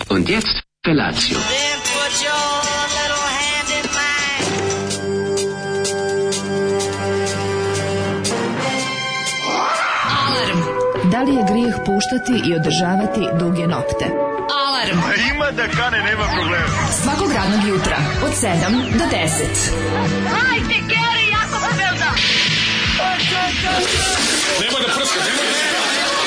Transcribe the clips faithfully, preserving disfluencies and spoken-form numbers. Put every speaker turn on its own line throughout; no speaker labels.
Und jetzt Felatio.
Da li je grijeh puštati i održavati duge nokte? Alarm!
A ima da kane, nema problema.
Svakog radnog jutra, od sedam do deset.
Hajde, Geri, jako se velda!
Nema da prska, nema da prska!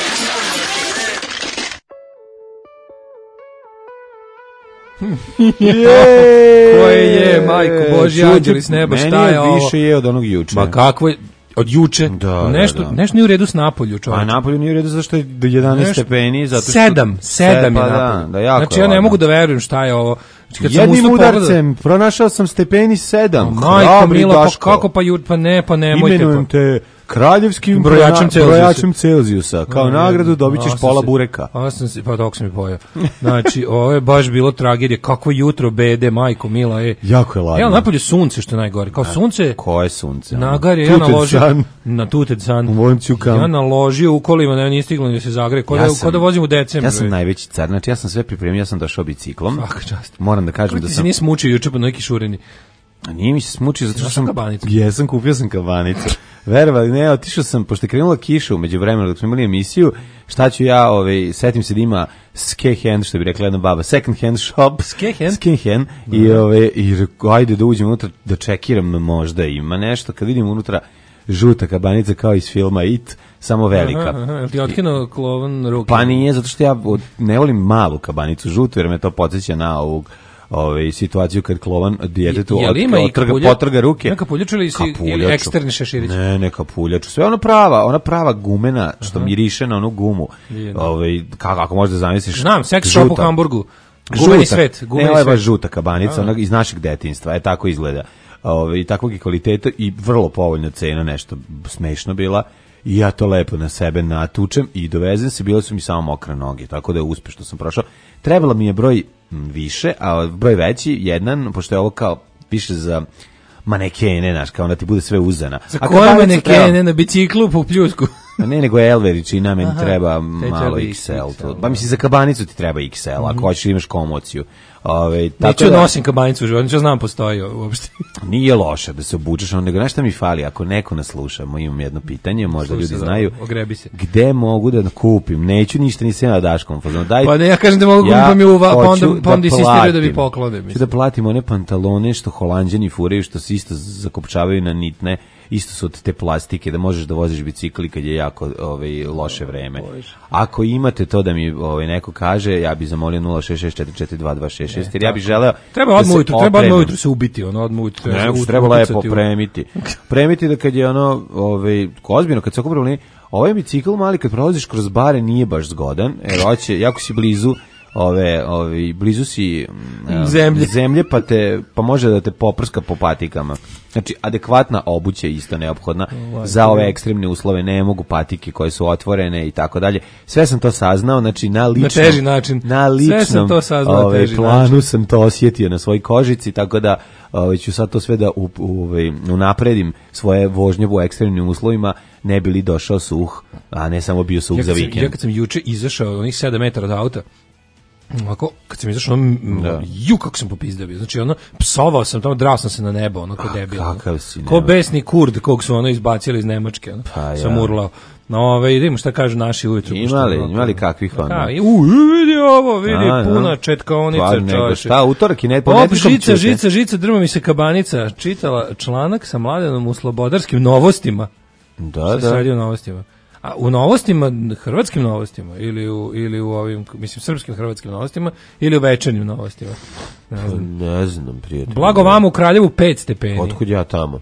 Koje je, majko Božji, anđeli s neba, šta je ovo?
Meni je više je od onog juče.
Ma kakvo je? Od juče?
Da,
nešto,
da, da.
nešto nije u redu s Napolju, čovječ.
A Napolju nije u redu zašto je do jedanaest
nešto,
stepeni. Zato što
sedam, sedam je
pa,
Napolju.
Da, da, jako
znači ja ne mogu da verujem šta je ovo. Znači, kad
jednim
sam
udarcem
pogledao,
pronašao sam stepeni sedam.
majko mila, pa kako pa jut, pa ne, pa nemojte.
Imenujem
pa.
te kraljevskim
brojačem Celzijusa.
brojačem Celzijusa. Kao
Mm,
nagradu dobit ćeš
a,
pola
se,
bureka.
A sam se, pa dok sam mi pojao. Znači, ovo je baš bilo tragedija. Kakvo jutro bede, majko mila. Je.
Jako je ladno.
Evo napolje sunce, što je najgore. Kao sunce...
Koje sunce?
Nagarje, ja naložio... Na tuted san.
U mojim ćukam.
Ja naložio u kolima, da nije stiglo ni da se zagreje. Ko, ja da, ko da vozim u decembru.
Ja sam najveći car. Znači, ja sam sve pripremio, ja sam došao biciklom.
Svaka čast.
Moram da kažem
Kako
da
ti
sam...
se nisi mučio juče po neki šureni?
A nije mi se smučio zato što sam...
kabanicu.
Jesam, kupio sam kabanicu. Verovali, ne, otišao sam, pošto je krenula kiša umeđu vremena dok smo imali emisiju, šta ću ja, ovaj, setim se da ima skehend, što bi rekla jedna baba, second hand shop.
Skehend?
Skehend. I, ovaj, i ajde da uđem unutra, da čekiram, možda ima nešto. Kad vidim unutra žuta kabanica kao iz filma It, samo velika.
Aha, aha. Ti otkinuo klovan ruke?
Pa nije, zato što ja ne volim malu kabanicu žutu, jer me to podsjeća na ovog ove situaciju kad klovan djetetu otrga, potrga ruke.
Neka puljaču ili, si, ili eksterni šeširić?
Ne, neka puljaču. Sve ono prava, ona prava gumena što aha. miriše na onu gumu. Ove, kako, kako možda zamisliš?
Znam, sex shop u Hamburgu. Gumeni svet. Gumeni
ne, ovo je baš žuta kabanica, ona iz našeg detinjstva, je tako izgleda. Ove, i takvog je kvaliteta i vrlo povoljna cena, nešto smešno bila. I ja to lepo na sebe natučem i dovezem se, bile su mi samo mokre noge, tako da je uspešno sam prošao. Trebalo mi je broj više, a broj veći, jedan, pošto je ovo kao više za manekene, znaš, kao da ti bude sve uzana.
Za koje manekene? Treba... Na biciklu po pljusku?
Ne, nego je L veličina, meni aha, treba malo X L. To. Pa misli, za kabanicu ti treba X L, ako mm-hmm. hoćeš imaš komociju. Ove,
neću
da
nosim kabanicu u životu, neću znam postoji uopšte.
Nije loše da se obučeš, nego nešto mi fali, ako neko nas sluša, imam jedno pitanje, možda ljudi znaju,
ogrebi se.
Gde mogu da kupim, neću ništa, nisam ja daškom. Daj,
pa ne, ja kažem da mogu ja kupim u va, pa onda, pa onda insistiraju da mi poklone.
Ću da platim one pantalone što Holanđani furaju, što se isto zakopčavaju na nitne, isto su od te plastike, da možeš da voziš bicikli kad je jako ovaj, loše vreme. Ako imate to da mi ovaj, neko kaže, ja bih zamolio nula šest šest četiri četiri dva dva šest šest, jer ja bih želeo
treba odmah ujutru, treba odmah ujutru se ubiti, ono odmah ujutru.
Ne, se treba lepo premiti. Premiti da kad je ono, ovaj, ozbiljno, kad se oko problemi, ovaj bicikl mali kad prolaziš kroz bare nije baš zgodan, jer hoće, jako si blizu, ove, ove, blizu si um,
zemlje.
zemlje, pa te, pa može da te poprska po patikama. Znači, adekvatna obuća je isto neophodna oh, za ove ekstremne uslove, ne mogu patike koje su otvorene i tako dalje. Sve sam to saznao, znači na ličnom,
na teži način.
Na ličnom
sve sam to saznao,
ove,
teži
planu
način.
Sam to osjetio na svojoj kožici, tako da ove, ću sad to sve da u, u, u, unapredim svoje vožnje u ekstremnim uslovima, ne bi li došao suh, a ne samo bio suh
ja
za vikend.
Ja kad sam juče izašao onih sedam metara od auta, ovako, kad sam izašao, ono, ju, kako sam popizdao bio. Znači, ono, psovao sam tamo, drao sam se na nebo, ono, ko debil.
Kakav si,
ko besni kurd, kog su ono izbacili iz Nemačke, ono,
pa,
sam
ja.
urlao. No, ove, idemo šta kažu naši ujutru.
Imali, pošto, imali kakvih ono.
Da, u, vidi ovo, vidi, a, puna no. četkaonica, čoveče.
Šta, utorak i ne, po
Op, žica, žica, žica, drma mi se kabanica. Čitala članak sa Mladenom u Slobodarskim novostima.
Da,
šta
da.
se radi u novostima? A u novostima, hrvatskim novostima ili u, ili u ovim, mislim, srpskim hrvatskim novostima ili u večernjim novostima?
Ne znam, ne znam prijatelj.
Blago vama u Kraljevu pet stepeni.
Otkud ja tamo?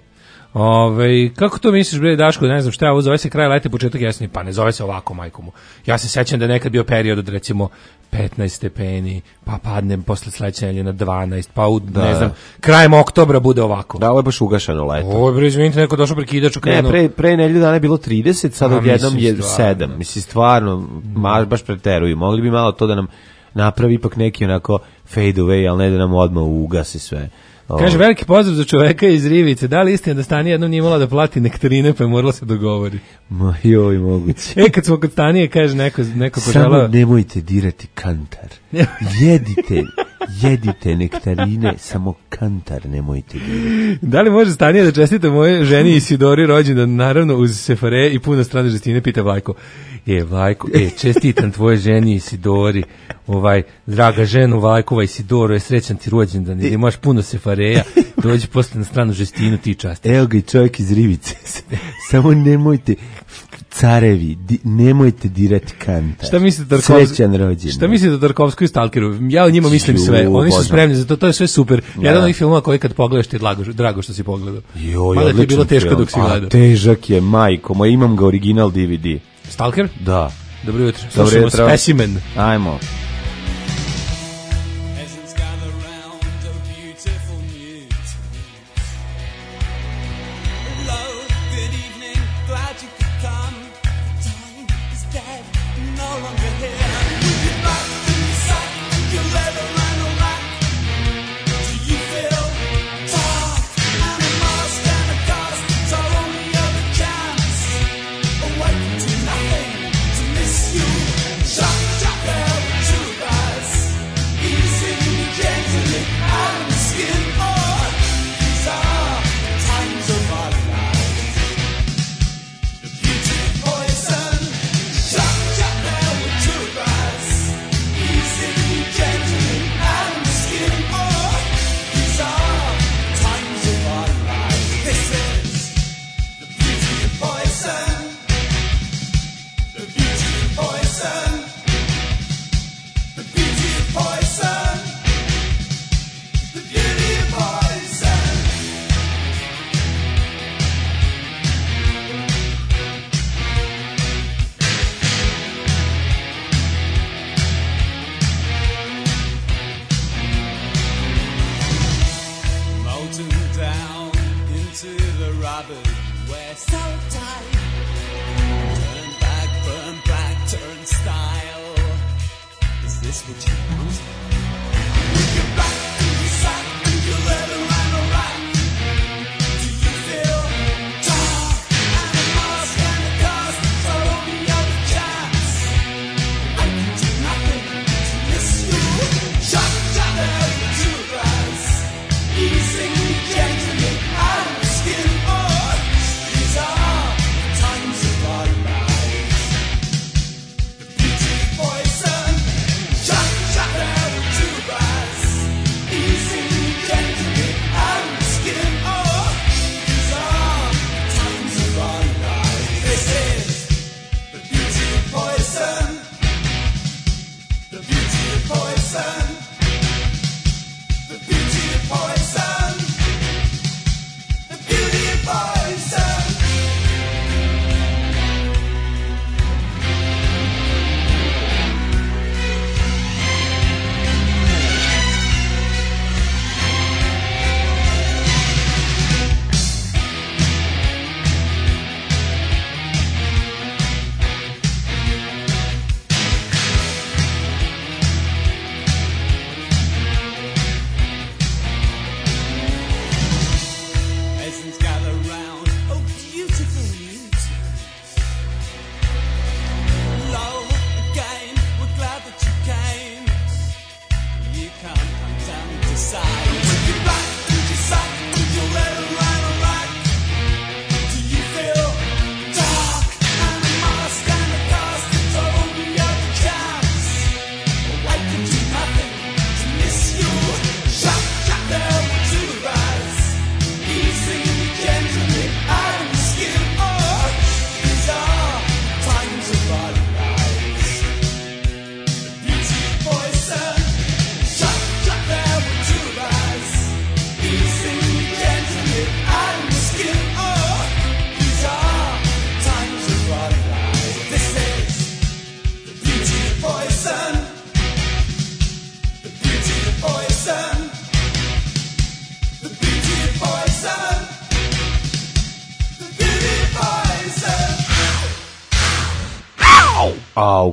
Ove, kako to misliš, bre, Daško, ne znam šta je ovo, zove se kraj leta, početak jeseni, pa ne zove se ovako, majko mu. Ja se sećam da je nekad bio period od, recimo, petnaest stepeni, pa padnem posle sledeće nedelje na dvanaest, pa u, da. ne znam, krajem oktobra bude ovako.
Da, ovo je baš ugašeno leto.
Ovo je, bre, izvinite, neko došao prekidač u krenu.
Ne, pre, pre nedelju dana je bilo trideset, sad odjednom je sedam. Mislim, stvarno, ma, baš preteruju. Mogli bi malo to da nam napravi ipak neki onako fade away, ali ne da nam odmah ugasi sve.
Kaže, veliki pozdrav za čoveka iz Rivice. Da li istina da Stanija jednom nije imala da plati nektarine, pa je morala se dogovori?
Ma joj, moguće.
E, kad smo kod Stanije, kaže, neko, neko poželao...
Samo nemojte dirati kantar. Jedite, jedite nektarine, samo kantar nemojte dirati.
Da li može Stanija da čestita moje ženi Isidori rođendan, naravno uz sefare i puno strane žestine, pita Vlajko. E, Vlajko, e, čestitam tvoje ženi Isidori, ovaj, draga ženu Vlajkova Isidoro, je srećan ti rođendan, ili imaš puno sefareja, dođi posle na stranu žestinu, ti časti.
Evo ga i čovjek iz Rivice, samo nemojte, carevi, di, nemojte dirati kantar.
Šta mislite Tarkovskoj?
Srećan rođendan.
Šta mislite o Tarkovskoj i Stalkeru? Ja o njima mislim sve. Oni su spremni za to, to je sve super. Ja. Jedan od ovih filmova koji kad pogledaš ti je drago, drago što si pogledao.
Joj,
mada ti je bilo teško film. Dok si gledao.
A težak je, majko, moj imam ga original D V D.
Stalker?
Da.
Dobro jutro. Slušamo Specimen.
Ajmo.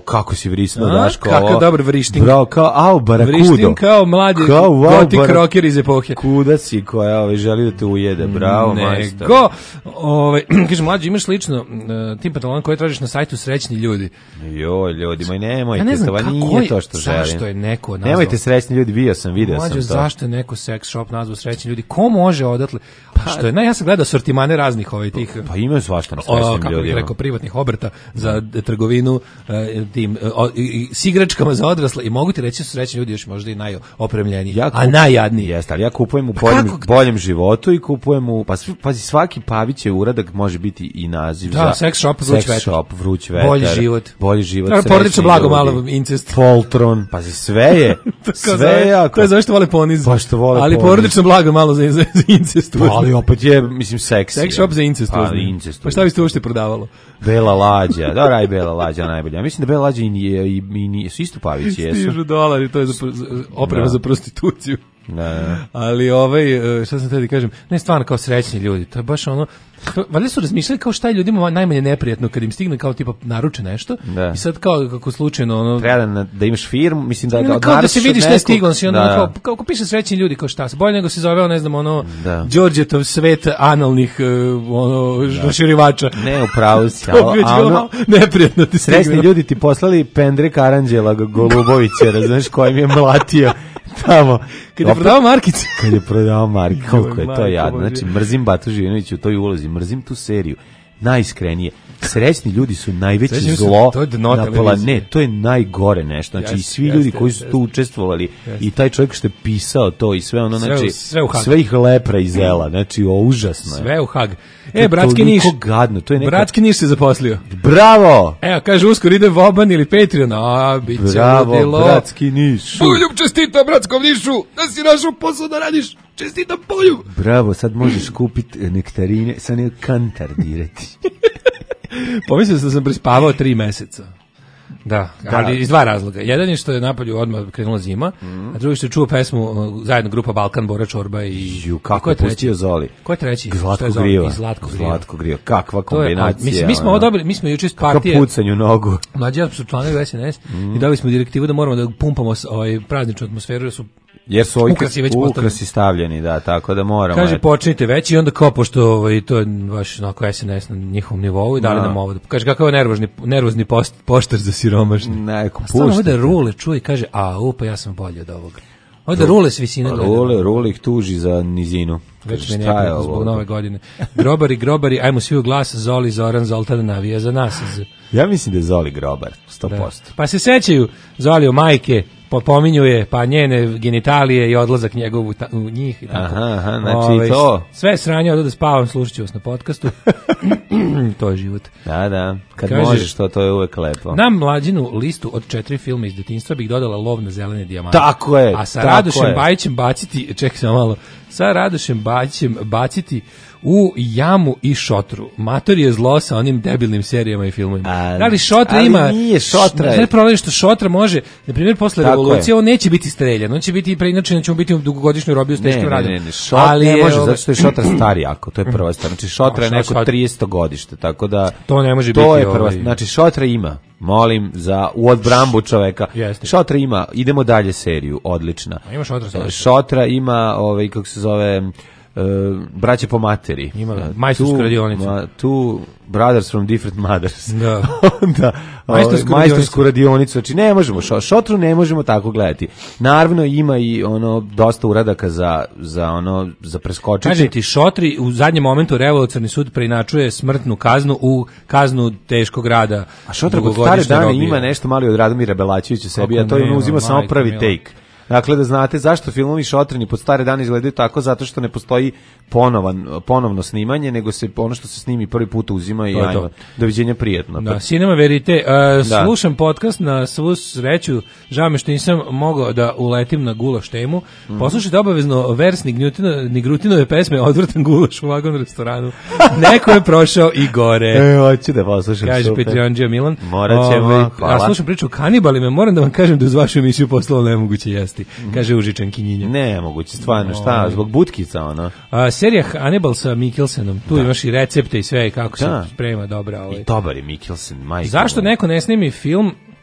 kako si vrisno,
A,
Daško.
kakav dobar vrišting.
Bravo, kao, au, barakudo.
Vrišting kao mladi
Kao, wow,
gotik
barak-
rocker iz epohe.
Kuda si koja ovaj, želi da te ujede, bravo, majstor.
Nego, ovaj, kaže, mlađi, imaš slično uh, tim pantalon koje tražiš na sajtu Srećni ljudi.
Joj, ljudi, moj, nemojte,
Ja ne znam
to
kako
nije
je-
to što želim.
zašto je neko nazvao-
Nemojte srećni ljudi, bio sam, video
Mlađo,
sam to.
zašto je neko sex shop nazvao Srećni ljudi? Ko može odatle? Pa što je, ne, ja sam gledao sortimane raznih ovaj tih...
Pa imaju svašta na
O,
srećnim
kako bih
ljudima.
rekao, privatnih obrta za d- trgovinu e, tim e, o, i, i, s igračkama za odrasle i mogu ti reći da su srećni ljudi još možda i najopremljeniji,
Ja
a
kup-
najjadniji.
Jeste, ali ja kupujem u boljem,
kako-
boljem životu i kupujem u, pa svi- pazi, svaki Pavićev uradak može biti i naziv
Da,
za...
sex shop, vruć
sex
vetar.
shop, vruć vetar.
Bolji život.
Bolji život,
Naravno, porodično
srećni
blago,
ljudi.
malo incest.
Poltron, pazi, sve je,
Kao
sve
zove-
je jako.
To je zašto vole poniz.
Pa što vole
Ali
poniz.
porodično blago malo za, za, za incest.
Pa, ali opet je, mislim, seksi.
Sex shop za incest.
Pa,
uzme.
incest.
Pa šta biste uopšte prodavalo?
Bela lađa, da, raj Bela lađa najbolja. Mislim da Bela lađa i nije, i, i nije, su isto Pavići, jesu.
Stižu dolari, to je za, za oprema
Da.
za prostituciju.
Da.
Ali ovaj, e, šta sam htio da kažem, ne, stvarno kao srećni ljudi, to je baš ono, to- valjda su razmišljali kao šta je ljudima najmanje neprijatno kad im stigne kao tipa naruče nešto
Da.
i sad kao kako slučajno ono,
Treba da, da imaš firmu, mislim da,
ne,
da
kao da se
naručiš od
vidi šta je
nekog-
stiglo, si ono,
Da.
kao, kao, ako piše srećni ljudi, kao šta se, bolje nego se zove, ne znam, ono,
Da.
Đorđetov svet analnih, e, ono, raširivača.
Ne, u pravu si,
To bi
a,
već
a
bilo
ono,
malo neprijatno ti stigne.
srećni ljudi ti poslali Pendrek Aranđela Golubovića, razumeš, kojim je mlatio tamo.
Kad je
Opet-
prodao markice.
Kad je prodao Mark, koliko je to
majko
jadno.
Božja.
Znači, mrzim Batu Živinovića u toj ulozi, mrzim tu seriju. Najiskrenije. Srećni ljudi su najveće
Srećni ljudi su-
zlo
to je dno
na
televizije.
planet. To je najgore nešto. Znači, i
Jeste,
svi ljudi
jeste,
koji su tu
jeste.
učestvovali i taj čovjek što je pisao to i sve ono,
Sve u-
znači,
sve u Hag.
sve ih lepra i zela. Znači, o, užasno je.
Sve u Hag.
To je
E, bratski Niš.
toliko gadno, to je neka-
Bratski Niš se zaposlio.
Bravo!
Evo, kaže, uskoro ide Voban ili Patreon. A, bit će
Bravo,
ludilo.
bratski Niš.
Poljub čestita bratskom Nišu, da si našao posao da radiš. Čestita Poljub.
Bravo, sad možeš kupiti nektarine, sad ne kantar dirati.
Pomislio sam da sam prespavao tri meseca. Da, ali iz dva razloga. Jedan je što je napolju odmah krenula zima, a drugi što je čuo pesmu uh, zajedno grupa Balkan, Bora Čorba i...
Ju,
i
kako
ko
je pustio Zoli?
Ko je treći? Što
Zlatko
je Zoli?
Griva.
I Zlatko Griva.
Zlatko Griva. Kakva
To je, a,
kombinacija.
mislim, mi smo
ono.
ovo dobili, mi smo juče iz
Kakav
partije...
pucanj u nogu.
Mlađi ja su članovi S N S i dali smo direktivu da moramo da pumpamo s- ovaj prazničnu atmosferu, jer su
Jer su ovi
Ukrasi već postavljeni.
ukrasi stavljeni, da, tako da moramo.
kaže
eto.
počnite već i onda kao pošto ovaj to je baš onako S N S na njihovom nivou i dali
Da.
nam ovo. Kaže kakav je nervozni nervozni post, poštar za siromašne.
Neko
A stvarno
pušta.
ovdje Rule čuje i kaže a upa ja sam bolji od ovoga. Ovdje Rule s visine gleda.
Rule, Rule ih tuži za nizinu.
Već
Kaže,
mi
šta je
neprijatno
ovo?
zbog nove godine. Grobari, grobari, ajmo svi u glas, Zoli, Zoran, Zoltan navija za nas. Z-
Ja mislim da je Zoli grobar, sto
Da.
posto.
Pa se sećaju Zolio majke, po- pominju je, pa njene genitalije i odlazak njegov u, ta- u njih. I tako.
Aha, aha, znači
Ovaj,
i to.
Sve sranje, odo da spavam, slušat ću vas na podcastu. To je život.
Da, da, kad
Kaže-
možeš to, to je uvek lepo.
Na mlađinu listu od četiri filma iz detinjstva bih dodala Lov na zelene dijamante.
Tako je,
A sa
tako
Radošem
je.
Bajićem baciti, čekaj samo malo, sa Radošem Bajićem baciti u jamu i šotru. Mator je zlo sa onim debilnim serijama i filmovima.
A,
da li šotra
ali
ima...
nije šotra.
Ne problem što šotra može, na primjer, posle
Tako
revolucije,
je.
on neće biti streljan, on će biti preinačen, ćemo biti u dugogodišnjoj robiji s
Ne,
teškim
ne,
radom.
ne, ne, šotra
Ali
ne
je,
može,
ovaj,
zato što je šotra star jako, to je prva stvar. Znači šotra je
A,
neko
šotra-
tristo godište, tako da...
To ne može
to
biti,
je prva,
ovaj-
znači šotra ima, molim, za u odbrambu čoveka.
Jeste.
Šotra ima, idemo dalje seriju, odlična.
A ima šotra sa-
Šotra ima, ovaj, kako se zove... Uh, braće po materi.
Ima
Uh,
majstorsku
tu-
radionicu.
ma- Tu brothers from different mothers.
Da.
Onda
Majstorsku
ovaj, majstorsku radionicu. Znači ne možemo šo, šotru ne možemo tako gledati. Naravno ima i ono dosta uradaka za za ono za preskočiti.
Kažem ti, šotri u zadnjem momentu revolucionarni sud preinačuje smrtnu kaznu u kaznu teškog rada.
A šotra kod stare
dugogodišnje
dane
robije.
ima nešto malo i od Radomira Belačevića sebi,
Kako
a to je on
nema,
uzima samo
majko
prvi
mila.
take. Dakle, da znate zašto filmovi šotreni pod stare dane izgledaju tako, zato što ne postoji ponovan, ponovno snimanje, nego se ono što se snimi prvi put uzima i
To je
ajmo,
to.
doviđenja prijetno.
Da, Cinema Verite, uh,
Da.
slušam podcast na svu sreću, žao mi što nisam mogao da uletim na gulaš temu.
Mhm.
Poslušajte obavezno vers Nigrutina- Nigrutinove pesme Odvratan gulaš u vagonu restoranu. Neko je prošao i gore.
E, hoću da poslušam.
Kaže
super.
Patreonđija Milan.
Morat ćemo,
Ovaj,
hvala.
A slušam priču o kanibalima, moram da vam kažem da uz vašu emisiju postalo nemoguće jesti. Kaže Užičan Kinjinja.
Ne, moguće, stvarno, šta, zbog butkica, ono.
A, serija Hannibal sa Mikkelsenom, tu imaš i recepte i sve i kako
Da.
se sprema dobra. Ovaj.
I dobar je Mikkelsen, majko.
Zašto
moja.
neko ne snimi film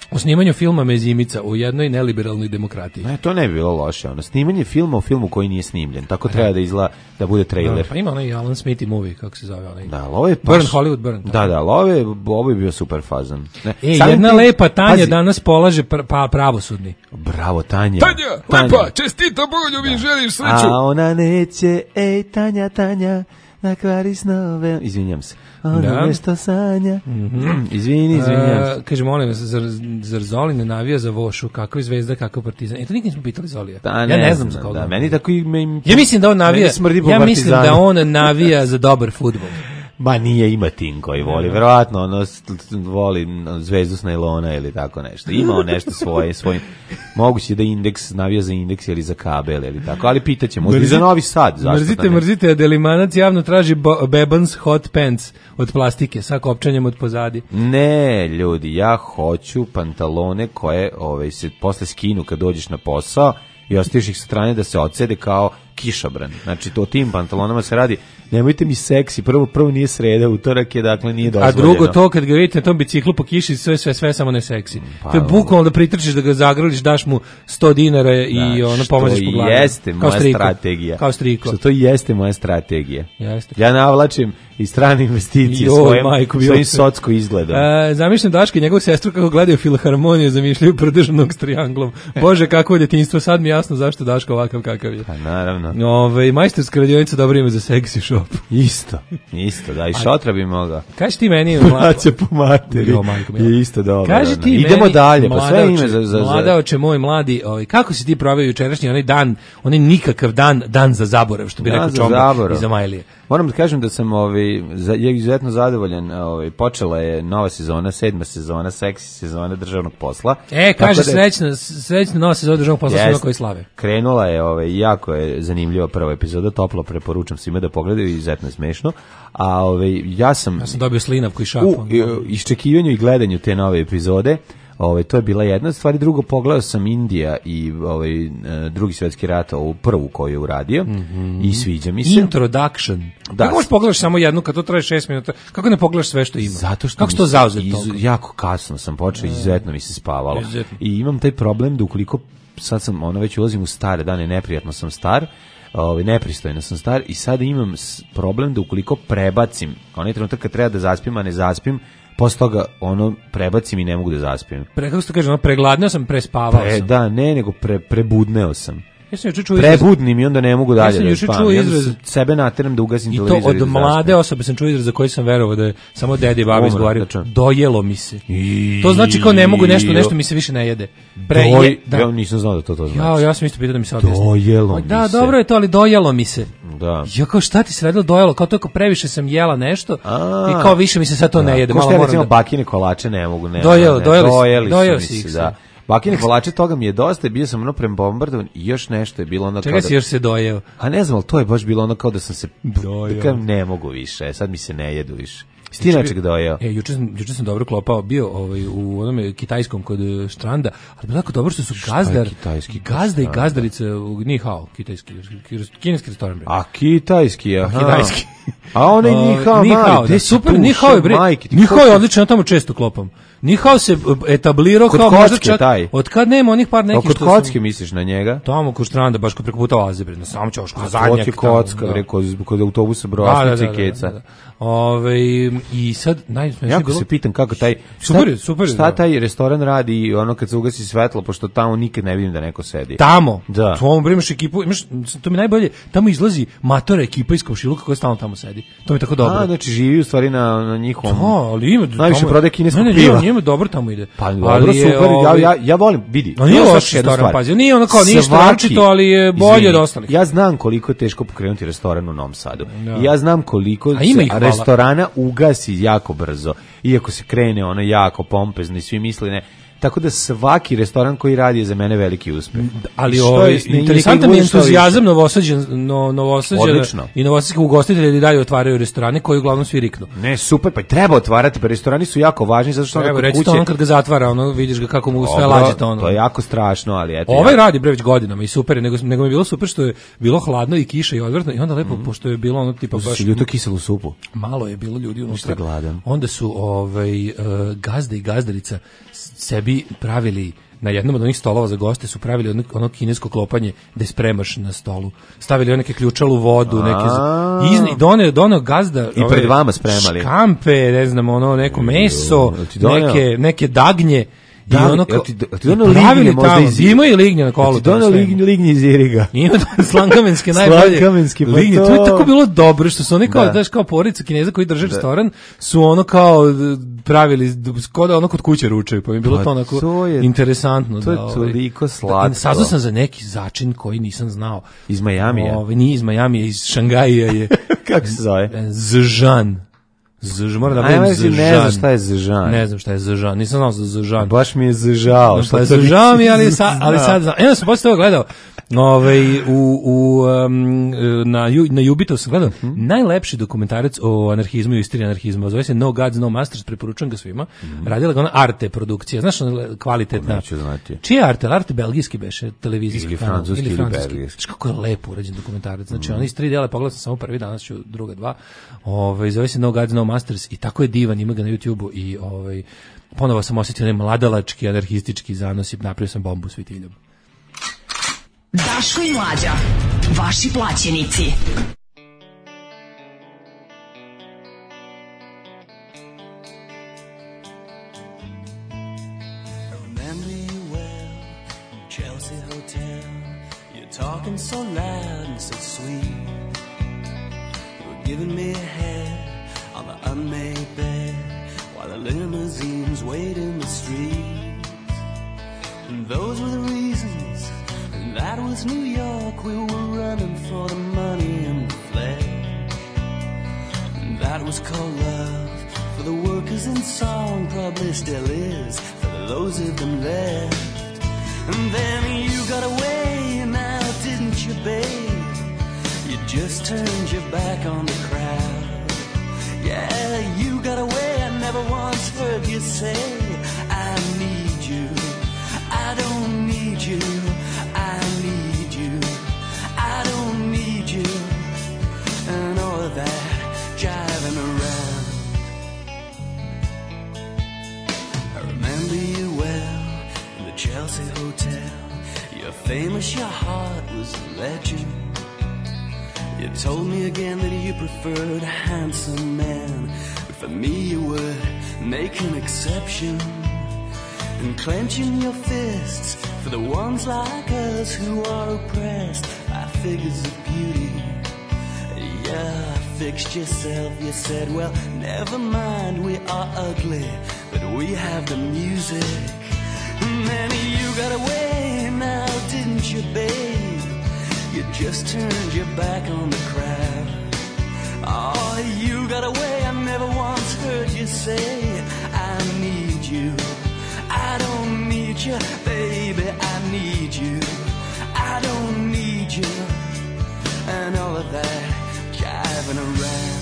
o snimanju filma Mezimica u jednoj neliberalnoj demokratiji.
Ne, to ne bi bilo loše. Ono, snimanje filma u filmu koji nije snimljen. Tako treba da izgleda da bude trailer.
Da, pa ima onaj Alan Smithy movie, kako se zove onaj.
Da, ovo je
Burn, Hollywood Burn.
Da, da, ovo je, ovo je bio super fazan. Ne.
E,
Samim
jedna
tim-
lepa Tanja
pazi,
danas polaže pr pa pravosudni.
Bravo, Tanja.
Tanja, lepa, čestita Bogu, mi želim sreću.
A ona neće, ej, Tanja, Tanja, na kvari snove. Izvinjam se. Ona
Da.
nešto sanja. Mm-hmm. Izvini, izvinjam se.
Uh, kaže, molim vas, zar, zar Zoli ne navija za Vošu? Kako je Zvezda, kako je Partizan? E, to nikad nismo pitali Zolija.
Da,
ja
ne,
ne znam za koga.
Da, meni tako i... Me,
ja mislim da on navija,
meni smrdi po
ja mislim
Partizanu.
da on navija za dobar fudbal.
Ma nije, ima tim koji voli, verovatno ono s- voli Zvezdu s najlona ili tako nešto. Ima on nešto svoje, svoj, moguće da indeks navija za indeks ili za kabel ili tako, ali pitaćemo, možda i za Novi Sad, zašto
Mrzite,
da ne?
mrzite, Delimanac javno traži bo, Bebans hot pants od plastike sa kopčanjem od pozadi.
Ne, ljudi, ja hoću pantalone koje ovaj, se posle skinu kad dođeš na posao i ostaviš ih sa strane da se odsede kao kišobran. Znači, to o tim pantalonama se radi. Nemojte mi seksi, prvo prvo nije sreda, utorak je, dakle, nije
A
dozvoljeno.
drugo to kad ga vidite na tom biciklu po kiši, sve sve sve samo ne seksi.
Pa,
to je bukvalno da pritrčiš da ga zagrliš, daš mu sto dinara i
Da,
ono
što
pomažeš po glavi.
jeste
Kao
moja
striko.
strategija.
Kao striko.
Što to jeste moja strategija.
Jeste.
Ja navlačim i strane investicije
Joj,
svojim,
majko,
svojim
joj.
socko izgledom.
E, zamišljam Daška i njegovu sestru kako gledaju Filharmoniju, zamišljaju prodržanog s trijanglom. Bože, kakvo je djetinjstvo, sad mi je jasno zašto Daško ovakav kakav je.
Pa naravno.
Ove, majstorska radionica dobro ime za seksi shop.
Isto, isto, da, i šotra bi mogao.
Kaži ti meni,
Plaća po materi.
Jo, majko mila.
Je isto dobro.
Kaži
ono.
ti
Idemo
meni,
dalje, pa sve
mladaoče,
ime za... za, za...
Mladaoče moj mladi, ovaj, kako si ti proveo jučerašnji onaj dan, onaj nikakav dan, dan za zaborav, što bi
Dan
rekao
za
Čombo
zaborav.
iz Amajlije.
Moram da kažem da sam ovaj, za, je izuzetno zadovoljan. Ovaj, počela je nova sezona, sedma sezona, seksi sezona državnog posla.
E,
Tako
kaže
da je-
srećna, srećna nova sezona državnog posla svima
Jeste.
koji slave.
Krenula je, ovaj, jako je zanimljiva prva epizoda, toplo preporučam svima da pogledaju, izuzetno je smešno. A ovaj, ja sam,
Ja sam dobio slinavku i
u
šapu.
i- iščekivanju i gledanju te nove epizode. Ovaj, to je bila jedna stvar, i drugo, pogledao sam Indija i ovaj, e, drugi svjetski rat, ovu prvu koju je uradio, i sviđa mi se.
Introduction.
Da.
Kako možeš pogledaš samo jednu kad to traje šest minuta? Kako ne pogledaš sve što ima?
Zato što
Kako
mi
to
se
zauzet
iz-
toliko?
jako kasno sam počeo, izuzetno mi se spavalo.
Izuzetno.
I imam taj problem da ukoliko sad sam, ono, već ulazim u stare dane, neprijatno sam star, ovaj, nepristojno sam star, i sada imam s- problem da ukoliko prebacim, onaj trenutak kad treba da zaspim, a ne zaspim, posle toga ono prebacim i ne mogu da zaspim.
Pre, kako se to kaže, ono, pregladnio sam, prespavao
Pre,
sam.
da, ne, nego pre, prebudneo sam.
Ja sam juče čuo izraz,
Prebudnim i onda ne mogu dalje
sam
da
juče
spavam.
čuo
I onda
izraz-
se sebe nateram da ugasim
i to
televizor
od
da
mlade
zaspim.
osobe sam čuo izraz za koji sam verovao da je samo dede i baba
Umro,
izgovaraju.
da čujem.
Dojelo mi se.
I-
To znači kao ne mogu nešto, nešto mi se više ne jede. Pre,
Doj-
je, da.
Ja nisam znao da to to znači.
Ja, ja sam isto pitao da mi se objasni.
Dojelo
Ma
mi
Da,
se.
dobro je to, ali dojelo mi se.
Da.
Ja kao šta ti se radilo dojelo, kao to kao previše sam jela nešto
A.
i kao više mi se sad to ne jede.
Ko što
Malo
ja
moram
recimo
da...
bakine kolače ne mogu, ne.
Dojelo,
ne,
dojeli si-
dojeli
dojeli
su
si
mi
ih
se,
se.
da. Bakine kolače toga mi je dosta, bio sam ono prembombardovan i još nešto je bilo ono
Čega
kao
si
da...
još se dojeo?
A ne znam, ali to je baš bilo ono kao da sam se...
Dojeo.
Kao ne mogu više, sad mi se ne jedu više. Si ti nečeg dojeo?
E, juče sam, juče sam dobro klopao, bio ovaj, u onome kitajskom kod eh, štranda, ali bilo jako dobro što su
Šta je
gazdar,
kitajski kod
gazda i
štranda?
gazdarice, u ni hao, kitajski, kineski restoran. bre.
A kitajski, aha.
Kitajski.
A onaj
O,
ni hao,
Ni
mali,
hao,
gde
da,
si
super,
tu
Ni hao je
ušao,
bre.
majke ti,
Ni hao
ko-
je odlično, ja tamo često klopam. Ni hao se eh, etablirao
Kod
kao možda
kocke
čak,
taj.
od kad nema onih par
A
nekih
kod
što su-
kocke misliš na njega?
Tamo kod štranda, baš kod preko puta Oaze, bre, na samom ćošku, za
Kod
zadnjak.
je
tamo,
kocka,
da.
bre, kod, kod autobusa
Da, da,
brosnica
da,
i
da,
keca.
da, da. Ove, i sad najsmešnije
Jako
bilo...
se pitam kako taj
Super je, super je,
šta
da.
taj restoran radi ono kad se ugasi svetlo, pošto tamo nikad ne vidim da neko sedi.
Tamo,
Da.
tamo bre, imaš ekipu, imaš, to mi najbolje, tamo izlazi matora ekipa iz Komšiluka koja stalno tamo sedi. To mi je tako dobro.
A, znači živi u stvari na, na njihovom...
Da, ali ima
Najviše
tamo-
prodaje kineskog
ne, ne,
piva.
Ne, njima dobro tamo ide.
Pa
Ali
dobro,
je,
super, ja,
ovaj,
ja, ja volim, vidi.
A nije
ja
loš
jednu
restoran,
stvar.
pazi, nije ono kao ništa
Svaki-
naročito, ali je bolje
Izvini,
od ostalih.
Ja znam koliko je teško pokrenuti restoran u Novom Sadu.
Da.
I ja znam koliko
A ima
se
ih, hvala.
restorana ugasi jako brzo. Iako se krene ono jako pompezno i svi misle ne. Tako da svaki restoran koji radi je za mene veliki uspeh.
Ali
I što
ovaj,
je s- ne-
interesantan
ne-
je
ne- što
entuzijazam novosađan, no, novosađana
Odlično.
i novosadski ugostitelji i dalje otvaraju restorane koji uglavnom svi riknu.
Ne, super, pa i treba otvarati, pa restorani su jako važni zato što onda
Evo,
kod
recite
kuće...
on kad ga zatvara, ono, vidiš ga kako mu sve
Dobro,
lađe to ono.
To je jako strašno, ali eto...
Ovaj
ja-
radi bre već godinama i super je, nego, nego mi je bilo super što je bilo hladno i kiša i odvrtno i onda lepo,
Mhm.
pošto je bilo ono tipa baš
Si ljuto kiselu supu.
malo je bilo ljudi unutra.
gladan.
Onda su ovaj uh, gazda i gazdarica sebi bi pravili na jednom od onih stolova za goste su pravili ono, ono kinesko klopanje gde spremaš na stolu. Stavili neke ključalu vodu, neke izni doneo doneo gazda
i pred vama spremali.
Škampe, ne znam, ono neko meso, neke neke dagnje. I
da,
ono kao,
ti, ti dono lignje možda iz...
Ima i lignje na kolu.
Ti dono lignje, lignje iz Iriga.
Ima slankamenske najbolje.
Slankamenske, pa
lignje.
to...
to je tako bilo dobro, što su oni kao, da. daš, kao porodica Kineza koji drže da. restoran, su ono kao pravili, skoda ono kod kuće ručaju, pa mi je bilo pa to onako to je, interesantno.
To je
da,
toliko slatko.
Saznao sam za neki začin koji nisam znao.
Iz Majamija?
Ove, nije iz Majamija, iz Šangaja je.
Kako se zove?
Zžan. Zž, mora da budem zžan.
Ne znam šta je zžan.
Ne znam šta je zžan. Nisam znao za zžan.
Baš mi je zžao.
Šta je zžao mi, ali, sa, ali sad znam. Eno sam posle toga gledao. Ove, u, u, um, na, na Jubito sam gledao mm-hmm. najlepši dokumentarac o anarhizmu i istoriji anarhizma. Zove se No Gods, No Masters, preporučujem ga svima. Mm-hmm. Radila ga ona Arte produkcija. Znaš, ona kvalitetna. Čije Arte? Arte belgijski beše, televizijski.
Ili francuski ili, ili belgijski.
Znaš kako je lepo urađen dokumentarac. Znači, mm-hmm. on iz tri dela, pogledao sam samo prvi, danas ću druga dva. Ove, zove se No Gods, No Masters i tako je divan, ima ga na YouTubeu i ovaj, ponovo sam osjetio onaj mladalački, anarhistički zanos i napravio sam bombu s vitiljom.
Daško i Mlađa, vaši plaćenici.
Talking so loud and so sweet, you were giving me a hand on the unmade bed while the limousines wait in the streets. And those were the reasons, and that was New York. We were running for the money and the flesh, and that was called love. For the workers in song, probably still is for those of them left. And then you got away, now didn't you, babe? You just turned your back on the crowd. Yeah, you got away, I never once heard you say, I need you, I don't need you, I need you, I don't need you, and all of that jiving around. I remember you well in the Chelsea Hotel. You're famous, your heart was a legend. You told me again that you preferred a handsome man, but for me you would make an exception. And clenching your fists for the ones like us who are oppressed by figures of beauty. Yeah, fixed yourself, you said, well, never mind, we are ugly, but we have the music. And then you got away, now didn't you, babe? You just turned your back on the crowd. Oh, you got away, I never once heard you say, I need you, I don't need you, baby, I need you, I don't need you, and all of that jiving around.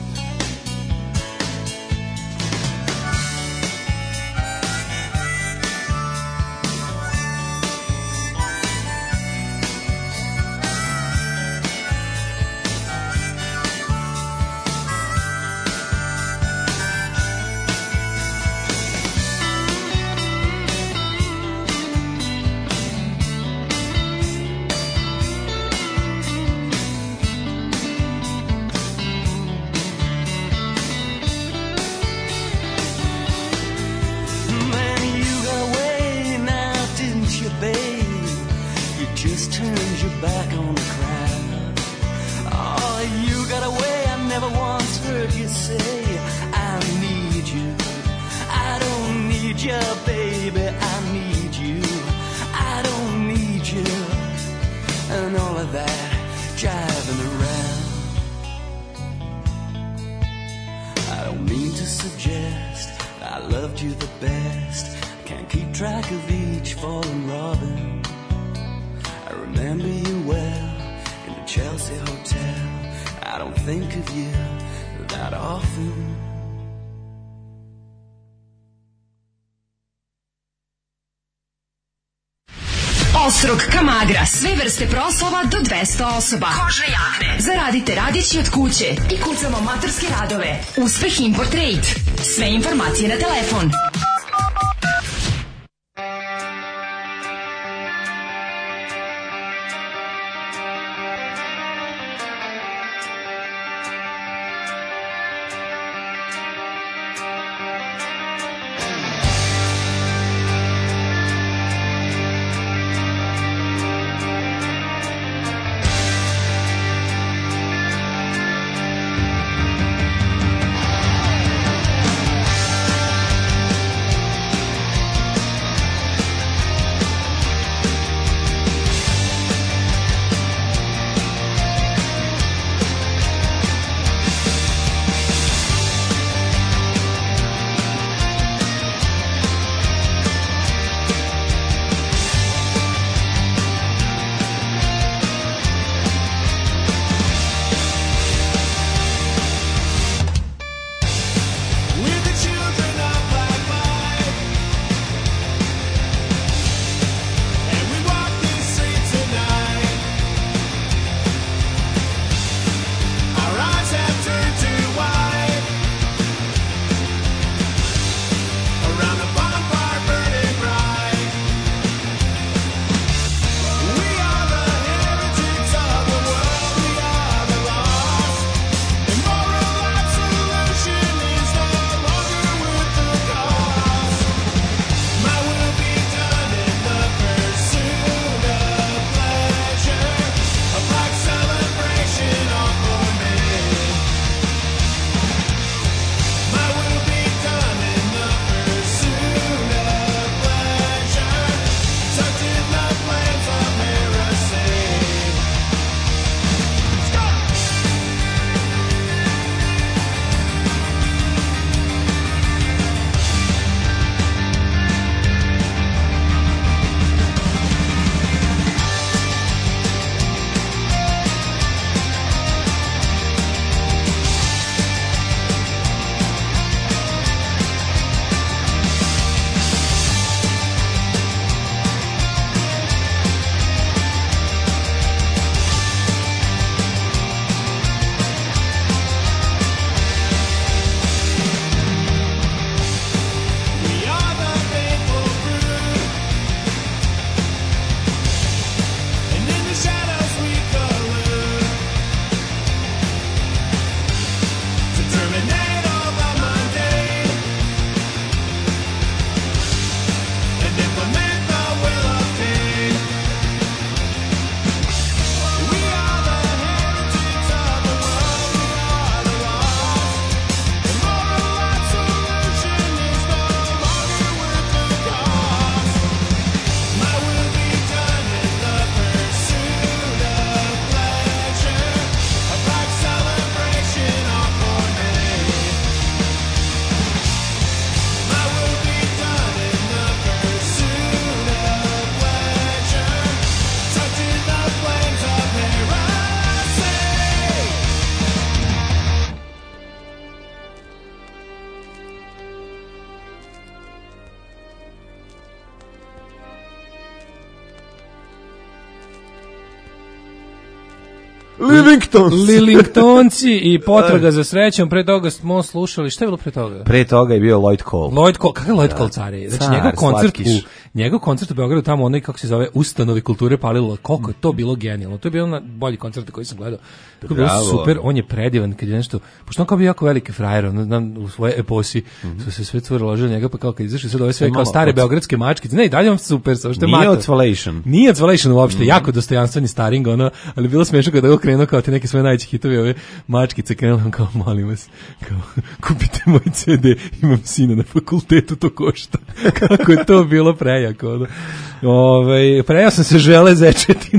Ostrog, Kamagra, sve vrste proslova do dvesta osoba. Kožne jakne. Zaradite radići od kuće i kucamo maturske radove. Uspeh Import Trade. Sve informacije na telefon
Livingtons.
Livingtonci i potraga za srećom. Pre toga smo slušali, šta je bilo pre toga?
Pre toga je bio Lloyd Cole.
Lloyd Cole, kakav Lloyd Cole car je? Znači
Car,
njegov koncert
slatkiš.
u njegov koncert u Beogradu tamo onaj kako se zove Ustanovi kulture palilo. Koliko je to bilo genijalno. To je bio na bolji koncert koji sam gledao. To je bilo
Bravo.
super, on je predivan kad je nešto, pošto on kao bio jako veliki frajer, on znam u svoje eposi mm-hmm. su se sve cure ložili njega, pa kao kad izašli sad ove sve kao stare od... beogradske mačkice. Ne, i dalje on super, sa što je
Nije
mator.
Odsvalation.
Nije Odsvalation uopšte,
Mm-hmm.
jako dostojanstveni staring, ono, ali bilo smešno kada je krenuo kao te neke svoje najveće hitove, ove mačkice, krenuo on kao, molim vas, kao, kupite moj ce de, imam sina na fakultetu, to košta. Kako je to bilo prejako, ono. Ove, prejao sam se žele zečetina.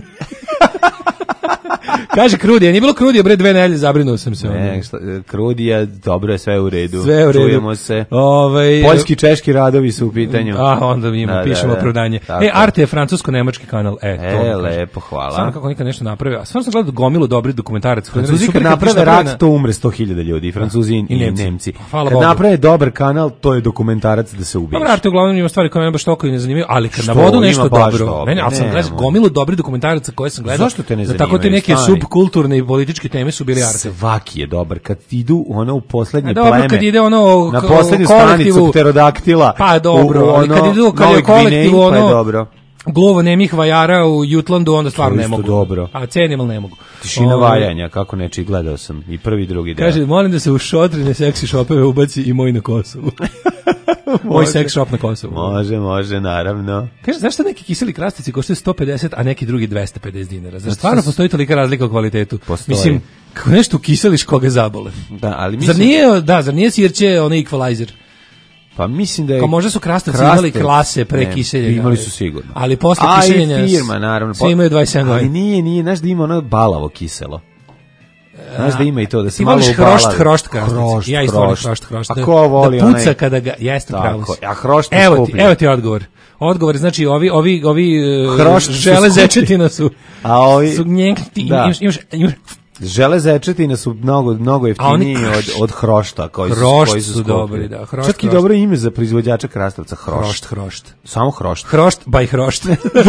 Kaže Krudija, nije bilo Krudija, bre, dve nedelje zabrinuo sam se.
Ne, šta, Krudija, dobro je, sve je u redu.
Sve je u redu.
Čujemo se.
Ovaj
Poljski, češki radovi su u pitanju.
A, onda mi
da,
pišemo
da, da.
opravdanje.
Tako.
E, Arte je francusko-nemački kanal. E,
E,
to
lepo, hvala.
Stvarno kako nikad nešto napravio. A stvarno sam gledao gomilu dobrih dokumentaraca.
Francuzi kad naprave rat, to umre sto hiljada ljudi. Francuzi i, i Nemci. Nemci.
Hvala
kad
Bogu.
naprave dobar kanal, to je dokumentarac da se ubiješ.
Dobro, Arte uglavnom ima stvari koje me baš toliko i ne zanimaju, ali kad
Što?
na vodu nešto
Ima baš
dobro.
dobro.
Ne, ne, ali sam
Ne,
gledao
moj.
gomilu dobrih dokumentaraca koje sam gledao.
Zašto te ne
da tako te
zanimaju?
neke
Stani.
subkulturne i političke teme su bili Arte.
Svaki je dobar. Kad idu ono u poslednje
A dobro,
pleme,
kad ide ono
na
k-
poslednju
kolektivu-
stanicu pterodaktila,
Pa dobro,
u,
ali kad
ono,
idu kad je
Novoj Gvineji,
kolektivu
pa je
ono
dobro.
gluvo nemih vajara u Jutlandu, onda stvarno
To
ne
isto
mogu.
dobro.
A cenim, ali ne mogu.
Tišina
Ovaj,
vajanja, kako neči, gledao sam i prvi i drugi deo.
Kaže, molim da se u šotrine seksi šopeve ubaci i moj na Kosovu. Moj seks shop na Kosovu.
Može, može, naravno.
Kaže, zašto neki kiseli krastici koštaju sto pedeset, a neki drugi dvesta pedeset dinara? Zašto stvarno postoji tolika razlika u kvalitetu?
Postoji.
Mislim, kako nešto ukiseliš koga zabole.
Da, ali
Zar
mislim,
nije, da, zar nije sirće onaj equalizer?
pa mislim da je...
Kao možda su krastavci
Krastavac-
imali klase pre
ne,
kiseljenja.
imali su sigurno.
Ali posle
A
kiseljenja
i firma, naravno.
svi imaju dvadeset sedam
Ali
godina.
nije, nije, znaš da ima ono balavo kiselo. Znaš da ima i to, da se
Ti
malo
voliš
ubalavi.
hrošt, hrošt krastavci.
Hrošt,
Ja isto volim
hrošt.
hrošt, hrošt.
A
Da-
ko voli
da puca
onaj-
kada ga, jeste
Tako,
pravo si.
a hrošt je
Evo ti,
skuplji.
evo ti odgovor. Odgovor je, znači ovi ovi ovi uh,
Hrošt su
žele
skuplji.
zečetina su.
A ovi-
su njekti,
da.
imaš, imaš, imaš
Žele zečetine su mnogo, mnogo
A oni
jeftiniji od, od hrošta. Koji su,
Hrošt
koji su,
su
skuplji.
dobri, da, hrošt,
Čak i
hrošt.
dobro ime za proizvođača krastavca, hrošt.
hrošt, hrošt.
Samo hrošt.
Hrošt by hrošt.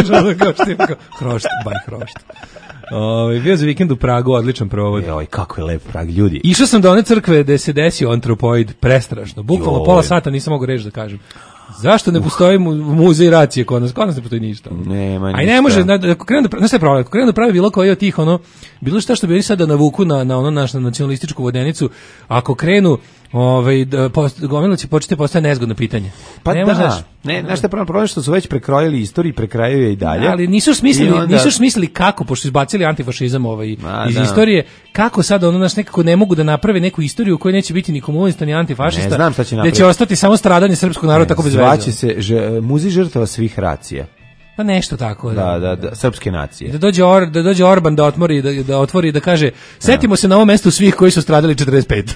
Hrošt by hrošt. Ovaj bio za vikend u Pragu, odličan provod.
Joj, kako je lep Prag, ljudi.
Išao sam do one crkve gde se desio antropoid, prestrašno. Bukvalno
Joj.
pola sata nisam mogao reći da kažem. Zašto ne postoji mu, muzej racije kod nas? Kod nas ne postoji ništa.
Nema
A i
ništa.
ne može, na, ako krenu da, pra- znaš šta je problem? Ako krenu da pravi bilo koji od tih, ono, bilo šta što bi oni sada navuku na, na ono našu nacionalističku vodenicu, ako krenu, ovaj, da, post, gomila će početi postaje nezgodno pitanje.
Pa
ne
da,
možeš,
ne, znaš šta je problem, problem što su već prekrojili istoriju i prekrajaju je i dalje.
ali nisu smislili,
I onda-
nisu smislili kako, pošto su izbacili antifašizam ovaj,
Ma,
iz
da.
istorije, kako sada ono naš nekako ne mogu da naprave neku istoriju u kojoj neće biti ni komunista ni antifašista,
Ne znam šta će
gde
napraviti.
će ostati samo stradanje srpskog naroda tako bez veze.
Zvaće se ž, muzej žrtava svih racija.
Pa nešto tako.
Da, da, da, srpske nacije.
Da dođe, Or, da dođe Orban da otvori, da, da otvori i da kaže setimo se na ovom mestu svih koji su stradali četrdeset pet.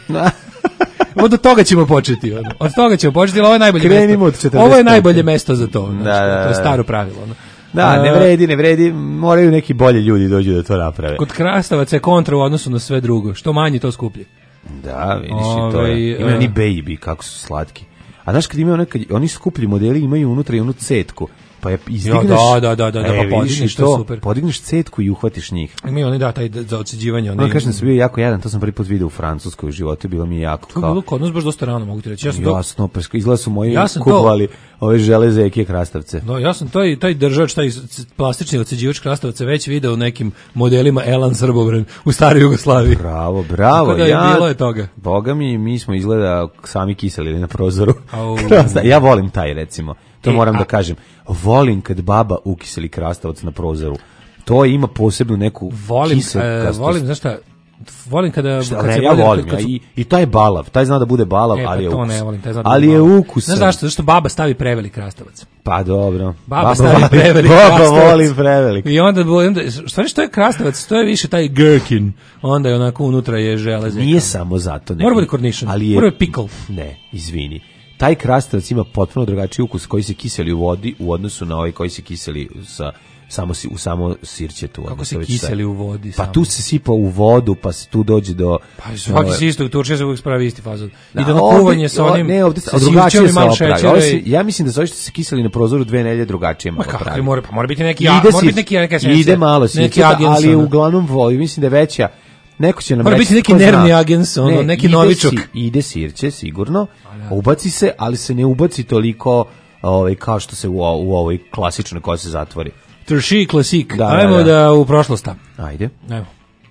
Od toga ćemo početi. Ono. Od toga ćemo početi, ali ovo je najbolje
Krenimo
mesto.
od četrdeset pet.
Ovo je najbolje mesto za to. Znači,
Da, da,
to je
da.
staro pravilo. Ono.
Da, ne
A,
vredi, ne vredi, moraju neki bolji ljudi dođu da to naprave.
Kod krastavaca je kontra u odnosu na sve drugo. Što manje, to skuplje.
Da, vidiš i to
Ovaj,
je. Imaju
e.
oni baby, kako su slatki. A znaš kad imaju ono, kad, oni skuplji modeli imaju unutra i onu cetku. Pa je izdigneš...
da, da, da, da,
e,
pa
vidiš
podigneš,
i
to je super.
Podigneš cetku i uhvatiš njih.
Ima oni da, taj d- za odseđivanje.
Ono
Oni,
kažem da sam bio jako jadan, to sam prvi put vidio u Francuskoj u životu, bilo mi je jako
to je
kao...
bilo kod nas baš dosta rano, mogu ti reći. Ja sam to,
Jasno, pa izgleda su moji
Ja sam to-
kupovali ove železe eke krastavce.
no, ja sam taj, taj držač, taj c- plastični odseđivač krastavaca već video u nekim modelima Elan Srbobran u staroj Jugoslaviji.
Bravo, bravo.
Tako da je
ja,
bilo je toga.
Boga mi, mi smo izgleda sami kiselili na prozoru.
Au.
Krasta- ja volim taj, recimo. To
E,
moram
a-
da kažem. Volim kad baba ukiseli krastavac na prozoru. To ima posebnu neku
Volim, e,
kiselkastost.
volim, znaš šta, volim kada...
Šta,
kad
ne,
se
ja
bude-
volim,
kad
ja,
su-
i, i taj je balav, taj zna da bude balav,
E, pa
ali je
to
ukus.
ne volim, taj zna da
ali
bude
je
malo.
ukus.
Znaš zašto? Zašto baba stavi prevelik krastavac.
Pa dobro.
Baba stavi
voli-
prevelik
Baba
krastavac.
volim prevelik.
I onda, onda stvari što je krastavac, to je više taj gherkin, onda je onako unutra je železe.
Nije samo zato. Ne.
Mora bude cornichon,
ali je,
mora bude pickle.
Ne, izvini. Taj krastavac ima potpuno drugačiji ukus koji se kiseli u vodi u odnosu na ovaj koji se kiseli sa samo si u samo sirćetu.
Kako se kiseli u vodi.
Pa
samo.
tu se sipa u vodu, pa se tu dođe do...
Pa svaki
do,
si isto, Turčija se uvijek spravi isti fazon.
Da,
I da na
ovde-
kuvanje sa onim...
Ne, ovde
sa
drugačije se
malo
opravi.
šećera
Ovo
i-
se- Ja mislim da se što se kiseli na prozoru dve nedelje drugačije malo
Ma kako,
pravi.
mora, pa mora biti neki...
Ide,
mora
si,
biti neki, neka esencija.
ide malo
neki
sirćeta,
agens,
ali je
ono.
uglavnom voli. Mislim da je veća. Neko će nam
Mora
reći,
biti neki
ko zna.
nervni agens, ono,
Ne,
neki
ide
novičuk.
si- ide sirće, sigurno. Ubaci se, ali se ne ubaci toliko ovaj, kao što se u, o- u ovoj klasičnoj koja se zatvori.
Trši klasik.
Da, da,
Ajmo da,
da.
u prošlost.
Ajde.
Ajmo.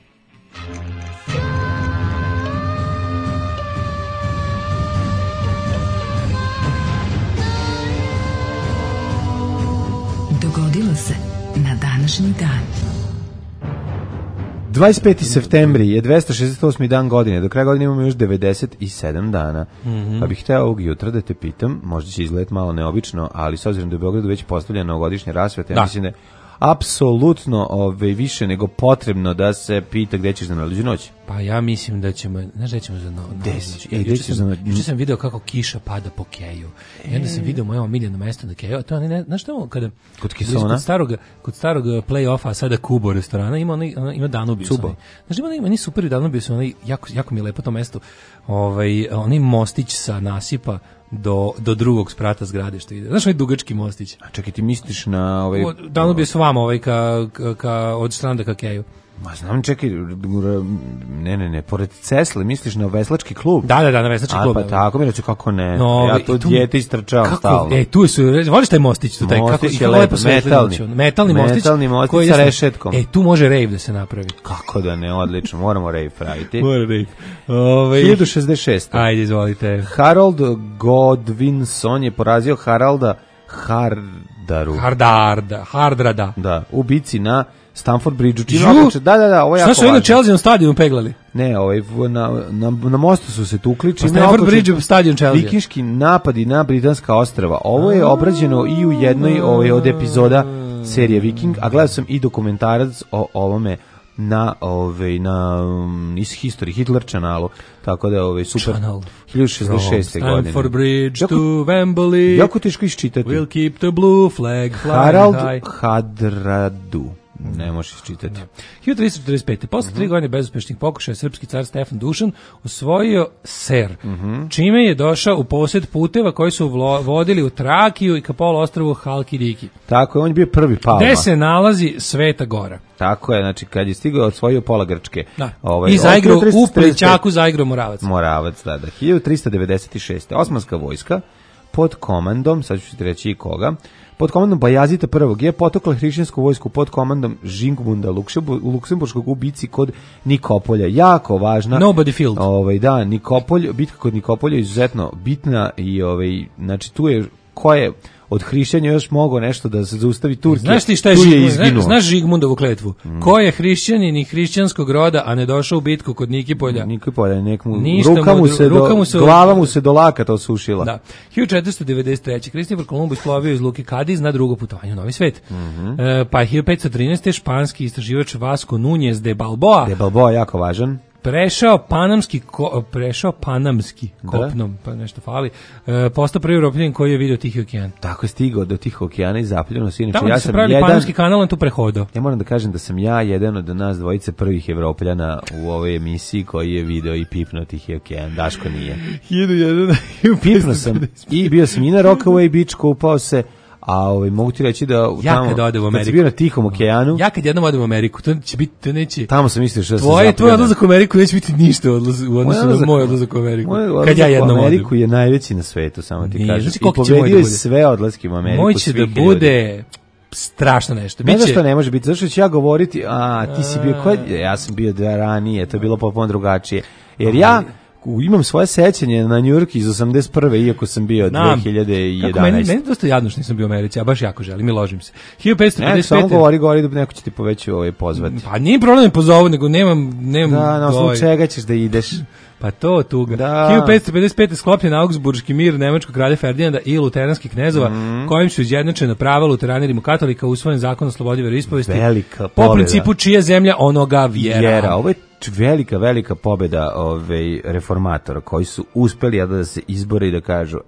Dogodilo se na današnji dan.
dvadeset peti septembri je dvesta šezdeset osmi dan godine. Do kraja godine imamo još devedeset sedam dana.
Mhm.
Pa bih hteo ovog jutra da te pitam, možda će izgledati malo neobično, ali s obzirom da je u Beogradu već postavljena novogodišnja rasveta, ja
Da.
mislim da je apsolutno ove, više nego potrebno da se pita gde ćeš da nalazi noć.
Pa ja mislim da ćemo, znaš gde ćemo za noć?
Gde si? E, gde
Juče
ćeš
sam,
za-
juče sam video kako kiša pada po Keju. I onda sam video moje omiljeno mesto na Keju. A to je, ne, znaš što, kada...
Kod Kisona?
Kod starog, kod starog play-offa, a sada Kubo restorana, ima, onaj, onaj- ima Danubius.
Cubo.
onaj. Znaš, ima onaj, meni super Danubius, onaj, jako, jako mi je lepo to mesto. Ovaj, onaj mostić sa nasipa do, do drugog sprata zgrade što ide. Znaš, onaj dugački mostić.
A čekaj, ti misliš na ovaj...
Danubius vama, ovaj, ka, ka, ka, od stranda ka Keju.
Ma znam, čekaj, ne, ne, ne, pored Cesle, misliš na veslački klub?
Da, da, da, na veslački
A,
klub.
pa tako mi reću, kako ne.
No,
ja
i
to
tu-
dijete istrčao
kako,
stalno.
E, tu su, voliš taj mostić tu, taj, kako,
Mostić
i
je
kako
lep,
lepo svetli
metalni.
noć, ono. Metalni mostić.
Metalni mostić
koji
sa
ide-
rešetkom.
E, tu može rave da se napravi.
Kako da ne, odlično, moramo rave praviti.
Mora rave. Ove,
hiljadu šezdeset šeste.
Ajde, izvolite.
Harold Godwinson je porazio Haralda Hardaru.
Hardarda, Hardrada.
Da, u bici na Stamford Bridge.
Ju!
Da, da, da, ovo je jako
Šta su jedno
važno.
Chelsea stadionu peglali?
Ne, ovaj, v- na, na, na mostu su se tukli.
Pa
čime
Stamford
okačen-
Bridge stadion Chelsea.
Vikinški napadi na britanska ostrava. Ovo je obrađeno i u jednoj ovaj, od epizoda serije Viking, a gledao sam i dokumentarac o ovome na ovaj na um, iz History Hitler kanalu, tako da ovaj super
Channel.
hiljadu šezdeset šeste godine.
Stamford Bridge
Jako-
to Wembley.
Jako teško iščitati.
We'll keep the blue flag flying
Harald
high.
Hadradu. Ne možeš iščitati.
hiljadu tristo četrdeset pete. Posle tri godine bezuspešnih pokušaja srpski car Stefan Dušan osvojio Ser, čime je došao u posjed puteva koji su vlo- vodili u Trakiju i ka poluostrvu Halkidiki.
Tako je, on je bio prvi Palma.
Gde se nalazi Sveta Gora?
Tako je, znači kad je stigao osvojio pola Grčke.
Da.
Ovaj,
I zaigrao
hiljadu tristo
u
četrdeset pete.
Plićaku, zaigrao Moravac.
Moravac, da, da. hiljadu tristo devedeset šeste. Osmanska vojska pod komandom, sad ću ti reći i koga, pod komandom Bajazita prvog je potukla hrišćansku vojsku pod komandom Žingmunda Luksembu- Luksemburškog u bici kod Nikopolja. Jako važna.
Nobody field.
Ovaj, da, Nikopolj, bitka kod Nikopolja je izuzetno bitna i ovaj, znači tu je ko je od hrišćanja još mogao nešto da se zaustavi Turke.
Znaš ti šta je
tu
Žigmund?
izginuo.
Znaš Žigmundovu kletvu? Ko je hrišćanin i hrišćanskog roda, a ne došao u bitku kod Nikipolja?
Nikopolja, nek mu,
Ništa
ruka
mu
mu
dru-
se,
ruka
do,
mu se-
glava mu se do lakata osušila.
Da. hiljadu četiristo devedeset treće. Kristofor Kolumbo isplovio iz Luke Kadiz na drugo putovanje u Novi svet. E, pa hiljadu petsto trinaeste. španski istraživač Vasco Núñez de Balboa
De Balboa jako važan.
prešao panamski ko, prešao panamski kopnom, pa nešto fali. E, postao prvi Evropljanin koji je video Tihi okean.
Tako je stigao do tih okeana i zapljeno se. Inače,
Tamo
ja
ja se
sam
pravi
jedan,
panamski kanal, on tu prehodao.
ja moram da kažem da sam ja jedan od nas dvojice prvih Evropljana u ovoj emisiji koji je video i pipnuo Tihi okean. Daško nije.
hiljadu jedan.
Pipnuo sam i bio sam i na Rockaway Beach, kupao se, a ovaj, mogu ti reći da
Ja
tamo,
kad odem u
kad sam
Ameriku.
bio na Tihom okeanu,
Ja kad jednom odem u Ameriku, to će biti, to neće...
tamo sam mislio što sam
Tvoje, tvoj
zapljenao.
odlazak u Ameriku neće biti ništa odlaz, u odnosu na
odlazak-
moj odlazak u Ameriku.
Moj
Kad
odlazak
ja jednom
u Ameriku
odem.
je najveći na svetu, samo ti
Nije,
kažem.
znači
I
koliko će moj
pobedio
da
je
bude?
sve odlaske u Ameriku.
Moj će da
svih ljudi.
bude strašno nešto.
Ne
Biće,
zašto ne može biti, zašto ću ja govoriti, a ti si bio, ko, ja sam bio da ranije, to je bilo potpuno drugačije. Jer ja u- imam svoje sećanje na New York iz osamdeset prve, iako sam bio
Znam.
dve hiljade jedanaeste.
Kako meni, meni je dosta jadno što nisam bio u Americi, ja baš jako želim i ložim se. hiljadu petsto
Ne,
pedeset
samo
pete.
govori, govori da neko će ti poveću ovaj pozvati.
Pa nije problem da me pozovu, nego nemam... nemam
Da, na osnovu
ovaj-
čega ćeš da ideš?
Pa to tuga.
Da.
hiljadu petsto pedeset pete. sklopljen Augsburški mir nemačkog kralja Ferdinanda i luteranskih knezova,
Mhm.
kojim su izjednačena prava luterana i rimokatolika, usvojen zakon o slobodi veroispovesti.
Velika
Po
pobjeda.
principu čija zemlja onoga vjera.
Vjera. Ovo je č- velika, velika pobjeda ovaj, reformatora koji su uspeli da se izbore i da kažu, e,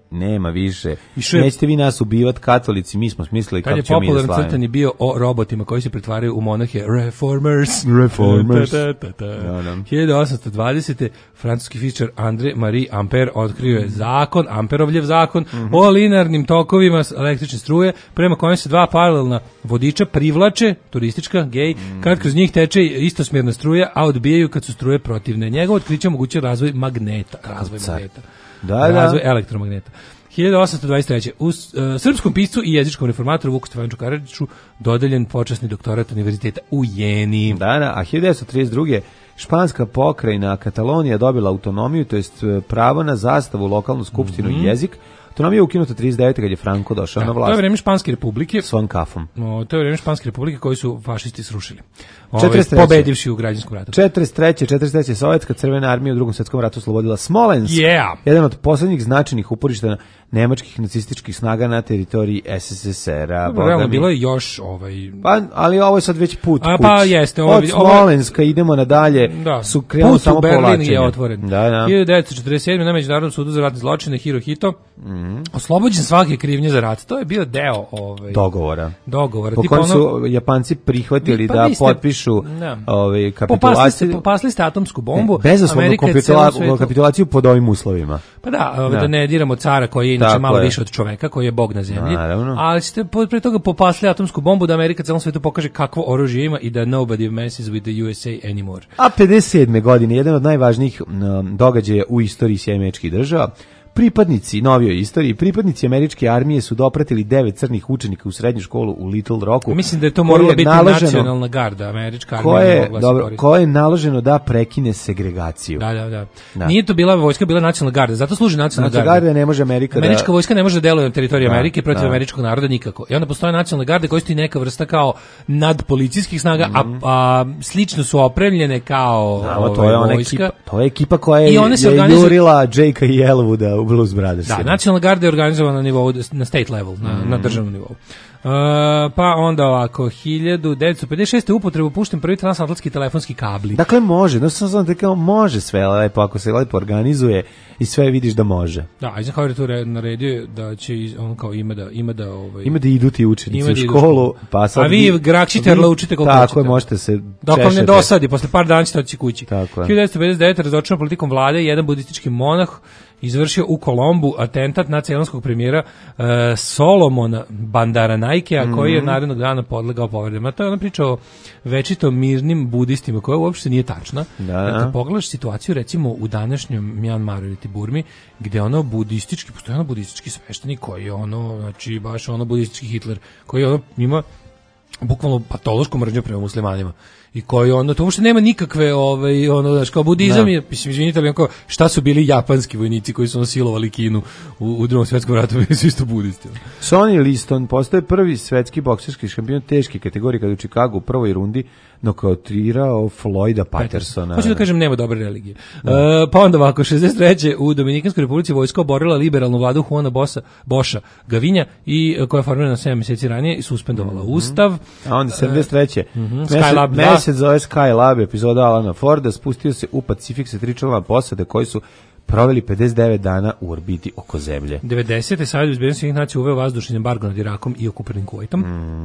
nema više.
Išao je-
Nećete vi nas ubivat katolici, mi smo smislili
Kad je
kako ćemo mi da
popularan
slavimo.
crtani bio o robotima koji se pretvaraju u monahe Reformers.
Reformers.
Ta, ta, ta, ta.
Da, da.
hiljadu osamsto dvadesete. francuski fizičar André Marie Ampère otkrio je zakon, Amperovljev zakon,
Mhm.
o linearnim tokovima električne struje, prema kojem se dva paralelna vodiča privlače, turistička, gej,
Mhm.
kad kroz njih teče istosmjerna struja, a odbijaju kad su struje protivne. Njegovo otkriće omogućuje razvoj magneta. Razvoj
car.
magneta.
Da, da.
Razvoj elektromagneta. hiljadu osamsto dvadeset treće. U uh, srpskom piscu i jezičkom reformatoru Vuku Stefanoviću Karadžiću dodeljen počasni doktorat univerziteta u Jeni.
Da, da, a hiljadu devetsto trideset druge. španska pokrajina Katalonija dobila autonomiju, to jest pravo na zastavu, lokalnu skupštinu i jezik. Autonomija je ukinuta trideset devete kad je Franco došao na
Da, to
vlast.
je vreme Španske republike.
Svom kafom.
O, to je vreme Španske republike koju su fašisti srušili. Ove,
četrdeset treće.
pobedivši u građanskom ratu.
četrdeset treće. četrdeset treće. Sovjetska crvena armija u drugom svjetskom ratu oslobodila Smolensk.
Yeah.
Jedan od poslednjih značajnih uporišta nemačkih nacističkih snaga na teritoriji S S S R-a.
Dobro, realno, bilo je još ovaj...
Pa, ali ovo je sad već put
A,
kući.
pa jeste, ovo-
Od
ovo-
Smolenska idemo nadalje,
Da.
su krenuli
Put
samo
u Berlin
povlačenje.
je otvoren.
Da, da.
hiljadu devetsto četrdeset sedme. na Međunarodnom sudu za ratne zločine Hirohito oslobođen svake krivnje za rat. To je bio deo ovaj,
Dogovora.
dogovora.
Po
Tipa
kojem
ono-
su Japanci prihvatili
Pa
da
vi ste-
potpišu
Da.
ovaj,
Popasli ste,
kapitulaciju.
popasli ste atomsku bombu.
Bezaslovnu
Amerika je
kapitula-
celom svetu-
kapitulaciju pod ovim uslovima.
Pa da, ovaj, da.
Da.
ne diramo cara koji je inače
Tako
malo
je.
više od čoveka, koji je bog na zemlji.
Naravno.
Ali ste po- pre toga popasli atomsku bombu da Amerika celom svetu pokaže kakvo oružje ima i da nobody messes with the U S A anymore.
A pedeset sedme godine, jedan od najvažnijih um, događaja u istoriji Sjedinjenih Američkih Država, pripadnici, novijoj istoriji, pripadnici američke armije su dopratili devet crnih učenika u srednju školu u Little Rocku.
Mislim da je to
koje
morala biti
naloženo-
nacionalna garda, američka armija.
koje,
nije mogla se
dobro,
koristiti.
koje je naloženo da prekine segregaciju.
Da, da, da,
Da.
Nije to bila vojska, bila nacionalna garda. Zato služi nacionalna
Znači,
garda.
garda ne može Amerika
Američka
da...
vojska ne može da deluje na teritoriji
Da,
Amerike protiv
da.
američkog naroda nikako. I onda postoje nacionalne garde koje su i neka vrsta kao nadpolicijskih snaga, a, a slično su opremljene kao
Znamo, to
ovaj,
je ona
vojska.
ekipa, to je ekipa koja je,
I one se
je
organizuju-
jurila Jakea i Elwooda u Blues Brothers.
Da, nacionalna garda je organizovana na nivou, na state level, na, na državnom nivou. Uh, pa onda ovako, hiljadu devetsto pedeset šeste. upotrebu pušten prvi transatlantski telefonski kabli.
Dakle, može, no sam sam tekao, može sve lepo, ako se lepo organizuje i sve vidiš da može.
Da, Eisenhower je tu re- naredio da će iz- on kao ima da ima da ovaj
Ima da idu ti učenici
Ima
u
da idu u
školu,
školu.
pa sad...
A vi grakćite,
vi-
laučite koliko
Tako
hoćete.
je, možete se
dok vam ne
češete.
dosadi, posle par dana ćete otići kući.
Tako je.
hiljadu devetsto pedeset devete. razočaran politikom vlade, jedan budistički monah izvršio u Kolombu atentat na ceylonskog premijera uh, Solomona Bandaranaikea,
Mhm.
koji je narednog dana podlegao povredama. To je ona priča o večito mirnim budistima, koja uopšte nije tačna.
Da.
Kad pogledaš situaciju, recimo, u današnjem Mjanmaru ili ti Burmi, gde ono budistički, postoji ono budistički sveštenik koji je ono, znači, baš ono budistički Hitler, koji ono ima bukvalno patološku mržnju prema muslimanima i koji ono to uopšte nema nikakve ovaj ono znači kao budizam
Da.
je mislim izvinite ali onako šta su bili japanski vojnici koji su ono silovali Kinu u, u drugom svetskom ratu, bili su isto budisti.
Sonny Liston postaje prvi svetski bokserski šampion teške kategorije kada u Chicagu u prvoj rundi nokautirao Floyda Pattersona.
Hoću da kažem, nema dobre religije. E, pa onda ovako, šezdeset treće. u Dominikanskoj republici vojska oborila liberalnu vladu Juana Bosa, Boša Gavinja i e, koja je formirana sedam mjeseci ranije i suspendovala ustav.
A onda sedamdeset treće.
Skylab
Mesec,
dva.
mesec zove Skylab, epizoda Alana Forda, spustio se u Pacifik sa tri članova posade koji su proveli pedeset devet dana u orbiti oko Zemlje.
devedesete. Savjet bezbednosti Ujedinjenih nacija uveo vazdušni embargo nad Irakom i okupiranim Kuvajtom.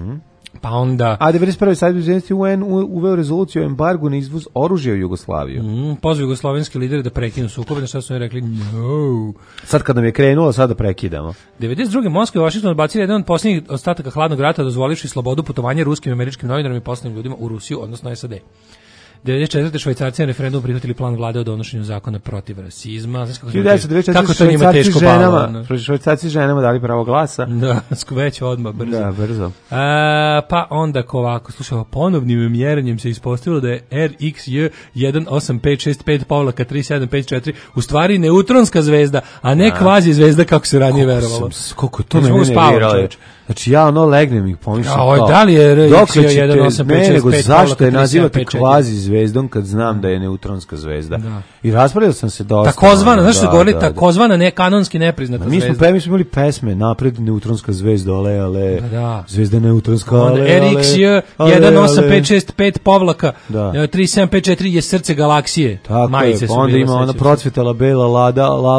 Pa onda
A devedeset prve. Savjet bezbednosti U N uveo rezoluciju o embargu na izvoz oružja u Jugoslaviju.
mm, pozvao jugoslovenske lidere da prekinu sukobe, na što su oni rekli no.
Sad kad nam je krenulo, sad da prekidamo.
devedeset druge. Moskva i Washington odbacili jedan od posljednjih ostataka hladnog rata, dozvolivši slobodu putovanja ruskim i američkim novinarima i poslovnim ljudima u Rusiju, odnosno S A D. devedeset četvrte. Švajcarci na referendumu prihvatili plan vlade o donošenju zakona protiv rasizma. Znaš kako,
hiljadu devetsto devedeset četvrte.
kako to njima
Švajcarci
teško
ženama,
palo.
Švajcarci ženama dali pravo glasa.
Da, već odmah, brzo.
Da, brzo.
A, pa onda ko ovako, slušao, ponovnim mjerenjem se ispostavilo da je R X J jedan osam pet šest pet povlaka tri sedam pet četiri u stvari neutronska zvezda, a ne kvazi zvezda kako se ranije verovalo.
Sam, koliko je to
Ja sam
mene
mogu spavam,
nerviralo.
čoveče.
Znači ja ono legnem i pomislim
Kao,
kao,
da li je R X J
dokle ćete-
jedan osam pet šest
ne, nego
pet
zašto
povlaka
je
tri
nazivate
sedam pet četiri?
kvazi zvezdom kad znam da je neutronska zvezda.
Da.
I raspravljao sam se dosta.
Takozvana, znaš što
da,
govorili,
da, da.
takozvana ne kanonski nepriznata
Mi smo,
zvezda.
pe, mi smo imali pesme, napred neutronska zvezda, ale, ale,
Da, da.
zvezda neutronska,
Onda
ale,
R
ale,
X J
ale,
jedan osam
ale.
pet šest pet povlaka
Da.
e, tri sedam pet četiri je srce galaksije.
Tako
Majice
je,
su
pa onda
bile,
ima ona
sećam se.
procvjetala bela lada, lala,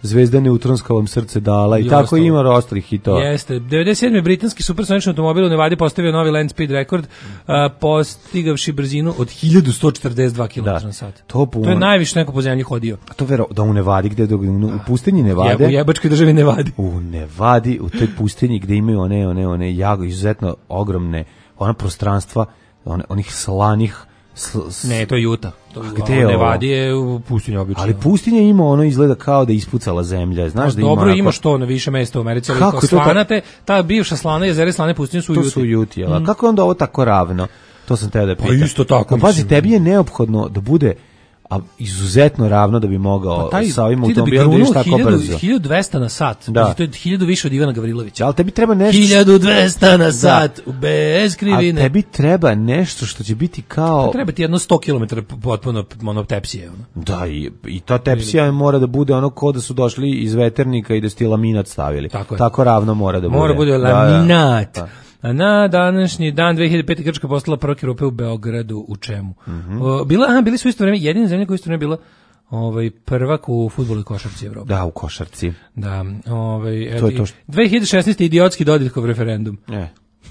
Zvezda neutronska vam srce dala i,
I
tako
ostalo.
ima ostalih hitova.
Jeste. devedeset sedme britanski supersonični automobil u Nevadi postavio novi land speed rekord, a, postigavši brzinu od hiljadu sto četrdeset dva kilometra na sat.
To,
To je najviše neko po zemlji hodio.
A to vero da u Nevadi gde do, u pustinji Nevade.
Je, u jebačkoj državi Nevadi.
U Nevadi, u toj pustinji gde imaju one one one jako izuzetno ogromne ona prostranstva, one, onih slanih sl, s...
Ne, to je Juta. To
gde je
Nevadi je u pustinji obično.
Ali pustinja ima ono izgleda kao da je ispucala zemlja, znaš da ima.
Dobro,
onako...
imaš to na više mesta u Americi, ali
Kako
kao
je to ta-
slanate, ta bivša slana jezera slane pustinje su u
To
Juti.
su Juti, jel? Mm. Kako je onda ovo tako ravno? To sam teo da pitam.
Pa isto tako,
Pa pazi,
mislim.
tebi je neophodno da bude a izuzetno ravno da bi mogao
Pa taj,
sa ovim
ti da bi
automobilom da ideš
grunuo
tako brzo.
hiljadu dvesta na sat,
Da.
znači, to je hiljadu više od Ivana Gavrilovića.
Ali tebi treba nešto...
hiljadu dvesta na sat, bez
A
krivine.
tebi treba nešto što će biti kao...
Treba ti jedno sto kilometara potpuno monotepsije. Ono.
Da, i, i ta tepsija mora da bude ono ko da su došli iz veternika i da su ti laminat stavili.
Tako je.
Tako ravno mora da bude.
Mora bude
Da, da.
laminat.
Da.
A na današnji dan dve hiljade pete. Grčka postala prvak Evrope u Beogradu. U čemu?
Mhm.
O, bila, aha, bili su isto vreme jedina zemlja koja isto vreme bila ovaj, prvak u fudbalu i košarci Evrope.
Da, u košarci.
Da, ovaj,
To je to što-
dve hiljade šesnaeste. idiotski Dodikov referendum.
E.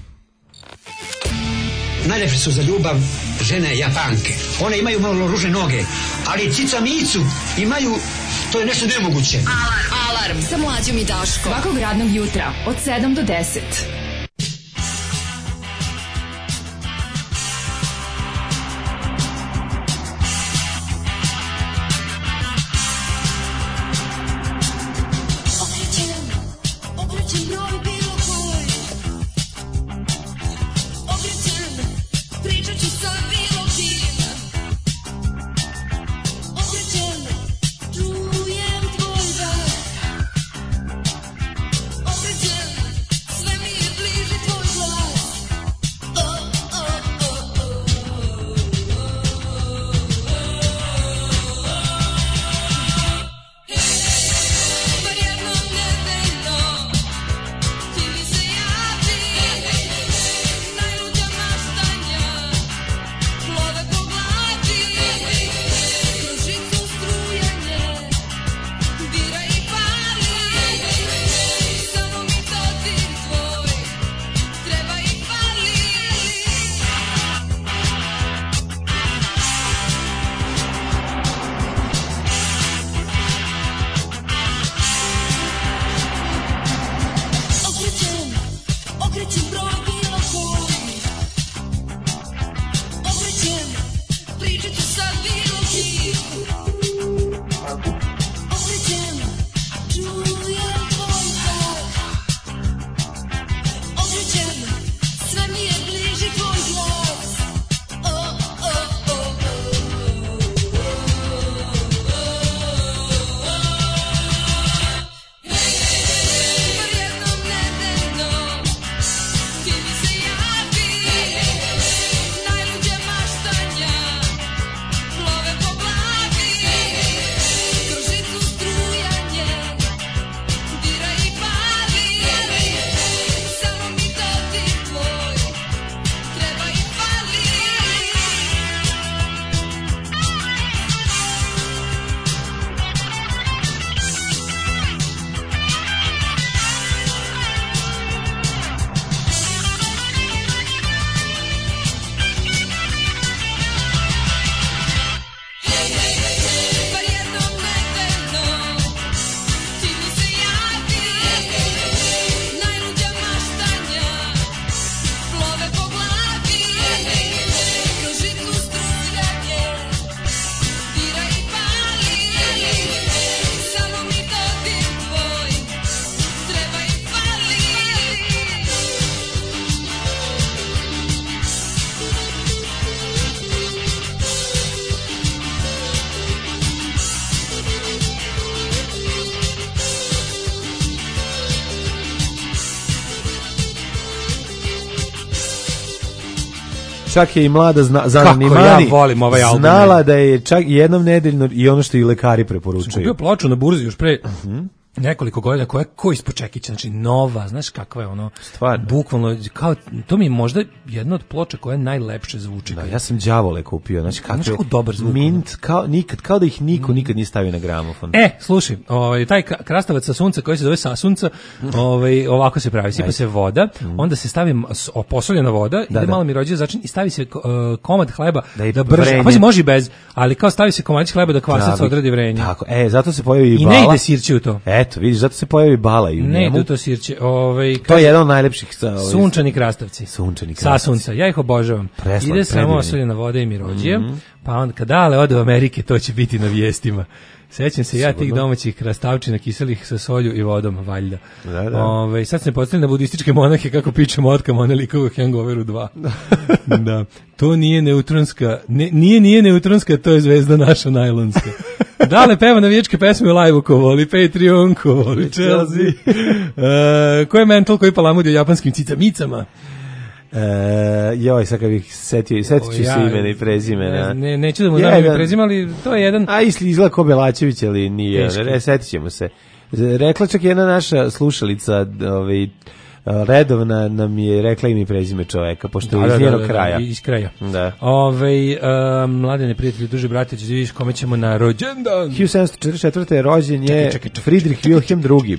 Najlepše su za ljubav žene Japanke. One imaju malo ružne noge, ali cica micu imaju, to je nešto nemoguće.
Alarm. Alarm sa mlađom i Daškom. Svakog radnog jutra od sedam do deset.
Sve mi je bliži tvoj glas.
čak je i mlada zna, Zana
Kako ja volim ovaj album.
znala da je čak jednom nedeljno i ono što i lekari preporučuju.
Sam kupio ploču na burzi još pre... Uh-huh. nekoliko godina koja je ko ispod čekića, znači nova, znaš kakva je ono,
Stvarno.
bukvalno, kao, to mi je možda jedna od ploča koja najlepše zvuči.
Da, ja sam đavole kupio, znači kakve,
Znaš kako dobar zvuk,
mint, kao, nikad, kao da ih niko nikad nije stavio na gramofon.
E, slušaj, ovaj, taj ka- krastavac sa sunca koji se zove sasunca, ovaj, ovako se pravi, sipa se voda, onda se stavi s- o, posoljena voda, ide
da.
malo mi rođe začin i stavi se ko- uh, komad hleba
Da i
da brže,
vrenje.
a pazi, može i bez, ali kao stavi se komadić hleba da kvasac
Pravi.
odradi vrenje.
Tako, e, zato se pojavi i
I
bala.
ne ide sirće u to.
Eto, vidiš, zato se pojavi bala i u
Ne
njemu.
ide u to sirće. Ovaj,
To je jedan od najlepših sa, ovaj,
sunčani krastavci.
Sunčani
Sa
krastavci.
sunca. Ja ih obožavam.
Preslav,
Ide samo
predivni.
osoljena voda i mirođije, pa onda kad Ale ode u Amerike, to će biti na vijestima. Sećam se ja tih domaćih krastavčina kiselih sa solju i vodom, valjda.
Da, da.
Ove, sad se ne postavili na budističke monahe kako pičemo otkamo one likove u Hangoveru dva. Da. To nije neutronska, ne, nije nije neutronska, to je zvezda naša najlonska. Dale peva navijačke pesme u live-u ko voli Patreon, ko voli Chelsea. Uh, ko je mental koji palamudi o japanskim cicamicama?
E, joj, sad kad bih setio, setit ću
O, ja-
se imena i prezimena.
Ne, ne, neću da mu znam ime i
Jedan-
prezime, ali to je jedan...
A isli izgleda ko Belačević, ali nije.
Teški.
Ne, setit ćemo se. Rekla čak jedna naša slušalica, ovaj, redovna nam je rekla ime i prezime čoveka, pošto je iz njenog kraja.
Iz kraja.
Da.
Ove, um, mladene prijatelji, duže brate, ćeš da vidiš kome ćemo na rođendan.
hiljadu sedamsto četrdeset četvrte rođen je
Čekaj, čekaj, čekaj,
Friedrich Wilhelm drugi.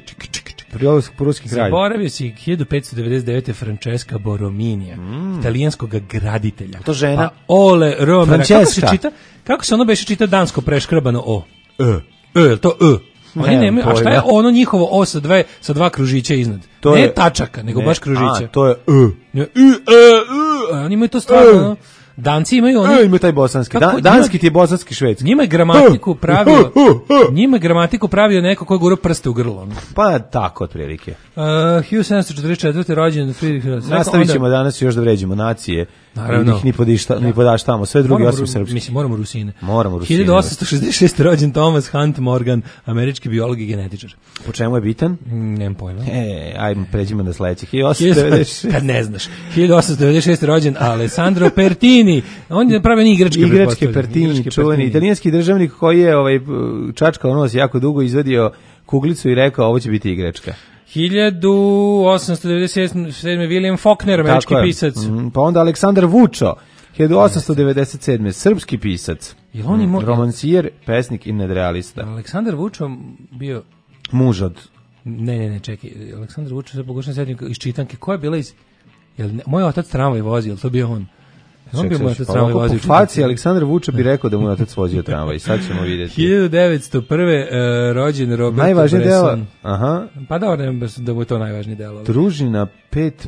Pruski kralj.
Zaboravio si hiljadu petsto devedeset devete Francesca Borominija, italijanskog graditelja.
To žena?
Pa Ole Romera. Kako se
Francesca.
čita? Kako se ono beše čita dansko preškrabano O?
E.
E, je li to E? Oni
Nemam
nemaju, a šta je
pojma.
ono njihovo O sa dve, sa dva kružića iznad?
To
ne
je-
tačaka, nego
Ne,
baš kružića.
A, to je E.
Ne, I, e, e, a oni imaju to stvarno, ono, Danci imaju oni...
E, ima taj bosanski.
Kako-
Dan, danski ti je bosanski švedski.
Njima je gramatiku pravio, njima je gramatiku pravio neko ko je gurao prste u grlo. ono.
Pa tako, otprilike.
Uh, hiljadu sedamsto četrdeset četvrte rođen Friedrich Wilhelm.
Nastavit ćemo
Onda-
danas još da vređimo nacije.
Naravno.
I ih ni, podišta, ni podaštamo. Sve drugi
Moramo
osim
Ru-
srpski.
Mislim, moramo Rusine.
Moramo Rusine.
hiljadu osamsto šezdeset šeste rođen Thomas Hunt Morgan, američki biolog i genetičar.
Po čemu je bitan?
Mm, Nemam pojma.
E, ajmo, pređimo na sledećih. hiljadu osamsto devedeset šeste.
Kad ne znaš. hiljadu osamsto devedeset šeste rođen Alessandro Pertini. On je pravio ni igračke.
Igračke
pretpostavljam.
Pertini,
Igračke
čuveni
Pertini.
italijanski državnik koji je ovaj, čačkao nos jako dugo, izvadio kuglicu i rekao ovo će biti igračka.
hiljadu osamsto devedeset sedme William Faulkner, američki
Tako je.
pisac.
Mhm, pa onda Aleksandar Vučo, hiljadu osamsto devedeset sedme srpski pisac.
Jel on imao-
Romancijer, pesnik i nadrealista.
Aleksandar Vučo bio...
Muž od
Ne, ne, ne, čekaj. Aleksandar Vučić se pokušam setiti iz čitanke. Ko je bila iz... Jel, ne, moj otac tramvaj vozi, jel to bio on? Jel on bio moj otac tramvaj
Ovako
vozi
po
u čitanci?
faci Aleksandar Vučo bi rekao da mu je otac vozio tramvaj. Sad ćemo vidjeti.
hiljadu devetsto prve uh, rođen Robert
Najvažniji deo,
Bresson.
aha,
Pa da, ne, da mu je to najvažniji delo.
družina pet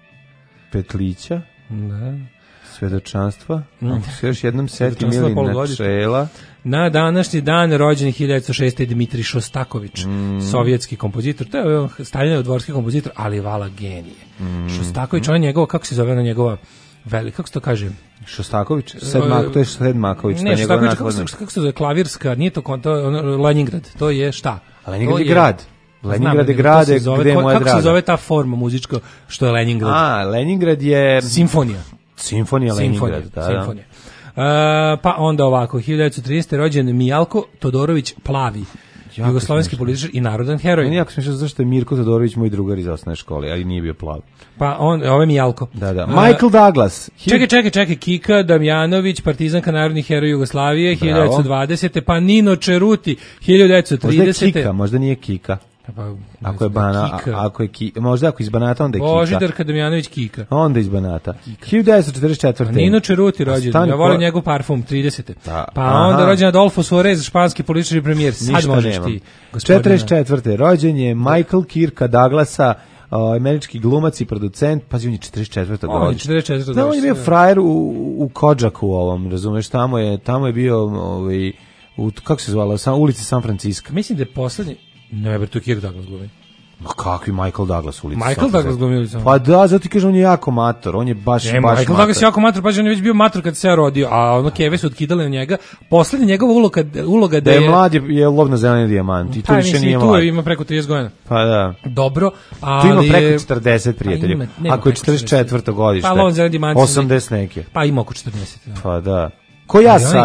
petlića,
Da.
svedočanstva.
Mm.
Ako se još jednom seti
Svedočanstva
Milina
polugodište.
Čela.
Na današnji dan rođen hiljadu devetsto šeste Dmitrij Šostaković,
Mm.
sovjetski kompozitor. To je Staljinov dvorski kompozitor, ali vala genije.
Mm.
Šostaković, on je njegova, kako se zove ona njegova, veli, kako se to kaže?
Šostaković, Sedmak, to je Sedmaković, to
Ne,
je njegov
Šostaković, kako,
nadvodnik.
se- kako se zove, klavirska, nije to, kon- to je ono, Leningrad, to je šta?
A Leningrad
To
je grad.
Znam,
Leningrad je
nego to
grad
se zove-
gde je
ko-
moja
Kako
draga.
se zove ta forma muzička što je Leningrad?
A, Leningrad je
Simfonija.
Simfonija
Simfonija,
Leningrad, da, da.
simfonija. E, pa onda ovako, hiljadu devetsto trinaeste rođen Mijalko Todorović Plavi, jugoslovenski političar i narodan heroj.
Meni jako smišno zašto je Mirko Todorović moj drugar iz osnovne škole, ali nije bio plav.
Pa on, ovo je Mijalko.
Da, da.
E,
Michael Douglas. Hi-
Čekaj, čekaj, čekaj, Kika Damjanović, partizanka narodnih heroja Jugoslavije,
Bravo.
hiljadu devetsto dvadesete pa Nino Čeruti, hiljadu devetsto
Možda je
tridesete
Kika, možda nije Kika.
Pa,
Ako je Bana,
Kika.
a- ako je ki, možda ako iz Banata onda je Kika.
Božidarka Damjanović Kika.
Onda iz Banata. hiljadu devetsto četrdeset četvrte.
A Nino Čeruti rođen,
Stani,
ja volim
ko-
njegov parfum, tridesete
Da,
Pa
aha.
onda rođen Adolfo Suarez, španski političar i premijer. Sad
Ništa
možeš
nemam.
ti, gospodine.
četrdeset četvrte. rođen je Michael Kirka Douglasa, o, američki glumac i producent, pazi, on je četrdeset četvrte.
On je
godište.
četrdeset četvrte.
Da, on je bio
godište,
frajer u, u Kodžaku ovom, razumeš, tamo je, tamo je bio, ovaj, u, kako se zvala, sam, ulici San Francisco.
Mislim da je poslednji... Ne, bre, to je Kirk Douglas glumi.
Ma kakvi Michael Douglas ulici
Michael
San
Douglas
Francisco?
glumi ulici San
Pa da, zato ti kažem, on je jako mator, on je baš,
Ne,
baš
Michael Douglas je jako mator, pa on je već bio mator kad se ja rodio, a ono keve su otkidale na njega. Poslednja njegova uloga, uloga da
Da
je...
je mlad je, je lov na zeleni dijamant i tu
Pa,
više
mislim,
nije
tu
mlad.
ima preko trideset godina.
Pa da.
Dobro,
Tu
ali...
ima preko
je-
četrdeset,
Pa
prijatelju.
ima- nema
Ako je
preko
četrdeset četvrto godište.
Pa, lov na zeleni dijamant sam
osamdeset neke.
Pa ima oko četrdeset. Da.
Pa da. Ko ja
Ali onaj-
sad?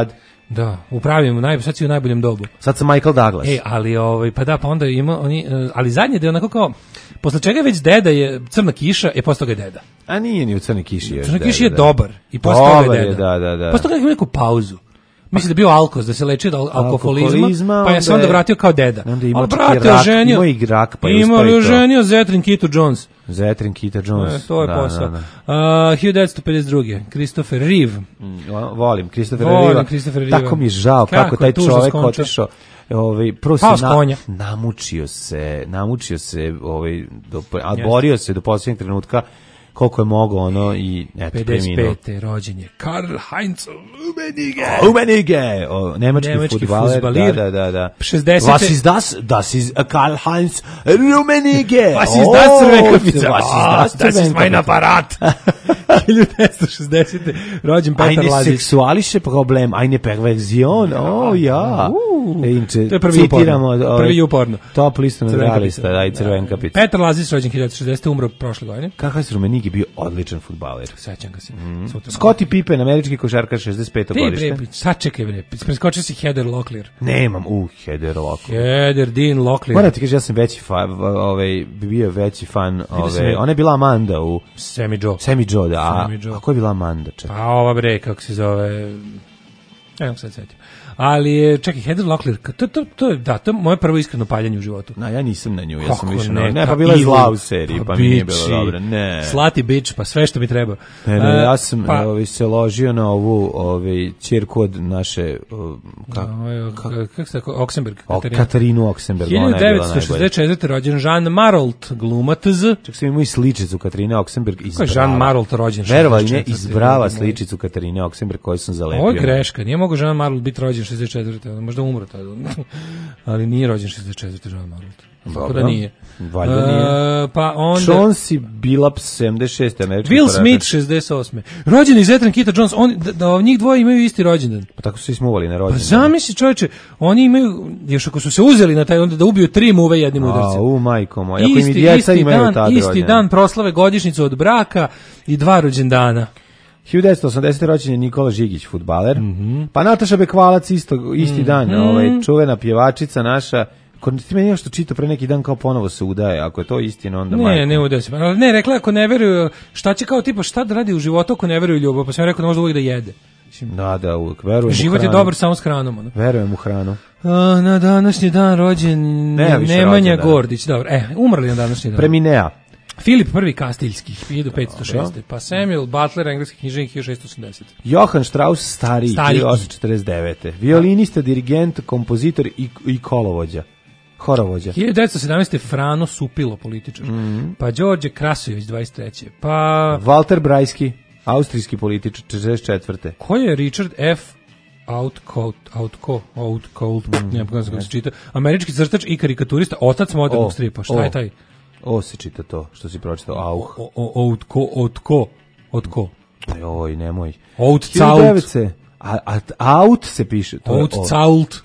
Da, u pravim, naj, sad si u najboljem dobu.
Sad sam Michael Douglas.
E, ali ovaj pa da, pa onda ima oni uh, ali zadnje da je onako kao posle čega je već deda je Crna kiša, je posle toga je deda.
A nije ni u Crnoj kiši.
Crna kiša je dobar i posle toga je deda.
Da, da, da.
Posle toga je neku pauzu. Mislim da je bio alkoz, da se leči od al- alkoholizma, pa je se onda vratio kao deda.
Onda ima
ali brate,
rak,
oženio,
ima i rak, pa je
ima
uspao i to.
oženio Zetrin Keto Jones.
Zetrin Keto Jones.
E, to je
da,
posao.
Da, da.
Uh, hiljadu devetsto pedeset druge. Christopher Reeve.
Mm, volim Christopher
Volim
Reeve.
Christopher Reeve.
Tako mi je žao kako,
Kako
taj
je tužno
čovjek
skončao.
otišao. Ovaj prvo se
Pao s
na,
konja.
namučio se, namučio se, ovaj do, a borio se do posljednjeg trenutka koliko je mogao ono i eto
pedeset
preminuo.
pete rođen je Karl Heinz Rummenigge.
Rummenigge, o, nemački,
Nemački
fudbaler,
fudbalir.
da, da, da, da.
šezdesete
Was ist das? Das ist Karl Heinz Rummenigge.
Was ist das, Crvenkapica?
Was ist
Ah,
das,
das ist mein
Crvenkapica?
aparat. hiljadu devetsto šezdesete rođen Petar
Eine
Lazić.
sexualische Problem, eine Perversion, oh ja.
Uh,
E, inče,
to je prvi
citiramo,
uporno.
ovaj,
Prvi uporno.
Top listu
Crvenkapica.
nadrealista, da, i Crvenkapica.
Petar Lazić rođen hiljadu devetsto šezdesete umro prošle godine.
Kakav je Rummenigge bio odličan fudbaler.
Sećam ga se.
Mm.
Sutra.
Scottie Pippen, američki košarkaš šezdeset petog
Ti
godište.
bre, sačekaj bre, preskočio si Heather Locklear.
Nemam, uh, Heather Locklear.
Heather Dean Locklear.
Moram ti kaži, ja sam veći fan, ovaj, bio veći fan,
sam
ove,
je-
ona je bila Amanda u
Sammy Joe.
Sammy Joe, da, a
Sammy Joe.
kako je bila Amanda, čekaj?
Pa ova bre, kako se zove... Ne mogu sad setim. Ali je, čekaj, Heather Locklear, to, to, to, je, da, to je moje prvo iskreno paljanje u životu.
Na, ja nisam na nju, ja
Kako
sam više
ne,
na... Ne,
ta
pa bila je
evil,
zla u seriji, pa, mi nije bilo
bići,
dobro, ne.
Slati bić, pa sve što mi treba.
Ne, ne,
E,
ja sam
pa,
ovaj, se ložio na ovu ovaj, ćerku od naše... o, Ka,
Ovaj,
ka,
kako se tako, Oksenberg,
o,
Katarina.
Katarinu Oksenberg, ona
hiljadu
je bila
devetsto šezdeset
najbolja.
četvrte rođen Jean Marolt, glumac.
Čak sam imao i sličicu Katarine Oksenberg iz
Ko je
Brava.
Jean Marolt rođen?
Verovali ne,
šezdeset
iz
četvrte
Brava
godine?
sličicu Katarine Oksenberg koju sam zalepio.
Ovo je greška, nije mogao Jean Marolt biti rođen šezdeset četvrte možda umro tada, ali nije rođen šezdeset četvrte Jean Marolt. Tako
Dobro.
da nije.
Valjda nije.
E, pa onda...
Chauncey Billups sedamdeset šeste američki
Will
košarkaš.
Smith šezdeset osme Rođen iz Zetran Keto Jones, on, da, da njih dvoje imaju isti rođendan.
Pa tako su i smuvali na
Pa
rođendan.
zamisli čovječe, oni imaju, još ako su se uzeli na taj, onda da ubiju tri muve jednim
A,
udarcem.
u majko moj, ako im i
Isti,
djeca
isti
imaju
dan,
tad
isti
rođendan.
dan proslave godišnjicu od braka i dva rođendana.
hiljadu devetsto osamdesete rođen je Nikola Žigić, fudbaler.
Mhm.
Pa Nataša Bekvalac isto, isti dan, ovaj, čuvena pjevačica naša. Kod ti meni nešto čitao pre neki dan kao ponovo se udaje. Ako je to istina, onda
Ne,
majko.
ne ude se. Ali ne, rekla ako ne veruju, šta će kao tipa, šta da radi u životu ako ne veruju u ljubav, pa sam joj rekao da možda uvijek da jede.
Da, da, uvijek. Verujem u
Život je
hranu.
dobar samo s hranom. Ono.
Verujem u hranu.
A, na današnji dan rođen
Ne, više
Nemanja
rođendan.
Gordić. Dobro, e, umrli na današnji dan.
Preminea.
Filip prvi Kastiljski, hiljadu petsto šeste Pa Samuel Butler, engleski književnik, hiljadu šessto osamdesete
Johann Strauss, stariji,
Stariji.
hiljadu osamsto četrdeset devete Violinista, dirigent, kompozitor i, i kolovođa. Horovođa.
hiljadu devetsto sedamnaeste Frano Supilo, političar.
Mhm.
Pa Đorđe Krasojević, dvadeset treće Pa
Walter Brajski, austrijski političar, četrdeset četvrte
ko je Richard F. Outcoat, Outco, Outcoat,
Mm,
ne znam kako se čita, američki crtač i karikaturista, otac modernog
O,
stripa. Šta
o.
je taj?
O, se čita to, što si pročitao, auh.
O, o, Outco, Outco, Outco.
Oj, nemoj.
Outcaut.
hiljadu devetsto A, a, out se piše. To je o.
Outcaut.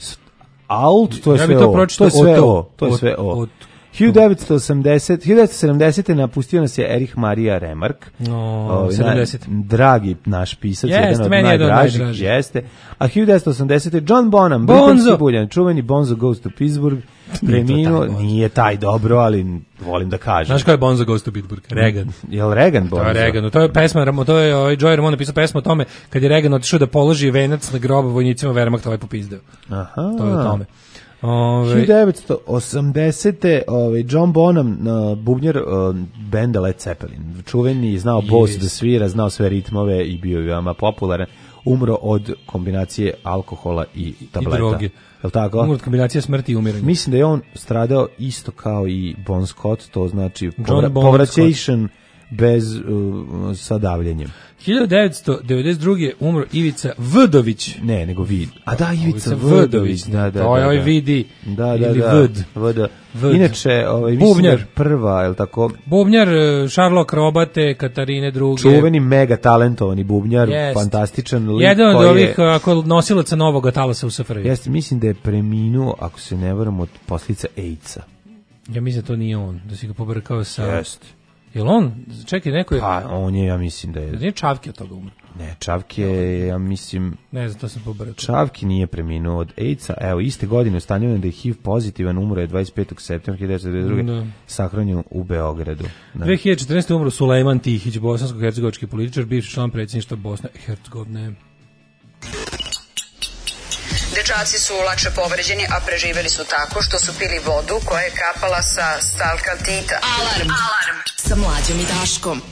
Out, to je
Ja bi
sve
to
o.
pročitao
To je sve
oto.
o. To je
Ot-
sve o.
ot-
hiljadu devetsto osamdesete hiljadu devetsto sedamdesete napustio nas je Erich Maria Remarque.
No,
Ovaj,
sedamdesete
na- Dragi naš pisac,
Jeste,
jedan od
meni je jedan od
najdražih,
najdražih.
jeste. A hiljadu devetsto osamdesete John Bonham,
Bonzo.
britanski buljan, čuveni Bonzo Goes to Pittsburgh, preminuo,
taj Bonzo.
nije taj dobro, ali volim da kažem.
Znaš ko je Bonzo Goes to Bitburg? Reagan.
Jel Reagan Bonzo?
To je Reagan. To je pesma, to je ovaj Joey Ramone napisao pesmu o tome kad je Reagan otišao da položi venac na grob vojnicima Wehrmachta, ovaj popizdeo.
Aha.
To je o tome. Ove,
hiljadu devetsto osamdesete ovaj John Bonham, uh, bubnjar uh, benda Led Zeppelin, čuveni, znao bos
Yes.
da svira, znao sve ritmove i bio je veoma popularan, umro od kombinacije alkohola i tableta.
I droge.
Jel tako?
Umro od kombinacija smrti i umiranja.
Mislim da je on stradao isto kao i Bon Scott, to znači povra,
Bon
povraćation bez uh, sa davljenjem.
hiljadu devetsto devedeset druge umro Ivica Vdović.
Ne, nego vid. A da, Ivica
Vdović,
Vdović, da, da.
To je
da,
ovaj
da.
V D.
Da, da,
ili
da.
Vd.
Vd.
Vd.
Inače, ovaj, mislim
Bubnjar.
da je prva, je li tako,
Bubnjar, Sherlock Robate, Katarine druge.
čuveni mega talentovani bubnjar,
Jest.
fantastičan lik
Jedan od
koji je-
ovih ako nosilaca novog talasa u S F R J.
Jeste, mislim da je preminuo, ako se ne varam, od posljedica AIDS-a.
Ja mislim da to nije on, da si ga pobrkao sa...
Jeste.
Jel on, čekaj, neko je...
Pa, on je, ja mislim da je...
Nije Čavki od toga umro.
Ne, Čavki je, ja mislim...
Ne znam, to sam pobrao.
Čavki nije preminuo od AIDS-a. Evo, iste godine ustanovljeno da je H I V pozitivan, umro je dvadeset petog septembra hiljadu devetsto devedeset druge. Da. Sahranjen u Beogradu. Da.
dve hiljade četrnaeste. umro Sulejman Tihić, bosansko-hercegovački političar, bivši član predsjedništva Bosne i Hercegovine.
Dečaci su lakše povređeni, a preživeli su tako što su pili vodu koja je kapala sa stalkaltita.
Alarm! Alarm! Sa Mlađom i Daškom.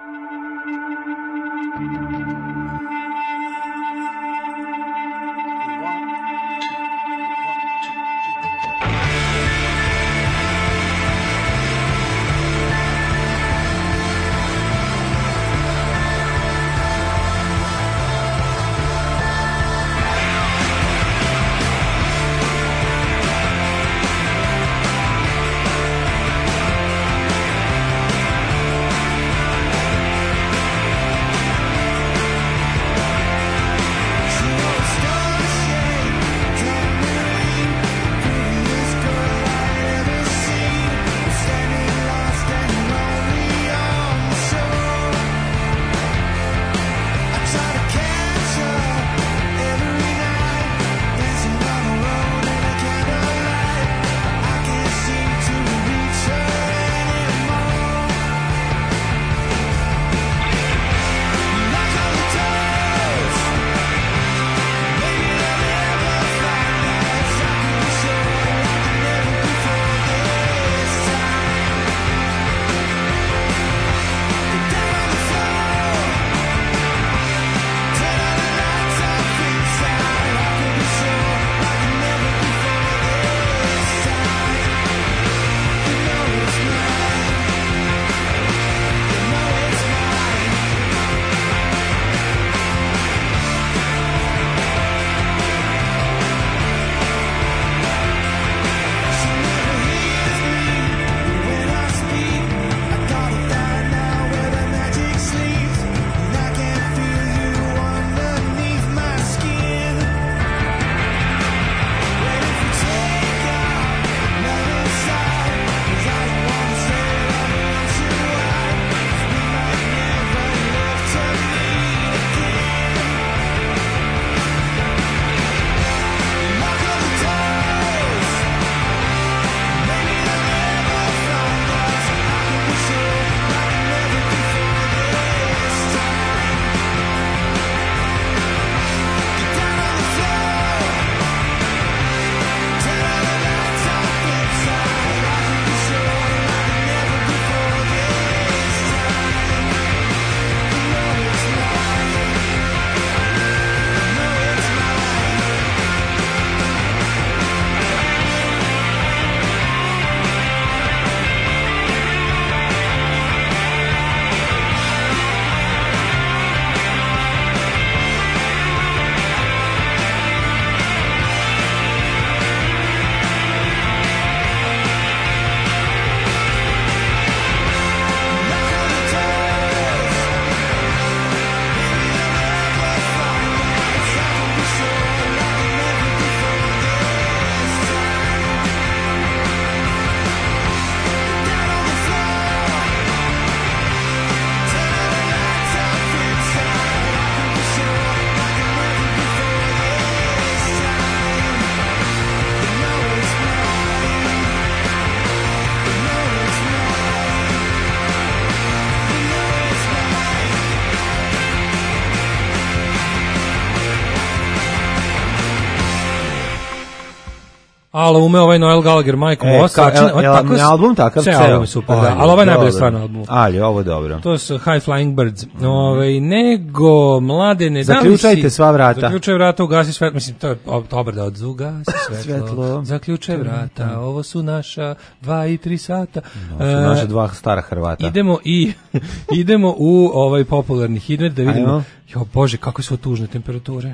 Alo, ume ovaj Noel Gallagher, majko
e,
Mosa.
Je album takav
ceo? Sve album je super, da. Ali ovo je najbolja stvar na albumu.
Ali, ovo dobro.
To su High Flying Birds. Mm. Ove, nego, mlade, ne
zaključajte sva vrata.
Zaključaj vrata, ugasi svetlo. Mislim, to je dobro da od ugasi svetlo. svetlo. Zaključaj vrata, ovo su naša dva i tri sata.
No, su uh, naša dva stara Hrvata.
Idemo i idemo u ovaj popularni hitmet da vidimo. Ajmo. Jo, Bože, kako su tužne temperature.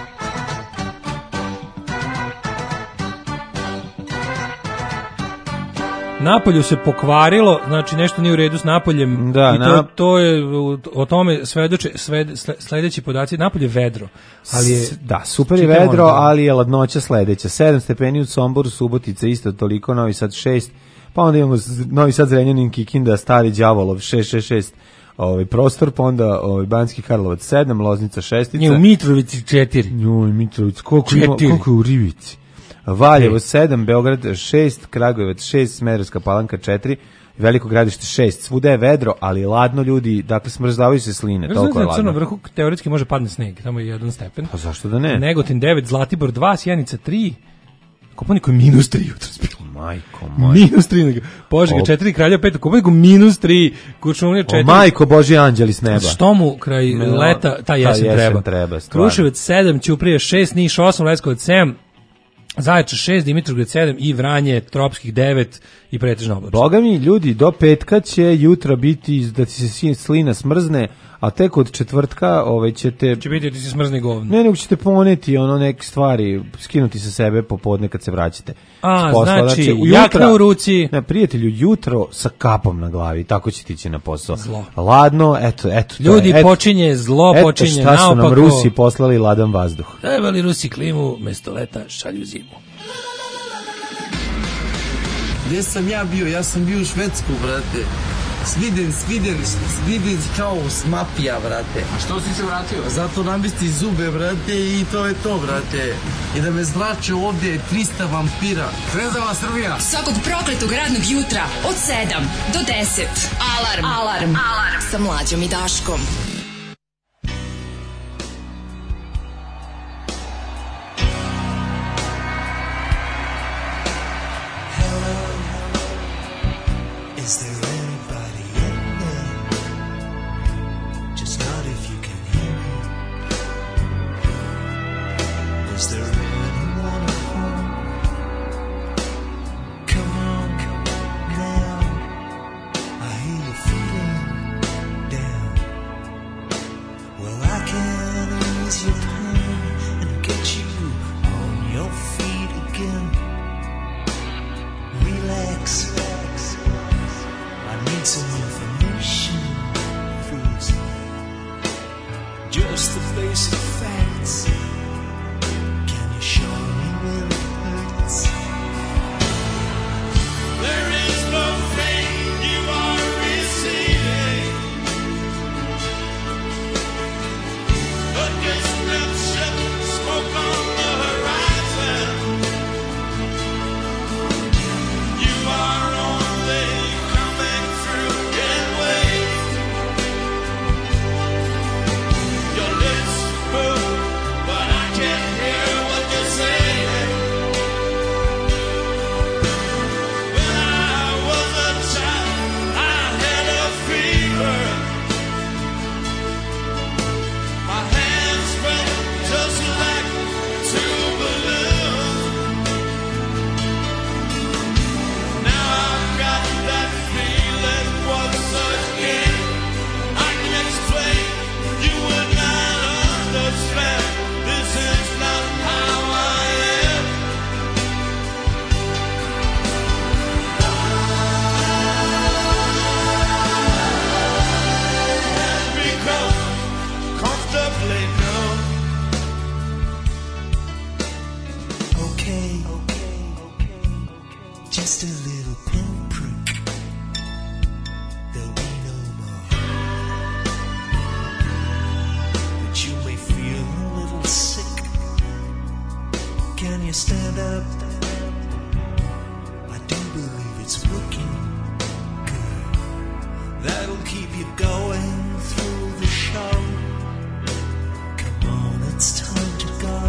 Napolju se pokvarilo, znači nešto nije u redu s napoljem
da,
i to,
na...
to je o tome svedoče sved, sledeći podaci. Napolje je vedro, ali je,
da, super je vedro, ali je ladnoća sledeća. sedam stepeni u Somboru, Subotica isto toliko, Novi Sad šest, pa onda imamo Novi Sad, Zrenjanin, Kikinda, Stari Đavolov šest šest šest ovaj prostor, pa onda ovaj Banjski Karlovac sedam, Loznica šestica.
Nju Mitrovici četiri.
Nju Mitrovici, koliko ima, koliko je u Rivici. Valjevo sedam, Beograd šest, Kragujevac šest, Smederevska Palanka četiri, Veliko Gradište šest. Svuda je vedro, ali ladno, ljudi, dakle smrzavaju se sline, toliko je ladno. Na Crnom vrhu
teoretski može padne sneg, tamo je jedan stepen.
Pa zašto da ne?
Negotin devet, Zlatibor dva, Sjenica tri, Kopaoniku je minus tri jutros bilo.
Majko moj.
Minus tri. Požega četiri, Kraljevo pet, Kopaoniku minus tri, Kuršumlija četiri.
O majko Božji anđeli s neba.
Što mu kraj no, leta, ta jesen, ta jesen treba. treba Kruševac sedam, Ćuprija šest, Niš osam, Leskovac sedam, Zaječar šest, Dimitrovgrad sedam i Vranje tropskih devet i pretežno oblačno.
Boga mi, ljudi, do petka će jutra biti da ti se slina smrzne, a tek od četvrtka ovaj, ćete...
Će biti da ti se smrzne govno.
Ne, nego ćete poneti ono neke stvari, skinuti sa sebe popodne kad se vraćate.
A, posla, znači, znači jutra, jakna u ruci.
Ne, prijatelju, jutro sa kapom na glavi, tako će tići na posao.
Zlo.
Ladno, eto, eto.
Ljudi,
et,
počinje zlo,
eto
počinje
naopako. Eto šta su
naopako.
nam Rusi poslali ladan vazduh.
Trebali Rusi klimu, mesto leta šalju zimu.
Gdje sam ja bio? Ja sam bio u Švedsku, brate. Sviden, sviden, sviden kao mafija, brate.
A što si se vratio?
Zato namesti zube, brate, i to je to, brate. I da me zrače ovdje trista vampira.
Trezava Srbija.
Svakog prokletog radnog jutra od sedam do deset. Alarm. Alarm. Alarm. Sa Mlađom i Daškom.
Is there anybody in there? Just not if you can hear me. Is there anyone at home? Come on, come on now. I hear you feeling down. Well, I can ease your pain and get you on your feet again. Relax, relax. I need some information, please. Just the basic facts. Can you show me where it hurts?
There is no pain you are receiving. A distant ship, smoke on the horizon. You are only your lips move, but I can't hear what you're saying. When I was a child, I had a fever. My hands felt just like two balloons. Now I've got that feeling once again. I can explain, you would not understand. This is not how I am. I have become comfortably numb.
Okay, okay, okay, okay. Just a little pinprick. There'll be no more. But you may feel a little sick. Can you stand up? I do believe it's working good. That'll keep you going through the show. Come on, it's time to go.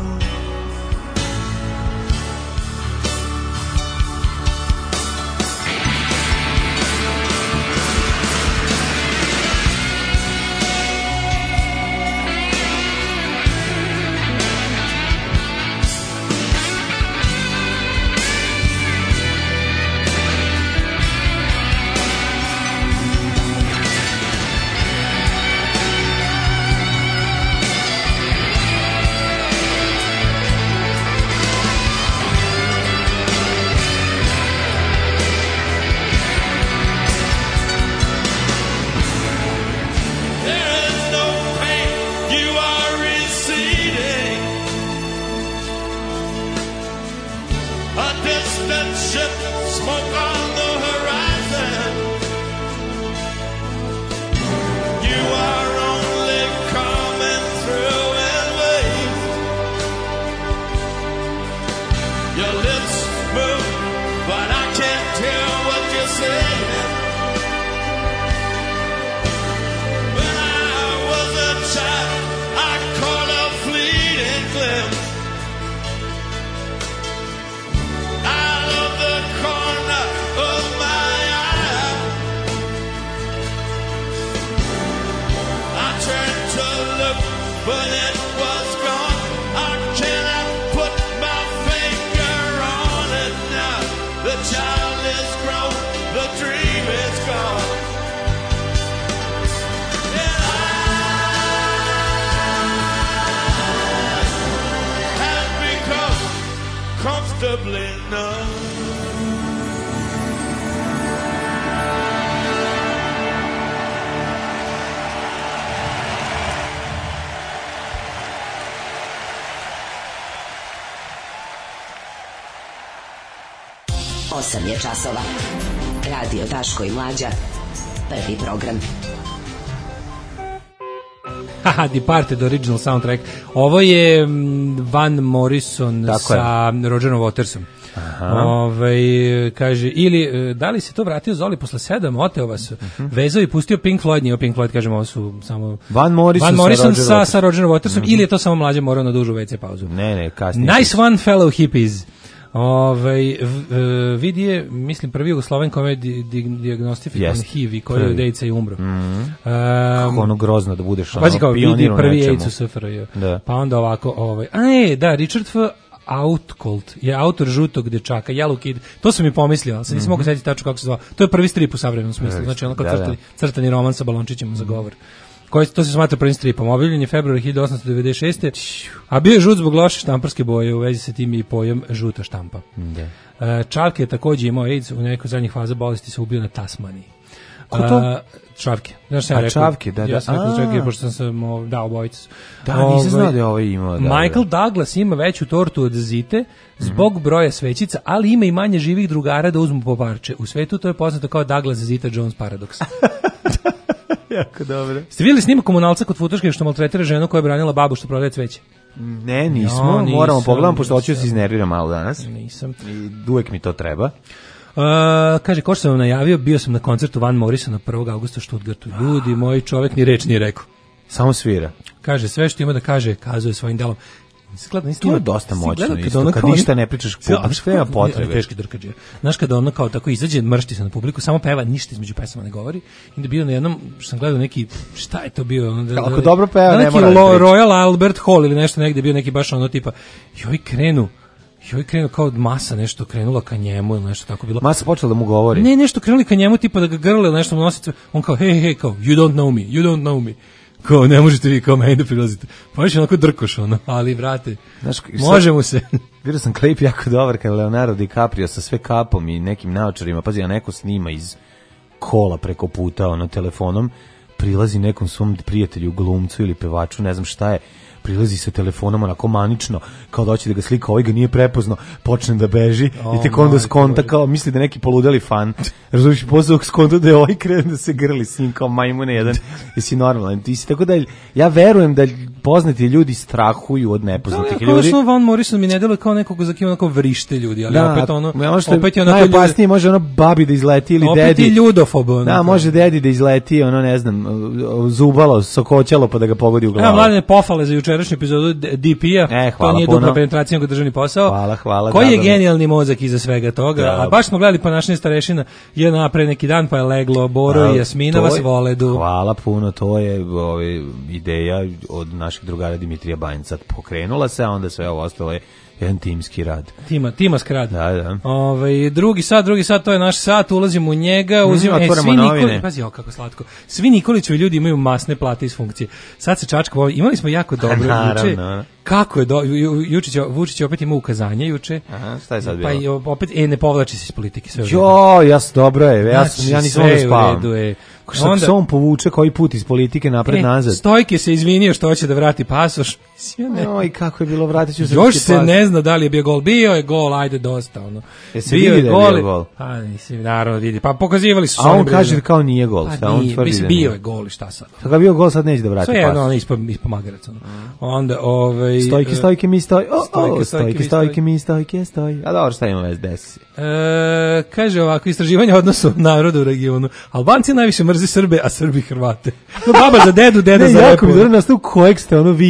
There is no pain, you are receding. A distant ship, smoke on the horizon. glimpse out of the corner of my eye. I turned to look, but it was gone. I cannot put my finger on it now. The child is grown, the dream is gone. And I have become comfortably numb.
osam je časova. Radio Daško i Mlađa. Prvi program.
Haha, Departed original soundtrack. Ovo je mm, Van Morrison
Tako
sa
je.
Rogerom Watersom. Ovaj kaže, ili e, da li se to vratio Zoli posle sedam, oteo vas, uh-huh. vezao i pustio Pink Floyd, nije Pink Floyd, kažemo, ovo su samo
Van Morrison,
Van Morrison
sa,
sa, sa Rogerom Watersom, uh-huh. ili je to samo Mlađe morao na dužu ve ce pauzu.
Ne, ne, kasnije.
Nice one fellow hippies. Ovaj vidi je, mislim, prvi Jugosloven kome je di, di, diagnostifikovan
yes.
H I V i koji je od AIDS-a i umro.
Mm-hmm. Um,
Kako
ono grozno da budeš ono
pazi kao vidi prvi
nečemu.
AIDS u S F R J. Da. Pa onda ovako, ovaj, a ne, da, Richard F. Outcolt je autor Žutog dečaka, Yellow Kid. To sam mi pomislio, ali sad nisam mm-hmm. mogu setiti tačno kako se zvao. To je prvi strip u savremenom smislu, znači ono kao da, crtani, da. crtani roman sa balončićima za govor. Koji to se smatra prvim stripom. Objavljen je februar hiljadu osamsto devedeset šeste. A bio je žut zbog loše štamparske boje, u vezi sa tim i pojam žuta štampa. Da. Čavke je takođe imao AIDS, u nekoj zadnjih faza bolesti se ubio na Tasmaniji.
Ko to?
Čavke. Znaš šta ja rekao?
Čavke, da, da.
Ja sam rekao Čavke, pošto sam se dao obojicu.
Da, nisam znao da je ovo imao. Da,
Michael
da.
Douglas ima veću tortu od Zite zbog mm-hmm. broja svećica, ali ima i manje živih drugara da uzmu po parče. U svetu to je poznato kao Douglas Zita Jones paradoks.
Jako dobro.
Ste vidjeli snimak komunalca kod Futoške što maltretira ženu koja je branila babu što prodaje cveće?
Ne, nismo. No, nisam, moramo pogledamo, pošto hoću da se iznerviram malo danas.
Nisam.
I uvek mi to treba.
Uh, kaže, ko što sam vam najavio, bio sam na koncertu Van Morrisona prvog avgusta u Stuttgartu. Ljudi, moj čovjek ni reč nije rekao.
Samo svira.
Kaže, sve što ima da kaže, kazuje svojim delom. Gleda,
to je dosta moćno isto, kad, kad ništa ne pričaš publiku, nema potrebe.
Teški drkađe. Znaš kada ono kao tako izađe, mršti se na publiku, samo peva, ništa između pesama ne govori. I da bio na jednom, što sam gledao neki, šta je to bio? Ono, da,
ako dobro peva,
da,
ne mora
da Royal Albert Hall ili nešto negde, bio neki baš ono tipa, joj krenu, joj krenu kao masa nešto krenula ka njemu ili nešto tako bilo.
Masa počela da mu govori.
Ne, nešto krenuli ka njemu tipa da ga grle, nešto mu nosi, on kao, hej, hej, kao, you don't know me, you don't know me. Kao, ne možete vi kao meni da prilazite. Pa još onako drkoš, ono, ali vrate, znaš, može mu se.
Vidio sam klip jako dobar kada Leonardo DiCaprio sa sve kapom i nekim naočarima, pazi, a neko snima iz kola preko puta, ono, telefonom, prilazi nekom svom prijatelju, glumcu ili pevaču, ne znam šta je, prilazi sa telefonom onako manično, kao da hoće da ga slika, ovaj ga nije prepoznao, počne da beži oh, i tek onda skonta kao, misli da neki poludeli fan, razumiješ, posle skonta da je ovaj krene da se grli s njim kao majmune jedan, jesi normalan, ti si tako da, ja verujem da poznati ljudi strahuju od nepoznatih
da,
ljudi.
Da, Van Morrison mi ne deluje kao nekog za kim onako vrište ljudi, ali
da,
opet ono,
opet je onako najopasnije, ljudi, može ono babi da izleti ili
opet
dedi.
Opet i ljudofob. Ono,
da, može dedi da izleti, ono ne znam, zubalo, sokoćalo pa da ga pogodi u glavu.
Evo, mladene pohvale za jučerašnju epizodu D P-a,
e,
to nije dupla penetracija, nego državni posao.
Hvala, hvala.
Koji je genijalni mozak iza svega toga, da, a baš smo gledali pa našne starešina je napre neki dan, pa je leglo Boro da, i Jasmina vas voledu.
Hvala puno, to je ovaj, ideja od naših drugara Dimitrija Banjca pokrenula se, a onda sve ovo ostalo je jedan timski rad.
Tima, timask rad.
Da, da.
Ovaj drugi sat, drugi sat, to je naš sat, ulazimo u njega, uzimamo,
mm,
e, svi Nikolić, pazi, o, kako slatko. Svi Nikolićevi ljudi imaju masne plate iz funkcije. Sad se čačka, imali smo jako dobro juče. Kako je do, ju, Jučić, Vučić opet ima ukazanje juče.
Aha, šta je sad bilo?
Pa i opet e ne povlači se iz politike sve.
Jo, jas dobro je, ja sam
znači,
ja nisam mogao spavati.
Je.
Šta se on povuče koji put iz politike napred
e,
nazad.
Stojke se izvinio što hoće da vrati pasoš.
No, i kako je bilo, vratit ću se.
Još se pas. Ne zna da li je bio gol. Bio je gol, ajde dosta. Ono.
Je se bio vidi da je bio gol?
A, nisi, naravno vidi. Pa pokazivali su.
A on kaže da kao nije gol.
Pa
on
nije,
tvrdi
mislim,
da
bio je gol i šta sad?
Sad ga bio gol, sad neće da vrati pas.
Sve jedno, ono, ispod, ispod magarac. Ono. Mm. Onda, ovaj...
Stojke, stojke, mi stoj. O, stojke, stojke, stojke, mi stojke, stoj. A dobro, šta ima vez desi?
E, kaže ovako, istraživanje odnosu naroda u regionu. Albanci najviše mrzi Srbe, a Srbi Hrvate. No, baba za dedu, deda
ne,
za
jako
repu.
Mi dobro nastavu kojeg ste ono vi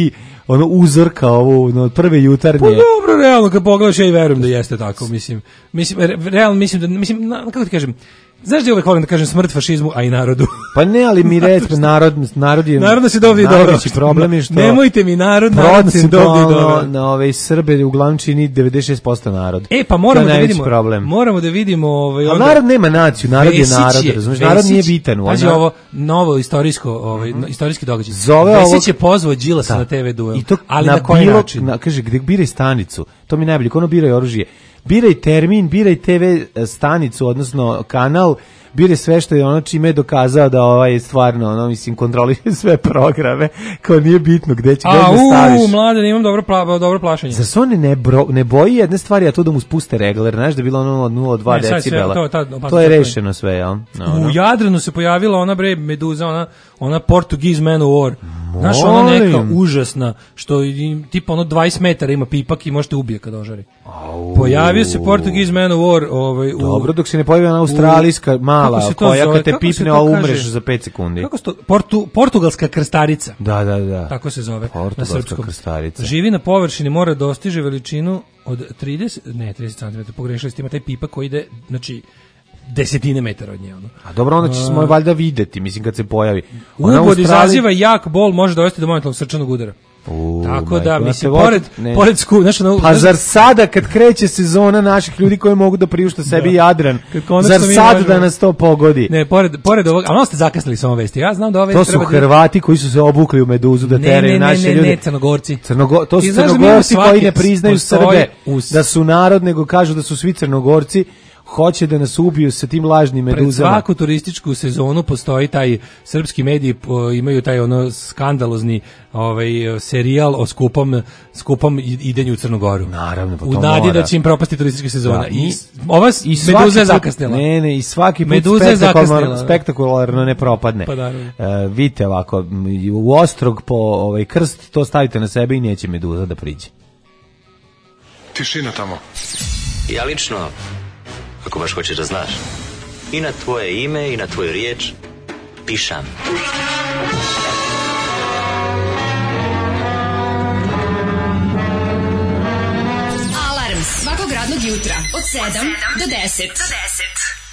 ono uzorka ovo, no, prve jutarnje.
Pa dobro, realno, kad pogledaš, ja i verujem da jeste tako, mislim. Mislim, re- realno mislim da, mislim, na, kako ti kažem, znaš da uvek volim da kažem smrt fašizmu, a i narodu.
Pa ne, ali mi recimo, narod, narod je...
Narod nas je dovde i dobro.
Najveći problem je što...
Nemojte mi narod, narod nas je dovde i dobro.
Procentualno na ove Srbe uglavnom čini devedeset šest posto narod.
E, pa moramo
To je
da
najveći
vidimo,
problem.
moramo da vidimo... Ovaj,
A
onda-
narod nema naciju, narod je
Vesić
narod, razumiješ, narod nije
Vesić-
bitan.
Pazi
ona-
ovo, novo istorijsko, ovaj, no- istorijski događaj.
Zove
Vesić
ovog-
je pozvao Đilasa
Da.
na te ve duel.
I to
ali na, koji
bilo-
način?
Na, kaže, gde biraj stanicu, to mi je najbolje, ono biraj oružje. Biraj termin, biraj te ve stanicu, odnosno kanal, biraj sve što je ono čime je dokazao da ovaj stvarno, ono, mislim, kontroliše sve programe, kao nije bitno gde će, gde
A,
da staviš.
u, mlade, imam dobro, pla, dobro plašenje.
Zar se on ne, bro, ne boji jedne stvari, a to da mu spuste regler, znaš da je bilo ono od nula zarez dva
Ne, sad je sve,
decibela.
to je ta opasnost,
To je
to je.
rešeno sve, jel? No,
U Jadranu se pojavila ona bre meduza, ona ona Portuguese man of war. Znaš, ona neka
Molim.
užasna, što im, tipa ono dvadeset metara ima pipak i možete ubije kad ožari. Pojavio se Portuguese man of war, ovaj, u...
Dobro, dok se ne pojavi ona australijska mala,
kako se to
koja
zove?
kad te
Kako se
pipne,
to
a umreš
kaže?
za pet sekundi.
Kako se to, Portu, portugalska krstarica.
Da, da, da.
Tako se zove na
Portugalska
srpskom.
krstarica.
Živi na površini, mora dostiže veličinu od trideset, ne trideset centimetara, pogrešili ste, ima taj pipak koji ide, znači, desetine metara od nje. Ono.
A dobro, onda će se moj valjda videti, mislim, kad se pojavi.
Ubod
Australi-
izaziva jak bol, može dovesti do momentalnog srčanog udara.
U,
Tako da,
majko,
mislim,
znate,
pored,
ne.
pored sku, znaš, ono,
Pa zar sada kad kreće sezona naših ljudi koji mogu da priušte sebi
Da.
Jadran,
Kad konačno
zar
mi
sad
možemo-
da nas to pogodi?
ne, pored, pored ovog, a ono ste zakasnili sa ovom vesti, ja znam da ove
To
vesti
su
treba da-
Hrvati koji su se obukli u meduzu da
Ne,
teraju
ne, ne,
naše
ne,
ljude.
ne, Crnogorci.
Crnogo, to
Ti
su
znaš da mi
Crnogorci
imamo
koji
svaki-
ne priznaju
postoji
Srbe
uz-
da su narod, nego kažu da su svi Crnogorci, hoće da nas ubiju sa tim lažnim
Pred
meduzama.
svaku turističku sezonu postoji taj srpski mediji po- imaju taj ono skandalozni ovaj serijal o skupom skupom i- idenju u Crnu Goru.
Naravno, pa to
U nadi
mora.
da će im propasti turistička sezona.
Da,
I
i-
ova
I svaki
meduza je
put-
zakasnila.
Ne, ne, i svaki put
Meduza je
spektakularno,
zakasnila.
spektakularno ne propadne.
Pa naravno.
E, vidite ovako, m, u ostrog po ovaj krst to stavite na sebe i neće meduza da priđe.
Tišina tamo.
Ja lično, ako baš hoćeš da znaš, i na tvoje ime i na tvoju riječ pišam.
Alarm svakog radnog jutra od sedam do deset. Do deset.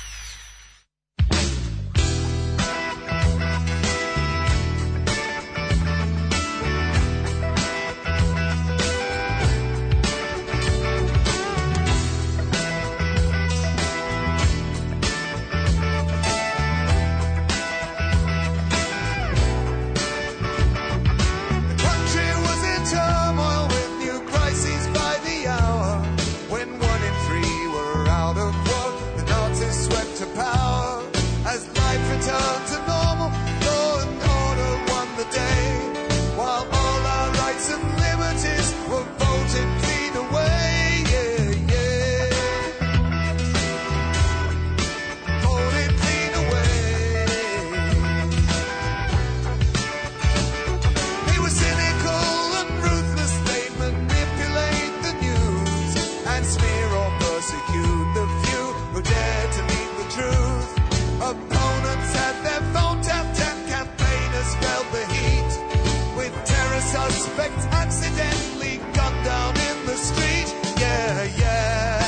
Country was in turmoil with new crises by the hour. When one in three were out of work, the Nazis swept to power. As life returned to normal, law and order won the day. While all our rights and liberties were voted clean away. Yeah, yeah. Voted clean away. They were cynical and ruthless, they'd manipulate the news and smear or persecute the few who dared to meet the truth. Opponents had their phone tapped and campaigners felt the heat, with terror suspects accidentally gunned down in the street. Yeah, yeah.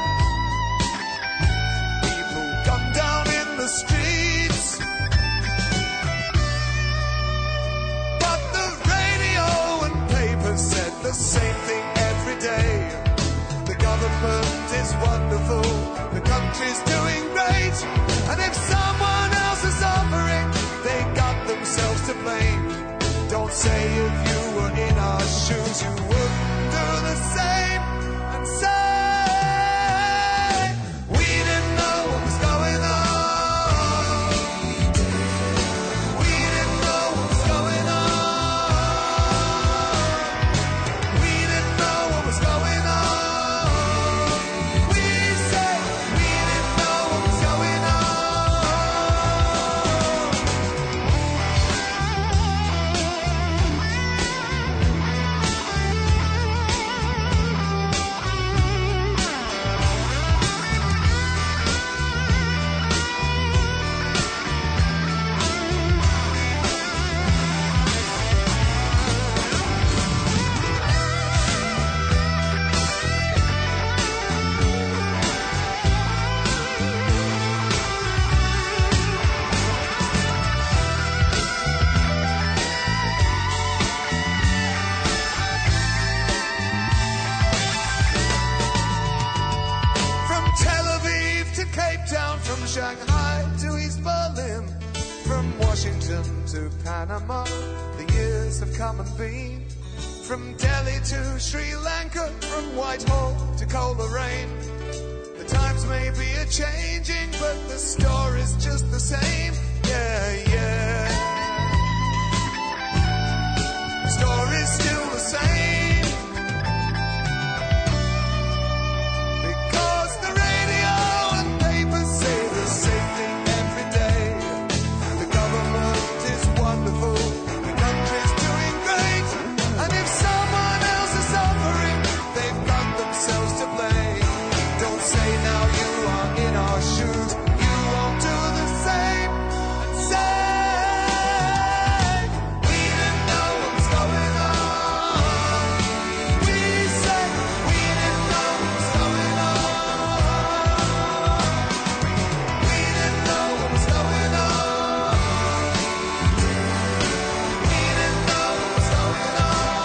People gunned down in the streets. But the radio and papers said the same thing every day. The government is wonderful, the country's doing great. And if someone else is suffering, they got themselves to blame. Don't say if you were in our shoes, you wouldn't do the same. And say, we didn't know what was going on. We didn't know what was going on. We didn't know what was going on. We say we didn't know
Shanghai to East Berlin, from Washington to Panama, the years have come and been. From Delhi to Sri Lanka, from Whitehall to Coleraine. The times may be a-changing, but the story's just the same. Yeah, yeah. Story's still the same. Because the radio and papers say the same thing every day. The government is wonderful, the country's doing great. And if someone else is suffering, they've got themselves to blame. Don't say now you are in our shoes, you won't do the same. Say we didn't know what was going on. We say we didn't know what was going on. We didn't know what was going on. We didn't know what was going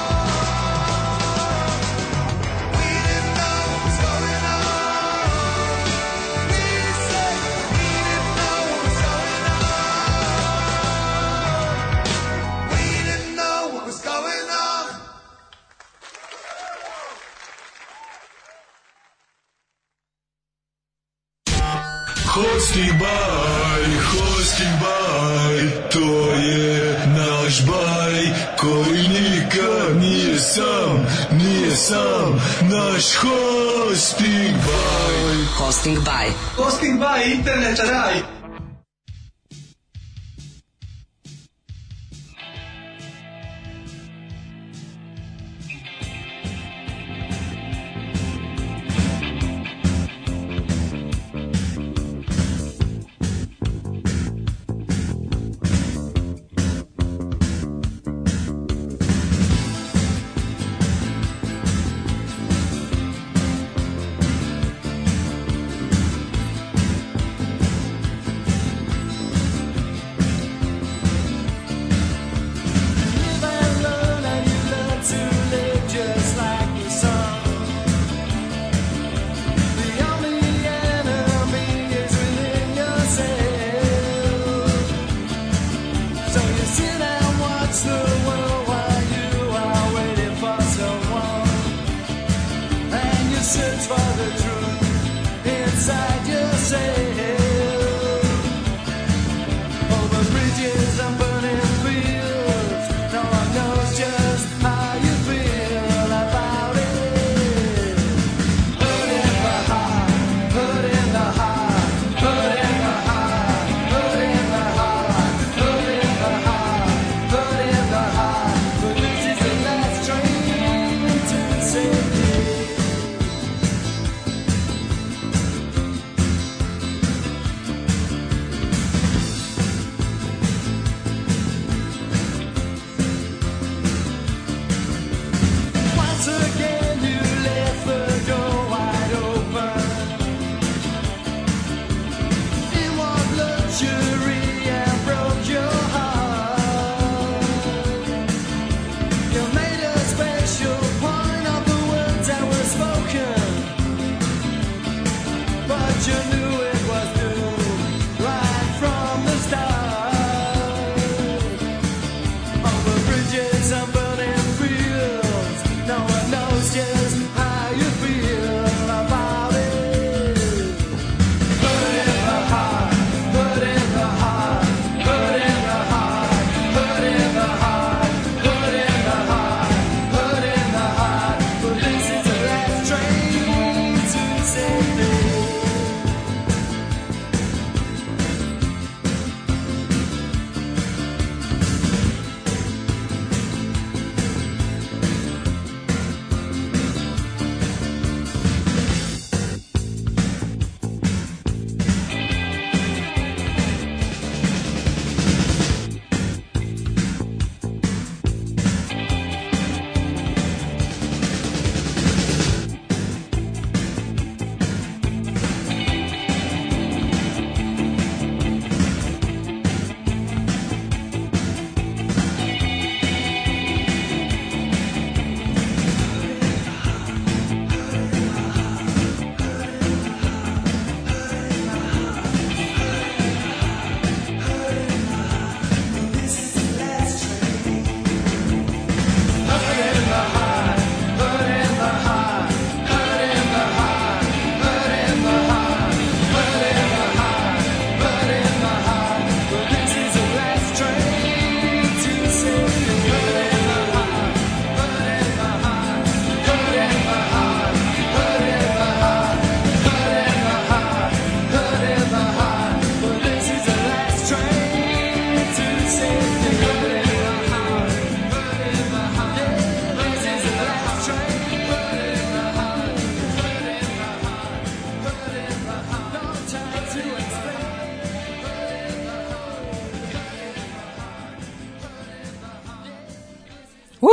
on. We didn't know what was going on. We say we didn't know what was going on. We didn't know what was going on.
Hosting by, hosting by, to je naš baj, koji nikad nije sam, nije sam, naš hosting by.
Hosting by.
Hosting by internet raj.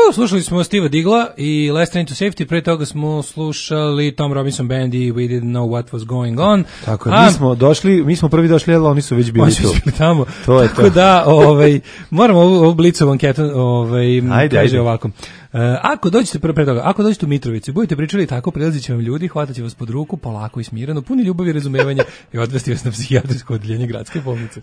Uh, slušali smo Steva Digla i Last Train to Safety, pre toga smo slušali Tom Robinson Band i We Didn't Know What Was Going On.
Tako,
A,
mi smo došli, mi smo prvi došli, ali oni su već bili
oni su
tu.
bili tamo.
To je
Tako
to.
da, ovaj, moramo ovu, ovu blicovu anketu, ovaj,
Ajde,
kaže
ajde.
ovako. Uh, ako dođete pre, pre toga, ako dođete u Mitrovicu, budete pričali tako, prilazit će vam ljudi, hvatat će vas pod ruku, polako i smireno, puni ljubavi i razumevanja i odvesti vas na psihijatrijsko odjeljenje gradske bolnice.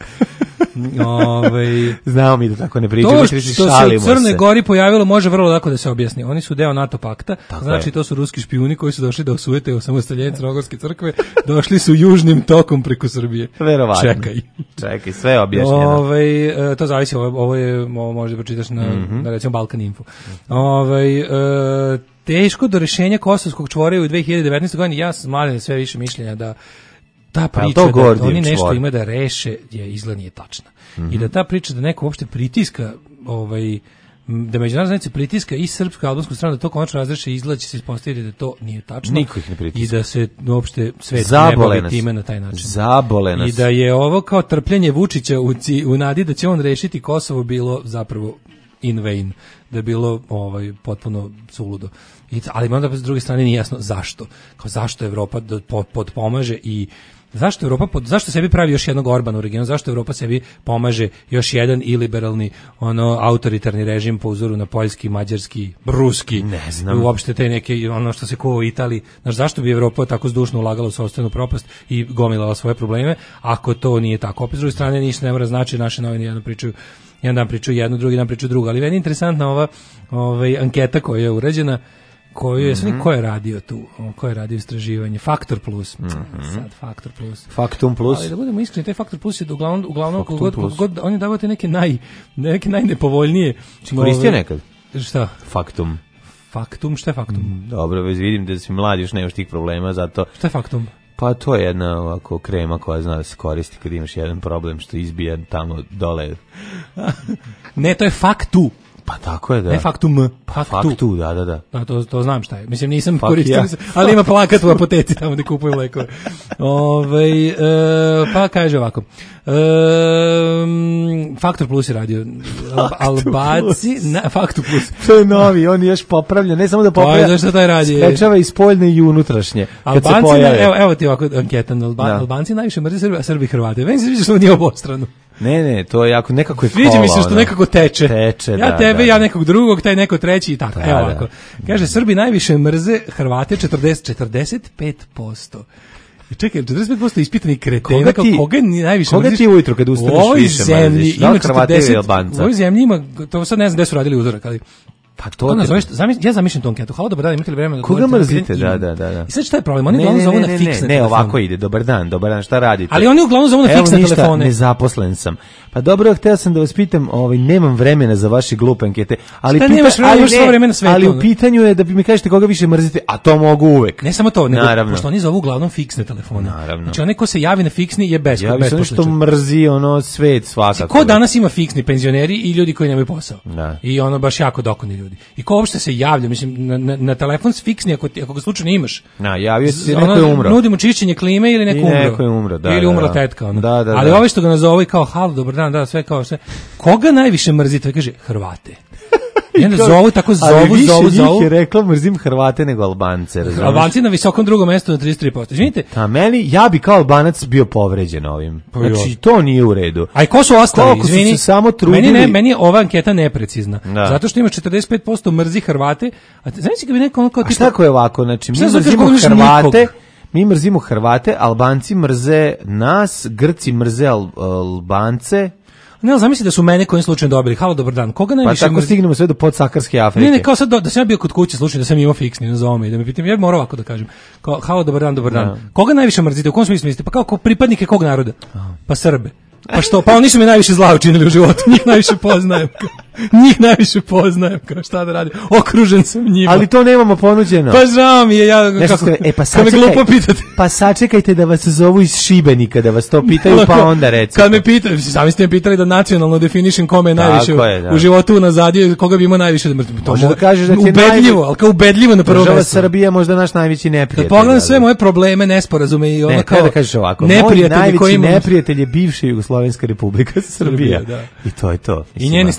Ove,
Znamo mi da tako ne pričamo,
to
mi
što se u
šalimo
Crnoj
se.
Gori pojavilo može vrlo lako da se objasni. Oni su deo NATO pakta,
Tako
znači
je.
to su ruski špijuni koji su došli da osujete osamostaljenje Crnogorske crkve, došli su južnim tokom preko Srbije.
Verovatno.
Čekaj.
Čekaj, sve je objašnjeno.
Ovaj e, to zavisi, ovo, ovo je ovo možda pročitaš na,
Mhm.
na recimo Balkan Info. Ovaj e, teško do rešenja Kosovskog čvora u dve hiljade devetnaestoj godini, ja sam mladen sve više mišljenja da ta
Pa,
priča
to
da
Gordijev
oni nešto
čvor.
imaju da reše je izgled nije tačna.
Mhm.
I da ta priča da neko uopšte pritiska ovaj da međunarodna zajednica pritiska i srpsku i albansku stranu da to konačno razreše, izgleda će se ispostaviti da to nije tačno.
Niko ih ne pritiska.
I da se uopšte svet
Zabole
ne bavi
nas.
time na taj način.
Zabole nas.
I da je ovo kao trpljenje Vučića u, ci, u nadi da će on rešiti Kosovo bilo zapravo in vain, da je bilo ovaj potpuno suludo. I, ali onda s druge strane nije jasno zašto. Kao zašto Evropa da po- potpomaže i zašto Evropa pod, zašto sebi pravi još jednog Orbana u regionu, zašto Evropa sebi pomaže još jedan iliberalni ono autoritarni režim po uzoru na poljski, mađarski, ruski,
Ne znam.
uopšte te neke ono što se ko u Italiji. Znaš, zašto bi Evropa tako zdušno ulagala u sopstvenu propast i gomilala svoje probleme ako to nije tako. Opet s druge strane ništa ne mora znači, naše novine jedno pričaju jedan dan pričaju jedno, drugi dan pričaju drugo, ali meni je interesantna ova ovaj, anketa koja je urađena, koju je, mm-hmm. ko je radio tu, ko je radio istraživanje, Faktor Plus, mm-hmm. sad Faktor Plus.
Faktum Plus.
Ali da budemo iskreni, taj Faktor Plus je da uglavnom, uglavnom
Faktum
kogod,
Plus.
kogod, oni davate neke, naj, neke najnepovoljnije.
Si koristio
ove-
nekad?
Šta?
Faktum.
Faktum, šta je Faktum?
Dobro, već vidim da si mlad, još nemaš tih problema, zato...
Šta je Faktum?
Pa to je jedna ovako krema koja zna da se koristi kad imaš jedan problem što izbija tamo dole.
Ne, to je Faktu.
Pa tako je, da.
Ne Faktum.
Pa faktu, da, da, da.
Da, to, to znam šta je. Mislim, nisam
Fuck
koristio,
ja.
nisam- ali ima plakat u apoteci tamo gde kupuju lekove. Ove, e, pa kaže ovako. E, Faktor Plus je radio. Al- Albaci, na, Faktor Plus.
To je novi, on je još popravlja, ne samo da popravlja,
Pa, zašto taj radi?
sprečava i spoljne i unutrašnje. Kad se
Albanci,
pojave.
evo, evo ti ovako anketa, Alba,
Da.
Albanci najviše mrze Srbi, a Srbi i Hrvate. Meni se sviđa što ovo nije obostrano.
Ne, ne, to je jako, nekako je kola.
Sviđa mi se što
ono.
nekako teče.
Teče,
ja
da,
tebe,
da,
ja
da.
nekog drugog, taj neko treći i tako.
Da,
Evo
da.
ovako. Kaže, Srbi najviše mrze Hrvate četrdeset, četrdeset pet posto. I čekaj, četrdeset pet posto ispitanih kretena,
Koga
kao
ti-
koga ni najviše
koga
mrziš?
ti ujutru kad ustaneš
U ovoj
više
zemlji
mrziš? Da li
ima
Hrvate ili
četrdeset,
Albanca?
u ovoj zemlji ima, to sad ne znam gde su radili uzorak, ali
Pa
to
to te-
nazoveš, zamisli, ja zamišljam tu anketu. Halo, dobar dan, imate li vremena da
Koga
odgovorite na
mrzite?
pitanje?
Da,
Imam.
da, da, da.
I sad šta je problem? Oni
Ne,
uglavnom
ne,
zovu
ne,
na
ne,
fiksne
ne, ne,
telefone.
ovako ide, dobar dan, dobar dan, šta radite?
Ali oni uglavnom zovu na
Evo
fiksne
ništa,
telefone.
nezaposlen sam. Pa dobro, hteo sam da vas pitam, ovaj, nemam vremena za vaše glupe ankete, ali,
Šta
pita-
nemaš vremena,
ali,
imaš svo vreme na svetu,
ali u
ono.
pitanju je da bi mi kažete koga više mrzite, a to mogu uvek.
Ne samo to, nego
Naravno.
pošto oni zovu uglavnom fiksne telefone.
Naravno.
Znači onaj ko se javi na fiksni je bez
Ja bi se nešto
besposličan.
mrzi, ono, svet svakako.
Ko danas ima fiksni penzioneri i ljudi koji nemaju posao.
Da.
I ono baš jako dokonni ljudi. I ko uopšte se javlja, mislim, na, na, na telefon s fiksni, ako, ti, ako ga slučajno imaš.
Na, javio se,
ono,
neko je umro.
Nudimo čišćenje klime ili neko
I
umro.
neko je umro, da,
Ili
da,
umrla
da.
tetka. Ono.
Da, da,
Ali
da.
ovi što ga nazovu i kao, halo, dobar dan, da, sve kao sve. Koga najviše mrzite? Kaže, Hrvate. I onda zovu, tako zovu,
ali više
zovu,
njih
zovu.
je reklo mrzim Hrvate nego Albance, razumiješ?
Albanci na visokom drugom mestu na trideset tri posto. Izvinite,
A meni, ja bi kao Albanac bio povređen ovim.
Pa
Znači,
jo.
to nije u redu.
a i ko su ostali?
Koliko su
Izvini,
se samo trudili?
Meni, ne, meni je ova anketa neprecizna.
Da.
Zato što ima četrdeset pet posto mrzi Hrvate, a znači kad bi neko ono kao
A
tipa...
šta ako je ovako? Znači, mi
Šta znači
mrzimo
kako više
Hrvate,
nikog?
mi mrzimo Hrvate, Albanci mrze nas, Grci mrze Al- Albance,
Ne, ali zamisli da su mene kojim slučajem dobili. Halo, dobar dan. Koga
pa
najviše
tako
mrzi?
stignemo sve do podsaharske Afrike.
Ne, ne, kao sad do- da sam ja bio kod kuće slučajno da sam imao fiksni na zome i da me pitam, ja bih morao ovako da kažem. Kao, halo, dobar dan, dobar dan.
Da.
Koga najviše mrzite? U kom smislu mislite? Pa kao ko pripadnike kog naroda? Pa Srbe. Pa što? Pa oni su mi najviše zla učinili u životu. Njih najviše poznajem. Njih najviše poznajem. Kao šta da radim? Okružen sam njima.
Ali to nemamo ponuđeno.
Pa žao mi je, ja
Nešto
kako,
ste- e, pa
kad me
sačekaj.
glupo pitate.
Pa sačekajte da vas zovu iz Šibenika, da vas to pitaju, pa onda recite.
Kad me pitaju, sami ste me pitali da nacionalno definišem kome je
Tako
najviše u-
je, da.
u životu unazadio, koga bi imao najviše da mrzim. To
Možda
mo-
da kažeš da ti je
ubedljivo,
najvi-
ali kao ubedljivo na prvo
Država
mesto.
Srbija je možda naš najveći neprijatelj.
Kad pogledam
ali-
sve moje probleme, nesporazume i ono
Ne,
kao
kada da kažeš ovako, moj
neprijatelji koji
najveći
imam.
neprijatelj je bivša Jugoslovenska republika Srbija.
Srbija, da.
I to je to.
I njeni stanovnici.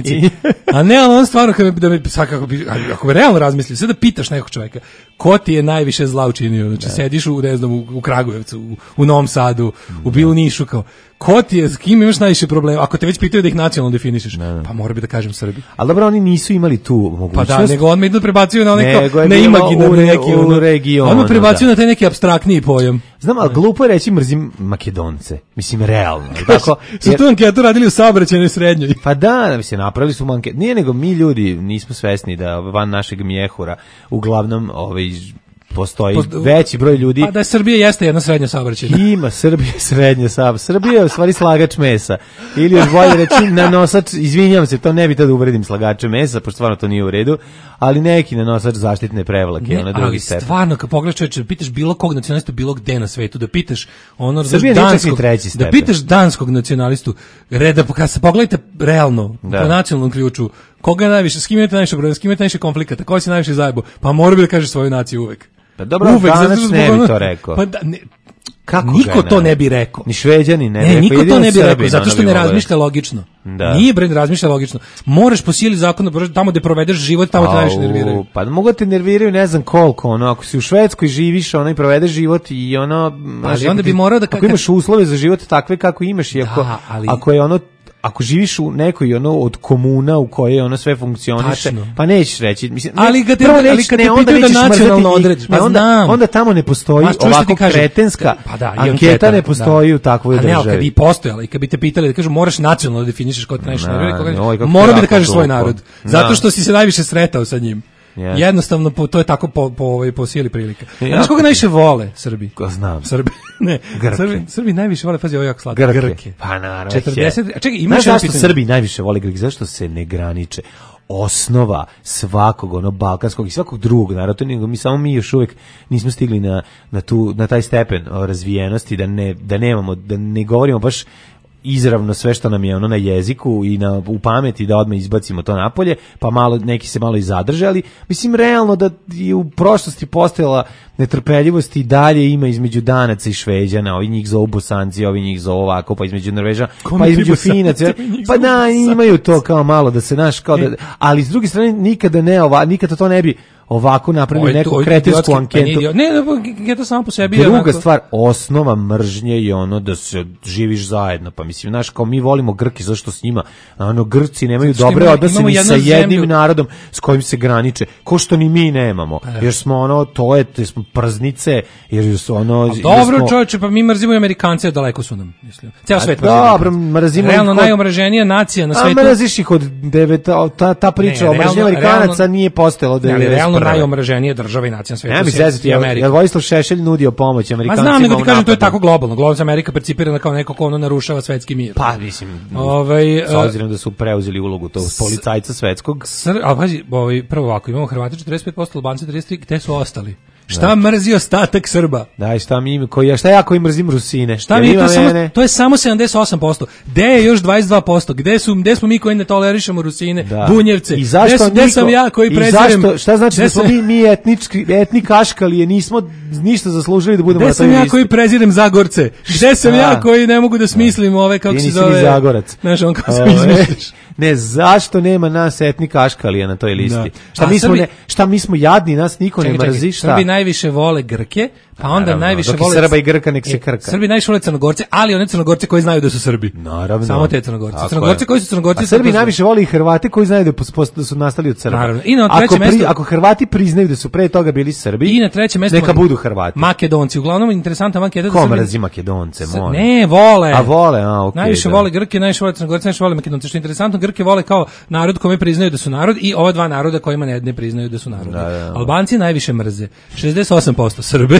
Americi. A ne, ali on stvarno, kad me, da me, sad kako bi, ako me realno razmisli, sve da pitaš nekog čoveka, ko ti je najviše zla učinio? Znači, da. Sediš u, ne znam, u, u Kragujevcu, u, u Novom Sadu, u Bilu Nišu, kao, ko ti je, s kim imaš najviše problema? Ako te već pitaju da ih nacionalno definišeš, da. Pa mora bi da kažem Srbi.
Ali dobro, oni nisu imali tu mogućnost.
Pa da, nego on me idu prebacuju na onaj kao, na imaginarni neki,
u, u regionu.
On me prebacuju da. Na taj neki apstraktniji pojam.
Znam, ali glupo je reći mrzim Makedonce. Mislim, realno. Tako,
su tu anketu radili u saobraćajnoj srednjoj.
Pa da, mislim, napravili su anketu. Nije nego mi ljudi nismo svesni da van našeg mjehura uglavnom ovaj postoji Post, veći broj ljudi.
Pa da Srbija jeste jedna srednja saobraćajna.
Ima Srbija srednja saobraćajna. Srbija je u stvari slagač mesa. Ili još bolje reći nanosač, izvinjavam se, to ne bi tad uvredim slagače mesa, pošto stvarno to nije u redu, ali neki nanosač zaštitne prevlake,
ne,
ona drugi
ali
stepen.
Stvarno, kad pogledaš čovječe, da pitaš bilo kog nacionalistu, bilo gde na svetu, da pitaš ono,
Srbija
danskog,
treći stepen.
Da pitaš danskog nacionalistu, reda, kad se pogledajte realno, da. Po nacionalnom ključu, koga je najviše, s kim imate najviše problema, s kim imate najviše konflikata, ko si najviše zajebo, pa mora bi da kažeš svoju naciju uvek.
Pa dobro, uvek, danas ne bi to rekao.
Pa da, ne,
kako
niko to ne bi rekao.
Ni Šveđani ne,
ne
rekao.
Niko to ne bi rekao,
Srbi,
zato što ne razmišlja logično. Da. Nije bre razmišlja logično. Moraš po sili zakona, tamo gde provedeš život, tamo te najviše nerviraju.
Pa mogu te nerviraju, ne znam koliko, ono, ako si u Švedskoj živiš, ono i provedeš život i ono,
ali onda bi morao da
ako imaš uslove za život takve kako imaš i ako, da, ali... ako je ono ako živiš u nekoj ono od komuna u kojoj ono sve funkcioniše, pa nećeš reći, mislim, ne,
ali kad te, ali kad te pitaju da nacionalno odrediš, pa
onda,
znam.
Onda tamo ne postoji
Maš,
ovako kretenska
pa da,
anketa, anketa ne postoji da. U takvoj državi.
A ne, kad bi postojala i kad bi te pitali da kažu moraš nacionalno da definišeš ko te najviše nervira, mora bi da kažeš svoj narod, zato što si se najviše sretao sa njim. Yes. Jednostavno po, to je tako po po ovaj po sili prilika. Ja, znaš koga najviše vole Srbi?
Ko znam.
Srbi. Ne. Grke. Srbi, Srbi najviše vole, pazi, ovo jako slatko.
Grke.
Grke.
Pa naravno.
četrdeset. A čekaj, imaš
zašto Srbi najviše vole Grke? Zašto se ne graniče? Osnova svakog ono balkanskog i svakog drugog naroda, nego mi samo mi još uvek nismo stigli na na tu na taj stepen razvijenosti da ne da nemamo da ne govorimo baš izravno sve što nam je ono na jeziku i na u pameti da odmah izbacimo to napolje, pa malo neki se malo i zadrže, ali mislim realno da je u prošlosti postojala netrpeljivost i dalje ima između Danaca i Šveđana, ovi njih zovu Bosanci, ovi njih zovu ovako, pa između Norvežana, pa između Finaca, pa da imaju to kao malo da se naš kao da, ali s druge strane nikada ne ova, nikada to ne bi ovako napravili neku kretinsku anketu.
Ne, ne, to samo po sebi.
Druga onako... stvar, osnova mržnje je ono da se živiš zajedno. Pa mislim, znaš, kao mi volimo Grki, zašto s njima? Ono, Grci nemaju znači, dobre odnose ni sa jednim zemlju. Narodom s kojim se graniče. Ko što ni mi nemamo. Pa, jer smo ono, to je, te smo prznice, jer su ono...
A dobro, smo... čovječe, pa mi mrzimo i Amerikance, daleko su nam, mislim. Ceo svet mrzimo.
Dobro, mrzimo...
Realno kod... najomraženija nacija na svetu...
A mrziš ih od deveta, ta, ta priča ne, o mržnje Amerikanaca realno, nije postojala od devedeset
najomraženije države i nacije na svetu.
Ja mi zezati, ja Vojislav Šešelj nudio pomoć Amerikancima.
Ma znam, nego ti kažem, to je tako globalno. Globalno se Amerika percipirana kao neko ko ono narušava svetski mir.
Pa, mislim,
ovaj,
s obzirom da su preuzeli ulogu tog policajca svetskog.
A pazi, ovaj, prvo ovako, imamo Hrvati četrdeset pet posto, Albanci trideset tri, gde su ostali? Šta mrzi ostatak Srba?
Da, šta mi koji šta ja koji mrzim Rusine?
Šta mi to samo to je samo sedamdeset osam posto. Gde je još dvadeset dva posto? Gde su gde smo mi koji ne tolerišemo Rusine, da. Bunjevce?
I zašto
gde, gde sam ja koji prezirem?
Zašto šta znači da smo mi mi etnički etnik Kaškalije nismo ništa zaslužili da budemo na toj listi?
Gde sam ja koji prezirem Zagorce? Gde sam ja koji ne mogu da smislim ove kako se zove
Zagorac?
Znaš, on kako se izmisliš.
Ne, zašto nema nas etnik Kaškalija na toj listi? Šta mi smo ne, šta mi smo jadni, nas niko ne mrzi, šta?
Srbi najviše vole Grke, pa onda naravno, najviše vole
Srba i Grka nek se krka.
Srbi najviše vole Crnogorce, ali one Crnogorce koji znaju da su Srbi.
Naravno.
Samo te Crnogorce. Crnogorce koji su Crnogorci.
A Srbi najviše vole i Hrvate koji znaju da, da su nastali od Srba.
Naravno. I na
trećem
ako,
mestu, pri, ako Hrvati priznaju da su pre toga bili Srbi,
i na trećem mestu
neka budu Hrvati.
Makedonci, uglavnom interesantna anketa.
Ko mrzi Makedonce, molim.
Ne, vole.
A vole, a okej. Okay,
najviše
da.
Vole Grke, najviše vole Crnogorce, najviše vole Makedonce. Što je interesantno, Grke vole kao narod kome priznaju da su narod i ova dva naroda kojima ne, ne priznaju da su narod. Da, da. Albanci najviše mrze. šezdeset osam posto Srbe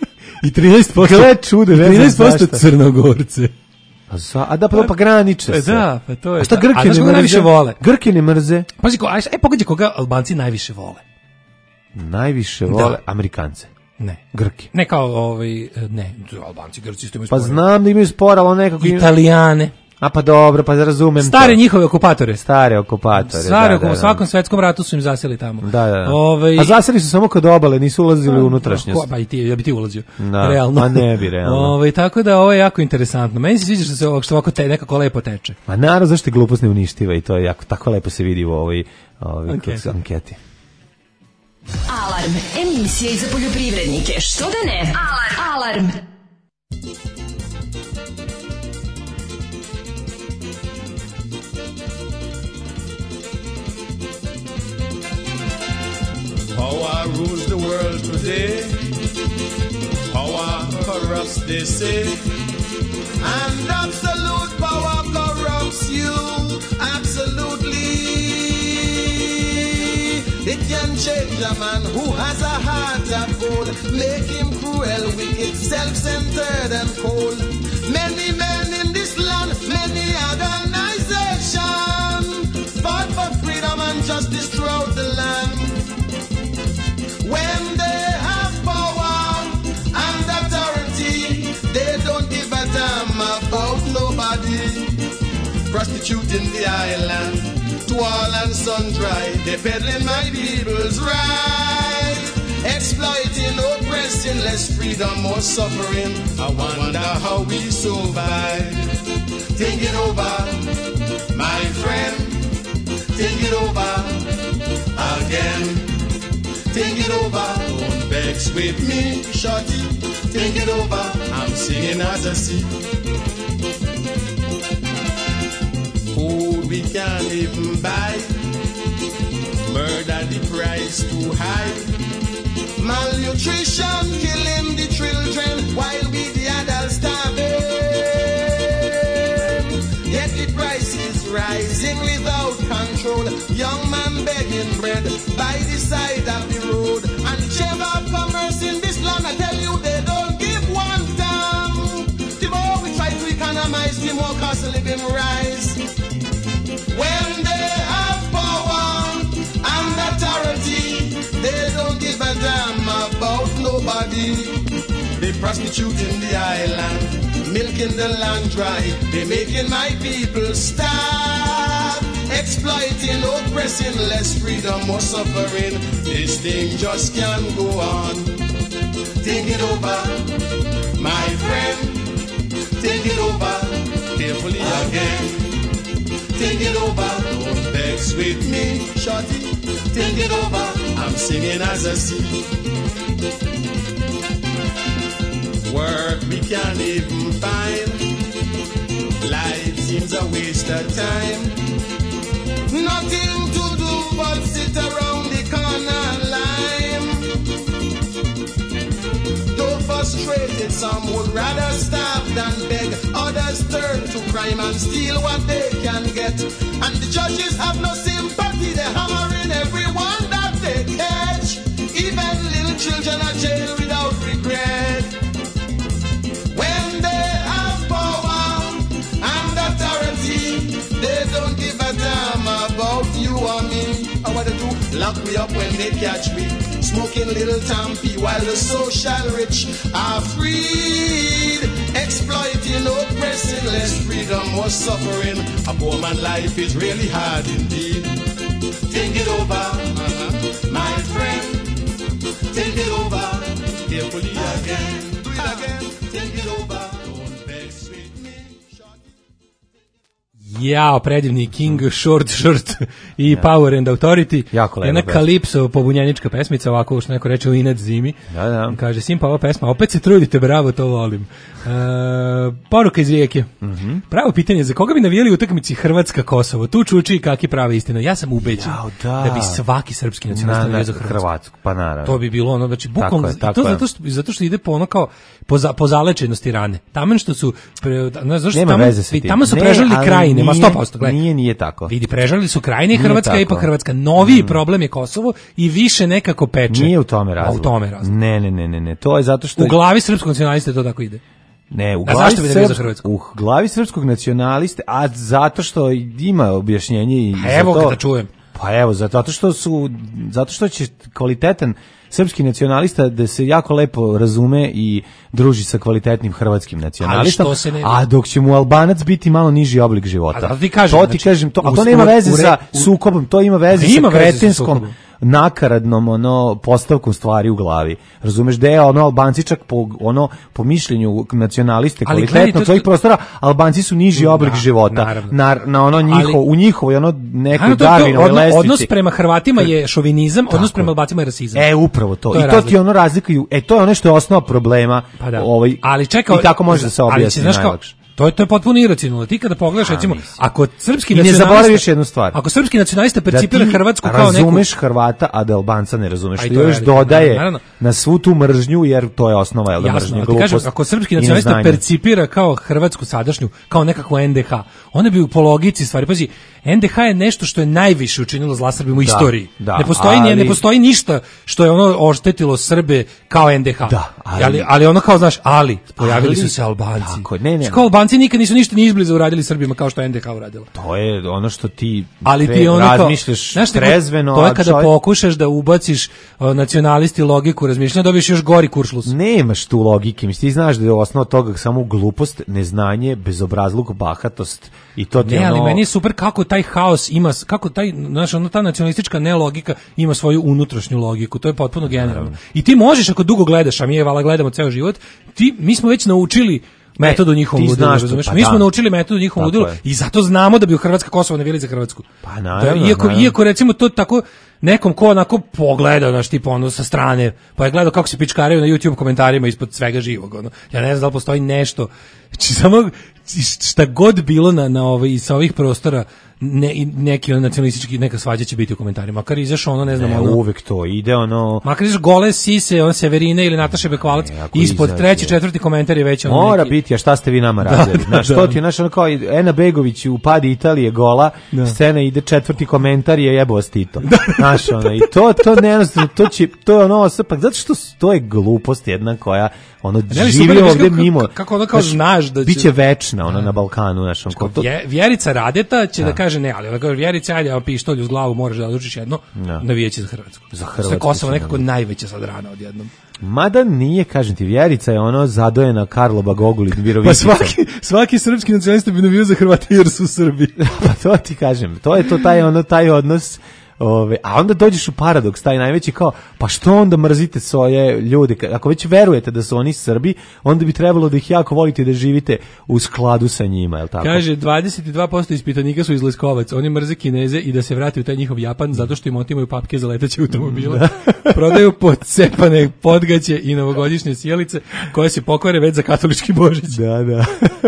i trinaest posto
Gle čude, ne
trinaest posto Crnogorce.
A, za, a da pa, pa graniče se.
Da, pa to je.
A šta Grke ne mrze?
Najviše vole?
Grke ne mrze.
Pazi, ko, aj, e, pogađaj koga Albanci najviše vole.
Najviše vole da. Amerikance.
Ne.
Grke.
Ne kao ovaj, ne, Albanci, Grci isto imaju
Pa
spor.
znam da imaju spor, ali nekako...
Italijane.
A pa dobro, pa razumem.
Stare
to.
njihove okupatore.
Stare okupatore.
Stare,
da, da,
u
da.
svakom svetskom ratu su im zaseli tamo.
Da, da.
Ove,
a zaseli su samo kod obale, nisu ulazili u unutrašnjost.
Pa i ti, ja bi ti ulazio.
Da,
realno.
pa ne bi, realno.
Ove, tako da ovo je jako interesantno. Meni se sviđa što se ovako, što ovako te, nekako lepo teče.
Ma naravno, zašto je glupost ne uništiva i to je jako, tako lepo se vidi u ovoj, ovoj
Anketi.
anketi.
Alarm, emisija i za poljoprivrednike. Što da ne? Alarm. Alarm.
Power rules the world today. Power corrupts, they say. And absolute power corrupts you. Absolutely. It can change a man who has a heart of gold, make him cruel, wicked, self-centered and cold. Many men in this land, many organizations fought for freedom and justice throughout the land. When they have power and authority, they don't give a damn about nobody. Prostituting the island to all and sundry, they peddling my people's right, exploiting, oppressing, less freedom, more suffering. I wonder how we survive. Think it over, my friend. Think it over again. Think it over, don't vex with me, shorty. Think it over, I'm singing as I see. Food we can't even buy, murder the price too high. Malnutrition killing the children while we the adults starving. Yet the price is rising without control. Young man begging bread by the side of the road. And the chamber of commerce in this land, I tell you, they don't give one damn. The more we try to economize, the more cost of living rise. When they have power and authority, they don't give a damn about nobody. They prostituting the island, milking the land dry. They making my people starve, exploiting, oppressing, less freedom, more suffering. This thing just can't go on. Think it over, my friend. Think it over, carefully again. Think it over, don't vex with me, shorty. Think it over, I'm singing as I see. Work we can't even find. Life seems a waste of time. Nothing to do but sit around the corner line. Though frustrated, some would rather starve than beg. Others turn to crime and steal what they can get. And the judges have no sympathy, they're hammering everyone that they catch. Even little children are jailed without regret. When they have power and authority, they don't give a damn about you or me. Or what they do, lock me up when they catch me smoking little tampy while the social rich are freed, exploiting, oppressing, less freedom, more suffering. A poor man's life is really hard indeed. Think it over, uh-huh, my friend. Think it over, carefully again. Do it again, think it over. Don't vex with me.
Jao, predivni King, Short Short i ja. Power and Authority.
Jako lepo.
Jedna kalipso pobunjenička pesmica, ovako što neko reče u inat zimi.
Da, da.
Kaže, Simpa, ova pesma, opet se trudite, bravo, to volim. E, poruka iz Rijeke.
Mm-hmm.
Pravo pitanje, za koga bi navijali utakmici Hrvatska-Kosovo? Tu čuči kakvi prava istina. Ja sam ubeđen
Jao, da.
da bi svaki srpski nacionalist navijao za Hrvatsku.
Hrvatsku. Pa naravno.
To bi bilo ono, znači, bukvalno,
tako je, tako
to
je.
zato što, zato što ide po ono kao, po, za, po zalečenosti rane. Taman što su, pre, no, zašto
Nema
taman,
veze sa tim.
tamo su
Ne,
prežali
ali
krajine, ma
nije-
sto posto, gledaj.
Nije, nije tako.
Vidi, prežali su krajine i
Nije
Hrvatska je
tako.
ipak Hrvatska. Noviji problem je Kosovo i više nekako peče.
Nije u tome
A
razlog.
u tome je razlog.
Ne, ne, ne, ne, ne. To je zato što
U glavi srpskog nacionaliste to tako ide.
Ne, u
A
glavi,
zašto bi navijao za
srpsk-
Hrvatsku?
u glavi srpskog nacionaliste, a zato što ima objašnjenje i
A evo
za
ga
to,
da čujem.
Pa evo, zato što su zato što će kvalitetan srpski nacionalista da se jako lepo razume i druži sa kvalitetnim hrvatskim nacionalistom,
Ali što se ne-
a dok će mu Albanac biti malo niži oblik života.
A da ti kažem,
to ti
znači,
kažem, to, a to
u-
nema
u-
veze
u re-
sa
u-
sukobom, to ima veze
Ima
sa
veze sa
kretinskom
sukobom.
nakaradnom ono postavkom stvari u glavi. Razumeš da je ono Albanci čak po ono po mišljenju nacionaliste
Ali gledaj,
kvalitetnog
to-
svojih prostora, Albanci su niži oblik
Da,
života.
naravno.
Na, na ono njihov,
Ali-
u njihovoj ono nekoj
Ano, to- to-
Darwinovoj
odno-
lestvici.
odnos prema Hrvatima je šovinizam, odnos
Tako
prema
je.
Albacima je rasizam.
E, upravo to.
To je
I to ti
razlika.
je ono razlikuju. E, to je ono što je osnova problema.
Pa da.
Ovaj,
ali čekaj,
I tako može da se
ali
objasni
si, znaš kao,
najlakše.
to je to je potpuno iracionalno. Ti kada pogledaš recimo, ako srpski
I ne
nacionalista
zaboraviš jednu stvar.
Ako srpski nacionalista
Da
percipira
ti
Hrvatsku kao neku
razumeš Hrvata, a da Albanca ne razumeš.
A i
Što
to je
još
velika,
dodaje
naravno.
na svu tu mržnju, jer to je osnova, jel da,
Jasno,
mržnja,
ali ti
glupost
kažem, ako srpski
i
nacionalista
neznanje.
percipira kao Hrvatsku sadašnju, kao nekakvu en de ha, onda bi po logici stvari, pazi, en de ha je nešto što je najviše učinilo zla Srbima u
Da,
istoriji.
da,
ne postoji
ali-
ne postoji ništa što je ono oštetilo Srbe kao en de ha.
Da, ali-
ali, ali ono kao znaš, ali pojavili
Ali-
su se Albanci.
Tako je, ne, ne,
Znaš, kao Albanci nikad nisu ništa ni izbliza uradili Srbima kao što je en de ha uradila.
To je ono što ti
Ali
tre-
ti ono kao,
razmišljaš
znaš, nego,
trezveno.
to je
a
kada
čovjek-
pokušaš da ubaciš uh, nacionalisti logiku razmišljanja, dobiješ još gori kuršlus.
Nemaš tu logike, mislim, ti znaš da je osnova toga samo glupost, neznanje, bezobrazluk, bahatost i to ti
Ne, ali
ono...
meni je super kako taj haos ima, kako taj, znaš, ono, ta nacionalistička nelogika ima svoju unutrašnju logiku, to je potpuno generalno. I ti možeš, ako dugo gledaš, a mi je vala gledamo ceo život, ti, mi smo već naučili metodu njihovom
ti
ludilu,
znaš to,
razumeš?
pa
Mi smo
da.
naučili metodu njihovom
Tako
ludilu
je.
i zato znamo da bi u Hrvatska Kosovo navijali za Hrvatsku.
Pa naravno,
Da, iako,
naravno.
iako recimo to tako nekom ko onako pogleda, znaš, tipa ono sa strane, pa je gledao kako se pičkaraju na YouTube komentarima ispod svega živog, ono. Ja ne znam da li postoji nešto, znači samo šta god bilo na, na ovaj, sa ovih prostora, ne, i neki ono nacionalistički, neka svađa će biti u komentarima, makar izašao ono, ne znam,
Ne,
ono,
uvek to ide, ono...
makar izašao gole sise, on Severine ili Nataše Bekvalac,
ako
ispod
izađe.
treći, četvrti komentar je već ono
Mora
neki-
biti, a šta ste vi nama
Da,
radili?
da,
Znaš,
da.
to ti je, znaš, ono kao i Ena Begović u Padi Italije gola,
Da.
scena ide četvrti komentar je jebo vas Tito. Znaš, ono, i to, to ne, jednostavno, to će, to je ono, osrpak, zato što s- to je glupost jedna koja, ono,
Ne, ali
živi
super, znaš
ovdje
kako-
mimo.
kako ono kao znaš da će-
Biće večna, ono, na Balkanu, znaš, ono, kao to,
Vje- Vjerica Radeta će da, kaže ne, ali ona kaže Vjerica, ajde, evo pištolj uz glavu, moraš da odlučiš jedno,
Da.
navijeće za Hrvatsku.
Za
Sve
Hrvatsku
Kosovo
će
nekako
navijati.
najveća sad rana odjednom.
mada nije, kažem ti, Vjerica je ono zadojena Karlo Bagogulin
Pa
Virovicicom.
svaki, svaki srpski nacionalista bi navio za Hrvate jer su Srbi.
Pa to ti kažem, to je to taj ono taj odnos. Ove, a onda dođeš u paradoks, taj najveći kao, pa što onda mrzite svoje ljude? Ka- Ako već verujete da su oni Srbi, onda bi trebalo da ih jako volite i da živite u skladu sa njima, je li tako?
Kaže, dvadeset dva posto ispitanika su iz Leskovac, oni mrze Kineze i da se vrati u taj njihov Japan zato što im otimaju papke za leteće automobile. Prodaju pocepane podgaće i novogodišnje sjelice koje se pokvare već za katolički Božić.
Da, da.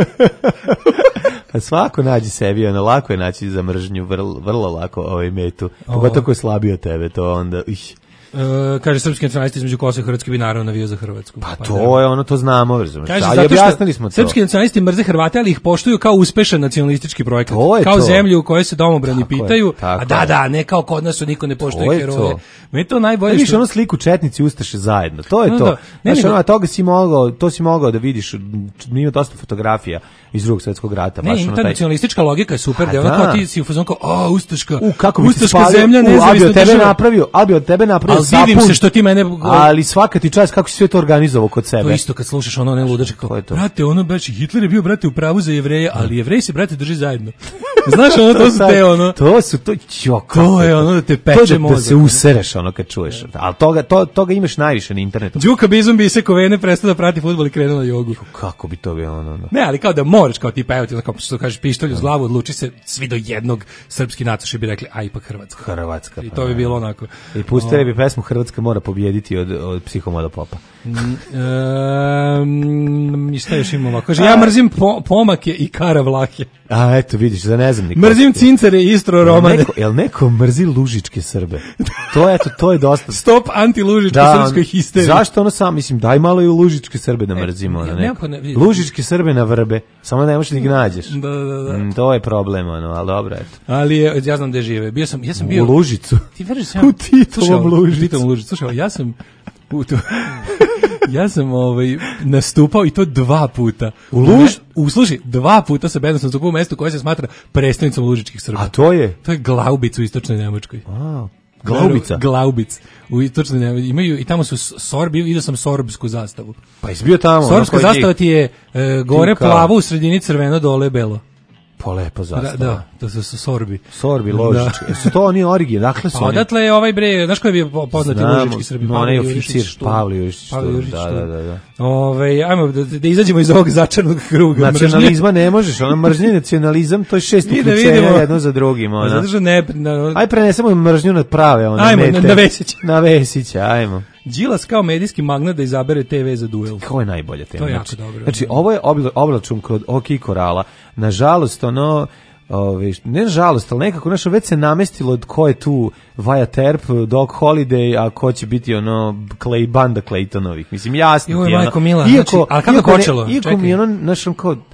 A svako nađe sebi, ono, lako je naći za mržnju, vrlo, vrlo lako ovaj metu. Pogotovo ko je slabiji od tebe, to onda... Ih.
E, kaže, srpski nacionalisti između Kosova i Hrvatske bi naravno navio za Hrvatsku.
Pa to je ono, to znamo, razumiješ.
Kaže,
Ali
zato što
objasnili smo to.
srpski nacionalisti mrze Hrvate, ali ih poštuju kao uspešan nacionalistički projekat.
To je
kao
to.
zemlju u kojoj se domobrani
Tako je,
pitaju,
tako
a da,
je.
da, ne kao kod nas su niko ne
To
poštuje
je
heroje.
to.
Meni je to najbolje
Vidiš
što...
ono sliku četnici ustaše zajedno. To je
No,
to.
da. Ne,
Znaš,
nego-
ono, a toga si mogao, to si mogao da vidiš, ima dosta fotografija iz Drugog svjetskog rata.
Ne,
baš
ima
ono
ta
taj-
nacionalistička logika je super,
A
da je ono
da.
kao ti si u fazonu kao, a, ustaška,
U, kako bi ti
ustaška
spalio,
zemlja,
u, a bi
nezavisna
od tebe
država.
napravio, a bi od tebe napravio
Ali divim
sapun.
se što ti mene...
Ali svaka ti čast kako si sve to organizovao kod sebe.
To je isto kad slušaš ono ne ludačke kao,
To je to.
brate, ono baš Hitler je bio brate u pravu za Jevreje, ali Jevreji se brate drži zajedno. Znaš, ono to su te ono.
To su to ćoka.
To je ono da te peče
To da, da
mozak.
se usereš ono kad čuješ. Al toga to toga imaš najviše na internetu.
Đuka Bizum bi se kovene prestao da prati fudbal i krenuo na jogu.
Kako bi to bilo ono? ono.
Ne, ali kao da moraš kao tipa evo ti kao što kažeš pištolj uz glavu, odluči se svi do jednog srpski nacoši bi rekli a ipak Hrvatska.
Hrvatska.
I
pa
to bi
da.
bilo onako.
I pustili bi pesmu Hrvatska mora pobijediti od od Psihomoda Popa.
Ehm, i šta još imamo? Kaže, ja mrzim po, pomake i kara vlahe.
A eto vidiš, za ne znam niko.
Mrzim cincere i istro
Jel
romane.
neko, jel neko mrzi lužičke Srbe? To eto, to je dosta.
Stop anti-lužičko srpskoj histeriji.
Zašto ono sam, mislim, daj malo i lužičke Srbe da mrzimo.
ne,
ono,
ne,
neko.
ne, vidi.
Lužičke Srbe na vrbe, samo ne možeš da ih nađeš.
Da, da, da.
Mm, to je problem, ono, ali dobro, eto.
Ali je, ja znam gde žive. Bio sam, ja sam bio...
U Lužicu.
Ti veriš sam...
U Titovom
Slušaj,
Lužicu.
U Titovom Lužicu. Slušaj, ja sam... U to, ja sam ovaj, nastupao i to dva puta.
U Luž?
U, slušaj, dva puta sa bendom sam nastupao u mestu koje se smatra predstavnicom lužičkih Srba.
A to je?
To je Glaubic u istočnoj Nemačkoj.
A, Glaubica.
Glaubic. U istočnoj Nemačkoj imaju i tamo su Sorbi, vidio sam sorbsku zastavu.
Pa jesi bio tamo?
Sorbska zastava ti je e, gore plavo, u sredini crveno, dole belo.
Pa lepo zastava.
Da, da, to su, su Sorbi.
Sorbi, Ložički. Jesu to oni origi? Dakle su
pa
oni?
Odatle je ovaj bre, znaš ko je bio poznati Ložički Srbi?
No, onaj oficir, Pavle Jurišić.
Pavle Jurišić,
da, da, da, da.
Ove, ajmo da, da izađemo iz ovog začarnog kruga.
Nacionalizma ne možeš, ono mržnje i nacionalizam, to je šest uključenja jedno za drugim. Ono.
Zato što ne... Na,
aj prenesemo mržnju nad prave. Ono,
ajmo,
mete.
na Vesića.
Na Vesića, ajmo.
Đilas kao medijski magnat da izabere te ve za duel.
Ovo je najbolja tema.
To je
znači,
jako dobro.
Znači, ovo je oblačun kod Oki Korala. Nažalost, ono... Ove, ne žalost, ali nekako nešto već se namestilo od ko je tu Vaja Terp, Doc Holiday, a ko će biti ono Clay, banda Claytonovih. Mislim, jasno
Joj,
ti je ono.
majko mila,
Iako,
znači, ali kako
iako
počelo?
Ne, iako mi ono, znaš, on kao,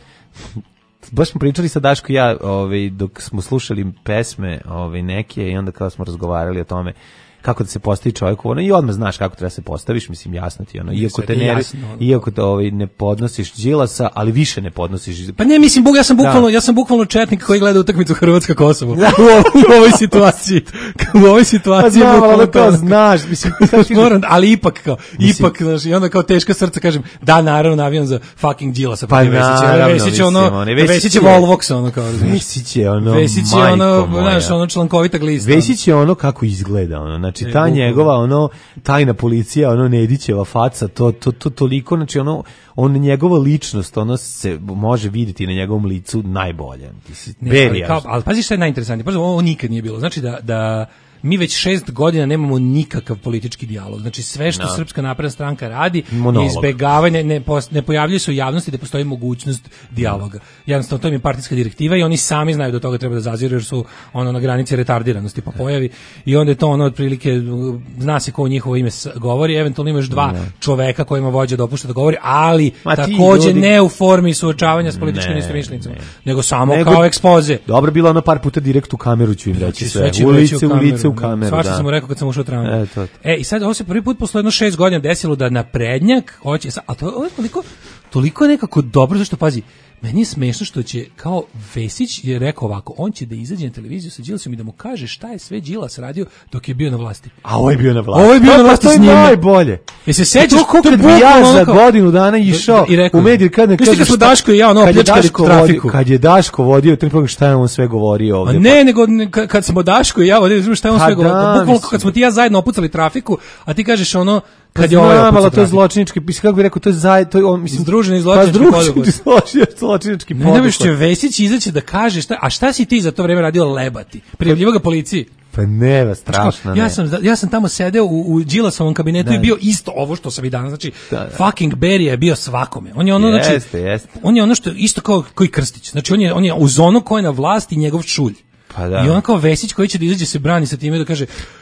baš smo pričali sa Daško i ja, ove, dok smo slušali pesme ove, neke i onda kao smo razgovarali o tome kako da se postavi čovjek ono i odmah znaš kako treba se postaviš, mislim jasno ti ono, iako te ne, iako te ovaj ne podnosiš Đilasa, ali više ne podnosiš.
Pa ne, mislim, bug, ja sam bukvalno, da. ja sam bukvalno četnik koji gleda utakmicu Hrvatska Kosovo. Da. U, u ovoj situaciji. U ovoj situaciji
pa znam, ali to znaš, mislim,
moram, ali ipak kao, mislim, ipak, znaš, i onda kao teška srca kažem, da, naravno navijam za fucking Đilasa,
pa
Vesića, Vesić je ono, Vesić je Volvox, ono kao,
Vesić je ono,
Vesić je ono, znaš, ono člankovita glista.
Vesić je ono kako izgleda, ono, znači ta njegova ono tajna policija, ono Nedićeva faca, to to to toliko, znači ono on njegova ličnost, ono se može vidjeti na njegovom licu najbolje.
Ne, ali, ali pazi šta je najinteresantnije, pazi, ovo nikad nije bilo. Znači da da mi već šest godina nemamo nikakav politički dijalog. Znači sve što no. Srpska napredna stranka radi je izbegavanje, ne, ne pojavljuje se u javnosti da postoji mogućnost dijaloga. Jednostavno, to im je partijska direktiva i oni sami znaju da toga treba da zaziru jer su ono na granici retardiranosti pa pojavi i onda je to ono otprilike, zna se ko u njihovo ime govori, eventualno imaš dva no. čoveka kojima vođa dopušta da govori, ali Ma takođe ljudi... ne u formi suočavanja s političkim istomišljenicima, ne. nego samo nego, kao ekspoze.
Dobro, bilo ono par puta direkt u kameru ću im reći sve. U lice, u lice, u kameru.
Svašta sam mu rekao kad sam ušao u tramvaj. E, e, i sad ovo se prvi put posle jedno šest godina desilo da naprednjak hoće, a to ovo je toliko, toliko nekako dobro, zašto pazi, meni je smešno što će, kao Vesić je rekao ovako, on će da izađe na televiziju sa Đilasom i da mu kaže šta je sve Đilas radio dok je bio na vlasti.
A ovo je bio na vlasti.
Ovo je bio na vlasti s njim.
To je najbolje.
E se sećaš
kako bi ja za godinu dana išao u mediju kad ne kažeš
što Daško i ja ono pljačkali trafiku.
Kad je Daško vodio tri program, šta je on sve govorio ovdje?
A ne, nego kad smo Daško i ja vodili, šta je on sve govorio? Bukvalno kad smo ti ja zajedno opucali trafiku, a ti kažeš ono kad je ovaj
opucao to je zločinički, mislim kako bih rekao, to je zaj, to je on, mislim
združeni zločinički poduhvat.
Zločinički
poduhvat. Ne, ne će Vesić izaći da kaže šta, a šta si ti za to vreme radio lebati? Prijavljivo ga policiji.
Pa ne, strašno ne.
Ja sam, ja sam tamo sedeo u, u Đilasovom kabinetu da. I bio isto ovo što sam i danas, znači da, da. Fucking Berija je bio svakome. On je ono,
jeste,
znači,
jeste.
On je ono što isto kao koji Krstić. Znači on je, on je uz ono ko je na vlasti njegov šulj.
Pa da.
I on kao Vesić koji će da izađe se brani sa time da kaže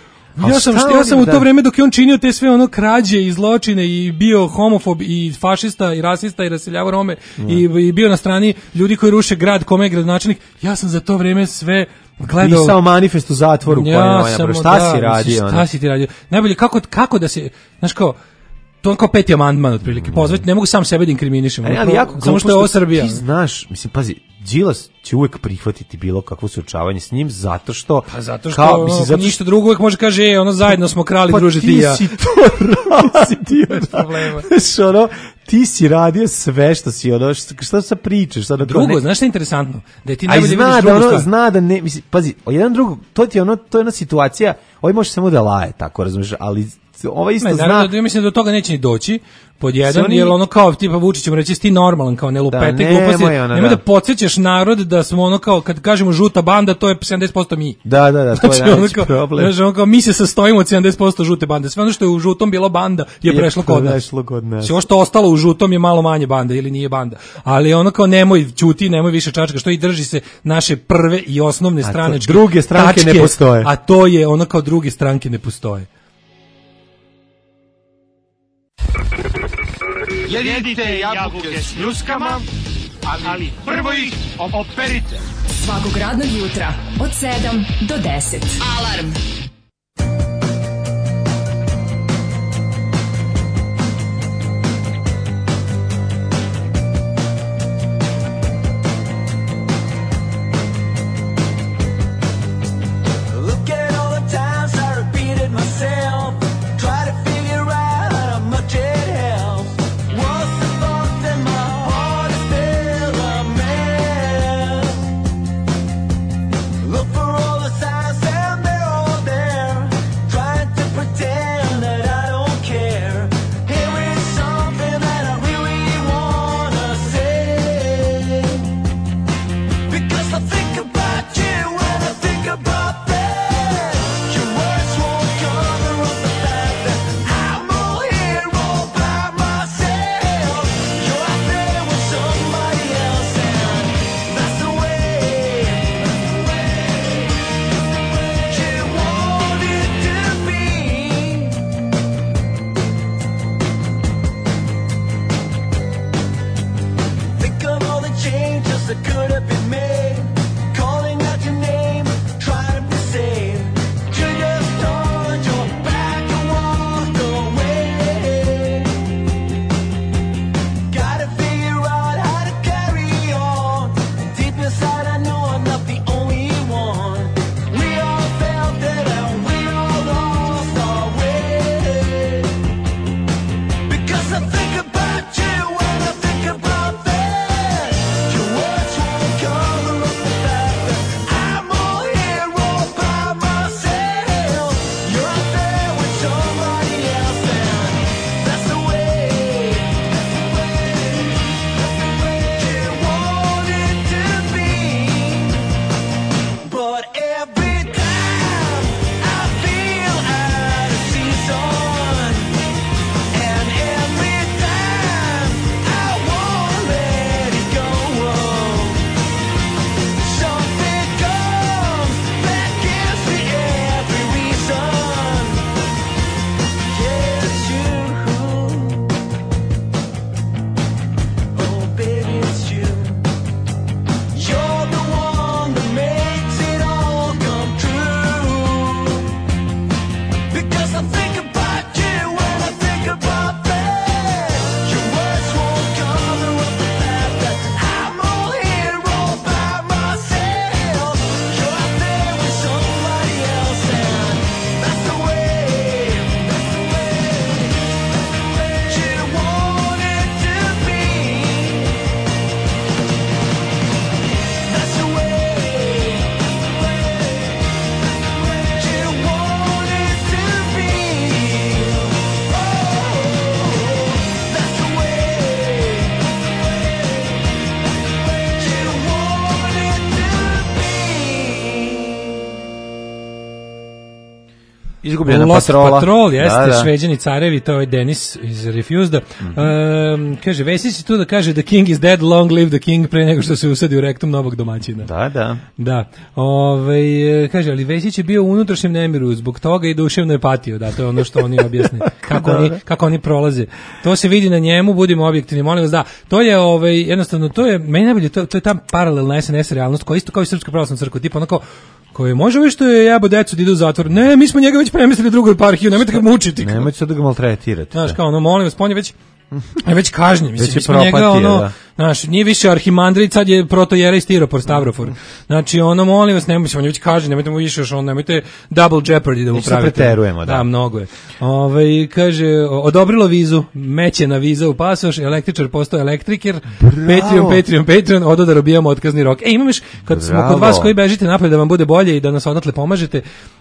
ja sam, ja sam u to vreme dok je on činio te sve ono krađe i zločine i bio homofob i fašista i rasista i raseljavao Rome mm. i, i bio na strani ljudi koji ruše grad kome je gradonačelnik, ja sam za to vreme sve gledao.
Pisao manifest u zatvoru
ja
koji je, šta da, si radio?
Šta si ti radio? Najbolje, kako, kako da se, znaš kao, to je kao peti amandman otprilike, pozvati, ne mogu sam sebe da inkriminišem,
e, ali jako,
samo što je ovo Srbija.
Ti znaš, mislim, pazi, Đilas će uvek prihvatiti bilo kakvo suočavanje s njim zato što
pa zato što
kao,
ono,
mislim, zato što
ništa drugo uvek može kaže ej ono zajedno smo krali
pa
druže ti i ja.
Ti si to radio problema. Što ono ti si radio sve što si ono što, što sa pričaš što
drugo
ne...
znaš šta je interesantno da je ti
najbolje
vidiš
zna
drugu
da ono
stvar.
Zna da ne mislim pazi jedan drugo to ti je ono to je jedna situacija ovaj može samo da laje tako razumiješ ali ovaj isto
ne,
zna
naravno, ja mislim da do toga neće ni doći pod jedan,
oni...
jer ono kao tipa Vučićem reći ti normalan kao ne lupete
da,
gluposti,
nemoj
da. da podsjećaš narod da smo ono kao kad kažemo žuta banda to je sedamdeset posto mi.
Da, da, da, to
znači,
je najveći problem.
Znači ono kao mi se sastojimo od sedamdeset posto žute bande. Sve ono što je u žutom bilo banda je, je prešlo kod nas.
Prešlo kod nas.
Sve što ostalo u žutom je malo manje banda ili nije banda. Ali ono kao nemoj ćuti, nemoj više čačka, što i drži se naše prve i osnovne stranačke.
Druge stranke
tačke,
ne postoje.
A to je ono kao druge stranke ne postoje.
Jedite jabuke s ljuskama, ali prvo ih operite.
Svakog radnog jutra od sedam do deset. Alarm.
Look at all the times I repeat
it could have been me. Calling out your name, trying to be safe. You just turned your back and walked away. Gotta figure out how to carry on. Deep inside I know I'm not the only one. We all felt it and we all lost our way. Because I think about you when I think about that. Your words won't cover up the fact that I'm all here all by myself. You're out there with somebody else and that's the way, you want it to be. But every time I feel out of season, and every time I won't let it go, something comes that gives me every reason. Yeah, it's you. Oh, baby, it's you. You're the one that makes it all come true. Because I think about you when I think about that. Your words won't cover up the fact that I'm all here all by myself. You're out there with somebody else and that's the way, that's the way you want it to be. That's the way you want it to be. Oh, that's the way you want it to be.
Izgubljena
Lost
patrola.
Patrol, jeste,
Da, da.
Šveđani carevi, to je Denis iz Refuseda. Um, kaže, Vesić je tu da kaže The King is dead, long live the king, pre nego što se usadi u rektum novog domaćina.
Da, da.
Da. Ove, kaže, ali Vesić je bio u unutrašnjem nemiru, zbog toga i duševno je patio, da, to je ono što oni objasne. Kako, oni, kako oni prolaze. To se vidi na njemu, budimo objektivni, molim vas, da. To je, ovaj, jednostavno, to je, meni najbolje, to, to je ta paralelna S N S realnost, koja isto kao i Srpska pravoslavna crkva, tipa onako, koje može vi što je jebo decu da idu u zatvor. Ne, mi smo njega već premestili u drugu eparhiju, nemojte ga mučiti.
Nemojte sad da ga maltretirate.
Znaš, kao ono, molim vas, on je već, je već kažnjen. Mislim,
Već je
mi smo njega,
propatio,
ono,
da.
znaš, nije više arhimandrit, sad je protojera i stiropor, stavrofor. Znači, ono, molim vas, nemojte, on je već kažnjen, nemojte mu više još, ono, nemojte double jeopardy da mu
Mi se
pravite.
preterujemo, da.
Da, mnogo je. Ove, kaže, odobrilo vizu, mećena viza u pasoš, električar postao elektriker, Patreon, Patreon, Patreon, odo da robijamo otkazni rok. E, imam još, kad smo
Bravo.
kod vas koji bežite napolje da vam bude bolje i da nas odatle pomažete,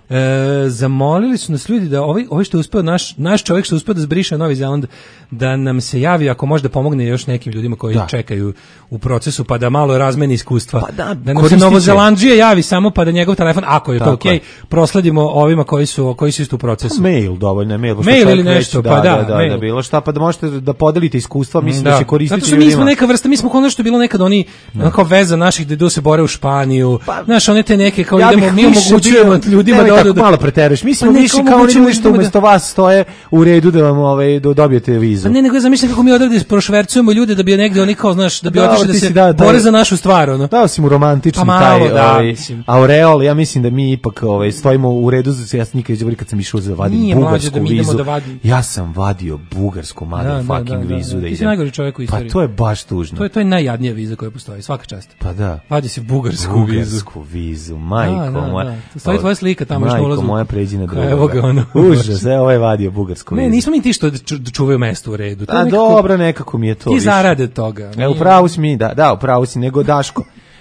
e, zamolili su nas ljudi da ovaj, ovaj što je uspeo, naš, naš čovjek što je uspeo da zbriše Novi Zeland, da nam se javi ako može da pomogne još nekim ljudima koji
Da.
čekaju u procesu, pa da malo razmeni iskustva.
Pa da,
da nam se
koristit će.
Novozelandžije javi samo pa da njegov telefon, ako je to
Tako
okej,
je.
prosledimo ovima koji su, koji su isto u procesu.
Mail dovoljno je mail, pošto
Mail
čovjek
ili
već-
nešto,
da,
pa da,
da, da,
mail.
da, bilo šta, pa da možete da podelite iskustva, mislim da,
Da.
se koristiti
Zato što mi smo
ljudima.
neka vrsta, mi smo ono što je bilo nekad oni onako veza naših da idu se bore u Španiju. Znaš, one te neke kao
Ja
idemo,
bih
mi
više
omogućujemo
bio-
ljudima
nemoj
da
tako
odu. da-
malo preteruješ. Mi smo
Pa ne,
više
kao
kao oni
omogućujemo
ljudi što
ljudima da-
umesto vas stoje u redu da vam ovaj da dobijete vizu.
Pa ne, nego ja zamišljam kako mi odavde prošvercujemo ljude da bi negde oni kao, znaš, da bi
Da,
otišli da
ti
se
si da- da-
bore za našu stvar, ono.
Dao si mu romantični
Pa malo,
taj
da,
ovaj,
mislim.
aureol, ja mislim da mi ipak ovaj, stojimo u redu za se, ja sam nikad izgovorio kad sam išao za vadim
Nije mlađe
bugarsku
da mi idemo
vizu.
da vadim.
Ja sam vadio bugarsku motherfucking
Da, da, da, da,
vizu
da.
da
Ti si
idem.
najgori čovjek u istoriji.
Pa to je baš tužno.
To je to je najjadnija viza koja postoji, svaka čast.
Pa da.
Vadi se bugarsku vizu.
Bugarsku vizu, majko
Da, da,
moja.
da. Stoji tvoja slika tamo još na
Majko
ulazu.
moja, pređi na
Kao,
drugoga.
evo ga, ono.
Užas, evo je vadio bugarsku
Ne,
vizu.
nismo mi ti što ču- čuvaju mesto u redu. To je
A
nekako-
dobro, nekako mi je to
Ti
više.
zarade od toga.
E, upravo si mi, da, da, upravo si, nego Daško.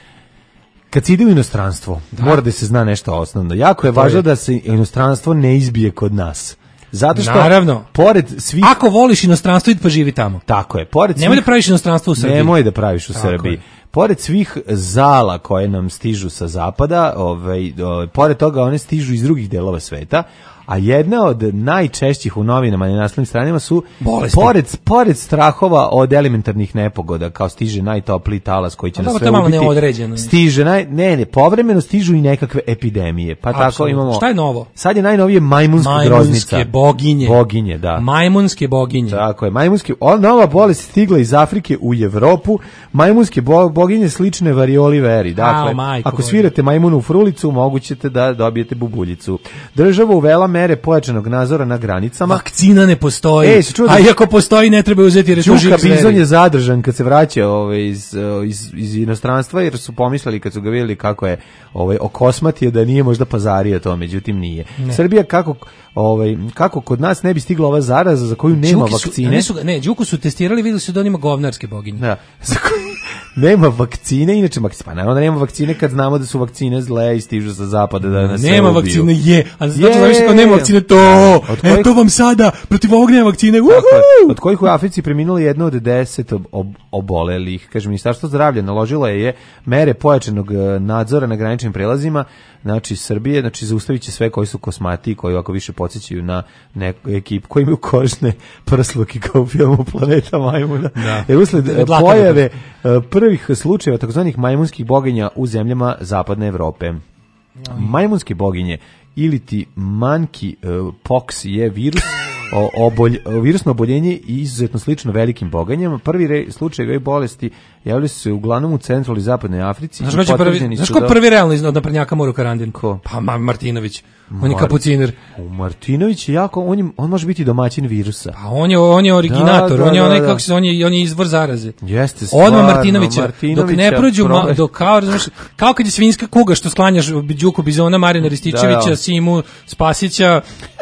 Kad se ide u inostranstvo, mora da se zna nešto osnovno. Jako je
To
važno
je.
da se inostranstvo ne izbije kod nas. Zato što,
Naravno.
pored svih...
Ako voliš inostranstvo, idi pa živi tamo.
Tako je, pored
Nemoj
svih...
da praviš inostranstvo u Srbiji.
Nemoj da praviš u
Tako
Srbiji.
je.
Pored svih zala koje nam stižu sa zapada, ovaj, ovaj, pored toga one stižu iz drugih delova sveta, A jedna od najčešćih u novinama na naslovnim stranama su
bolesti.
Pored, pored strahova od elementarnih nepogoda, kao stiže najtopliji talas koji će nas sve ubiti.
Neodređeno.
Stiže, naj, ne, ne, povremeno stižu i nekakve epidemije. Pa
Absolutno.
Tako imamo...
Šta je novo?
Sad je najnovije majmunska
Majmunske
groznica.
Majmunske boginje.
Boginje, da.
Majmunske boginje.
Tako je, majmunske... O, nova bolest stigla iz Afrike u Evropu. Majmunske bo, boginje slične varioli veri. Dakle,
Ao, majko,
ako svirate majmunu u frulicu, mogućete da dobijete bubuljicu. Država uvela mere pojačanog nadzora na granicama.
Vakcina ne postoji.
E,
a i ako postoji, ne treba uzeti jer je to
Đuka Bizon je zadržan kad se vraća ovaj, iz, iz, iz inostranstva, jer su pomislili kad su ga vidjeli kako je ovaj, okosmatio da nije možda pazario to, međutim nije.
Ne.
Srbija kako, ovaj, kako kod nas ne bi stigla ova zaraza za koju nema
Đuki su,
vakcine.
Ne, su, ne, Đuku su testirali, vidjeli su da on ima govnarske boginje.
Da, za koju nema vakcine, inače pa naravno da nema vakcine kad znamo da su vakcine zle i stižu sa zapada da nas
nema
ubiju.
Vakcine je, a znači
je.
znači kao nema vakcine to.
Od kojih,
e to vam sada protiv ovog nema vakcine.
Tako, od kojih u Africi preminula jedna od deset ob, ob, obolelih. Kaže, Ministarstvo zdravlja naložilo je mere pojačanog nadzora na graničnim prelazima, znači Srbije, znači zaustavit će sve koji su kosmati, koji ovako više podsjećaju na neku ekipu koji imaju kožne prsluke kao u filmu Planeta majmuna.
Da.
Jer usled pojave prvih slučajeva takozvanih majmunskih boginja u zemljama zapadne Evrope. Majmunske boginje ili ti monkey pox je virus o, obolj, virusno oboljenje i izuzetno slično velikim boganjama. Prvi re, slučaj ove bolesti javili su se uglavnom u centralnoj i zapadnoj Africi.
Znaš ko prvi, znaš ko
do...
prvi realno iz od naprednjaka mora u karantin?
Ko?
Pa Martinović. On je kapuciner.
Martinović je jako, on, je, on može biti domaćin virusa.
Pa on je, on je originator,
da, da,
on je onaj,
da, da.
kako se, on je, on je izvor zaraze.
Jeste stvarno.
Odmah Martinovića,
Martinovića,
dok ne prođu,
probe...
ma, dok kao, znaš, kao kad je svinjska kuga što sklanjaš Đuku Bizona, Marina Rističevića,
da, da.
Simu Spasića,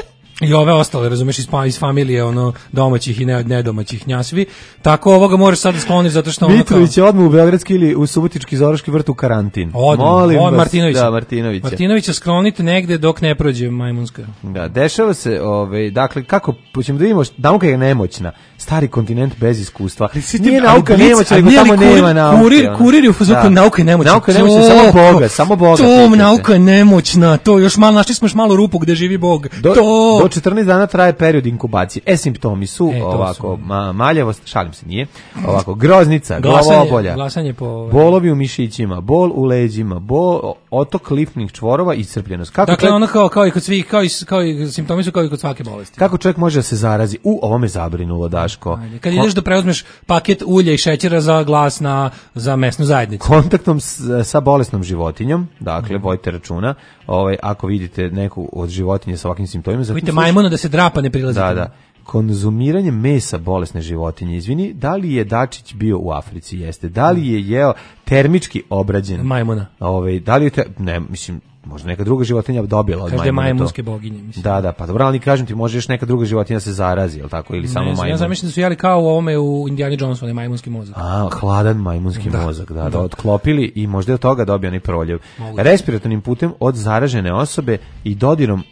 i ove ostale, razumeš, iz, iz familije ono domaćih i ne, nedomaćih gnjasvi. Tako ovoga možeš sad da skloniš zato što ono
Mitrović je odmah u Beogradski ili u Subotički Zoroški vrt u karantin.
Odmah,
Molim
od
vas,
Martinovića.
Da, Martinovića.
Martinovića sklonite negde dok ne prođe majmunska.
Da, dešava se, ovaj, dakle, kako, ćemo da vidimo, nauka je nemoćna, stari kontinent bez iskustva. Nije nauka nemoćna, nego tamo nema nauke.
Kurir, kurir je u fazonu, nauka je nemoćna.
Nauka je nemoćna, samo Boga, samo Boga.
To, nauka je nemoćna, to, još malo, našli smo još malo rupu gde živi Bog.
Do,
to.
do četrnaest dana traje period inkubacije. E, simptomi su
e,
ovako, su. Ma, maljavost, šalim se, nije, ovako, groznica,
glasanje,
glavobolja,
glasanje po,
bolovi u mišićima, bol u leđima, bol, otok limfnih čvorova i iscrpljenost. Kako
dakle,
čovjek,
ono kao, kao i kod svih, kao i, kao i simptomi su kao i kod svake bolesti.
Kako čovjek može da se zarazi? U, ovo me zabrinulo, Daško.
Ajde. Kad ideš da preuzmeš paket ulja i šećera za glas na, za mesnu zajednicu.
Kontaktom s, sa bolesnom životinjom, dakle, mm. vojte računa, ovaj, ako vidite neku od životinje sa ovakvim simptomima.
Vidite majmuna da se drapa, ne prilazite.
Da, da. Konzumiranje mesa bolesne životinje, izvini, da li je Dačić bio u Africi? Jeste. Da li je jeo termički obrađen
majmuna?
Ovaj, da li je te, ne, mislim, možda neka druga životinja dobila od
Každe
majmuna.
majmunske boginje, mislim.
Da, da, pa dobro, ali kažem ti, može još neka druga životinja se zarazi, je li tako, ili ne, samo majmun?
Ja zamišljam da su jeli kao u ovome u Indiana Jonesu, onaj majmunski mozak.
A, hladan majmunski
da.
mozak, da, da, odklopili i možda je od toga dobio onaj proljev. Mogu. Respiratornim putem od zaražene osobe i dodirom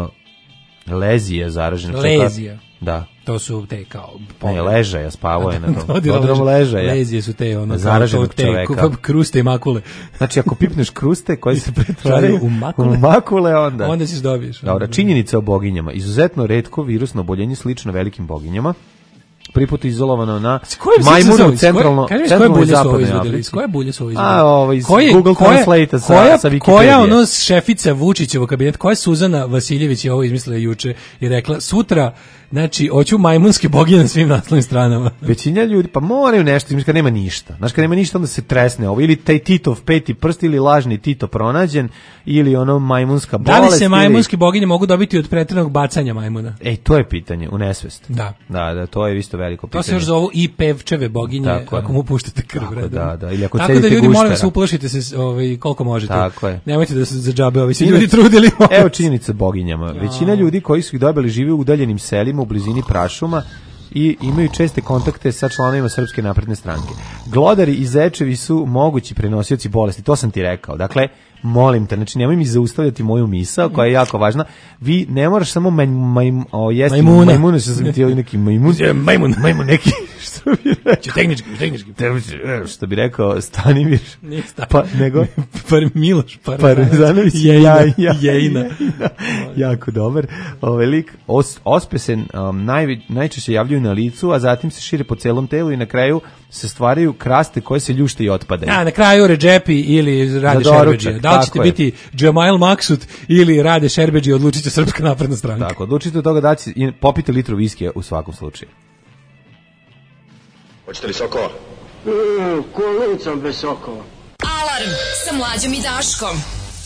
uh, lezije zaražene.
Lezija.
Da.
To su te kao
ne, ležaja, spavao je na tom.
Dodirom
ležaja.
Lezije su te ono
zaraženog
te
čoveka.
Kruste i makule.
Znači ako pipneš kruste koji se pretvaraju
u makule,
u makule onda.
Onda ćeš dobiješ.
Dobro, činjenica o boginjama. Izuzetno retko virusno oboljenje slično velikim boginjama. Prvi put izolovano na majmunu centralno centralno zapadnoj Africi.
Koje bulje su ovo izvodili?
A, ovo iz koje, Google Translate sa,
koja,
sa Wikipedije.
Koja ono šefica Vučićevo kabinet, koja Suzana Vasiljević je ovo izmislila juče i rekla sutra, znači, hoću majmunske boginje na svim naslovnim stranama.
Većina ljudi, pa moraju nešto, kad nema ništa. Znaš, kad nema ništa, onda se tresne ovo. Ili taj Titov peti prst, ili lažni Tito pronađen, ili ono majmunska bolest.
Da li se majmunske ili... boginje mogu dobiti od preteranog bacanja majmuna?
Ej, to je pitanje, u nesvest.
Da.
Da, da, to je isto veliko pitanje.
To se još zovu i pevčeve boginje, tako ako mu puštate krv.
Tako, da, da. Ili ako
tako da ljudi, molim vas, uplašite se ovaj, koliko možete.
Tako je.
Nemojte da se za džabe ovi svi ljudi trudili.
Evo činjenica boginjama. Većina ljudi koji su ih dobili žive u udaljenim selima u blizini prašuma i imaju česte kontakte sa članovima Srpske napredne stranke. Glodari i zečevi su mogući prenosioci bolesti, to sam ti rekao. Dakle, molim te, znači nemoj mi zaustavljati moju misao koja je jako važna. Vi ne moraš samo maj, maj, o, jesti
Majmuna.
majmuna, što sam ti neki majmun.
Majmun.
Majmun neki, što bi rekao.
Tehnički, tehnički.
Što bi rekao Stanimir.
Nije Stanimir.
Pa, nego?
Par Miloš
Parezanović.
Jejina.
Ja, ja,
Jejina.
Jako dobar. Ovaj lik os, ospesen um, naj, najčešće javljaju na licu, a zatim se šire po celom telu i na kraju se stvaraju kraste koje se ljušte i otpadaju.
A na kraju Redžepi ili Rade Šerbedžija. Da li ćete biti Džemail Maksut ili Rade Šerbedžija, odlučit će Srpska napredna stranka.
Tako, odlučite od toga da će i popite litru viskija u svakom slučaju.
Hoćete li sokova?
Mm, kolicom bez sokova.
Alarm sa Mlađom i Daškom.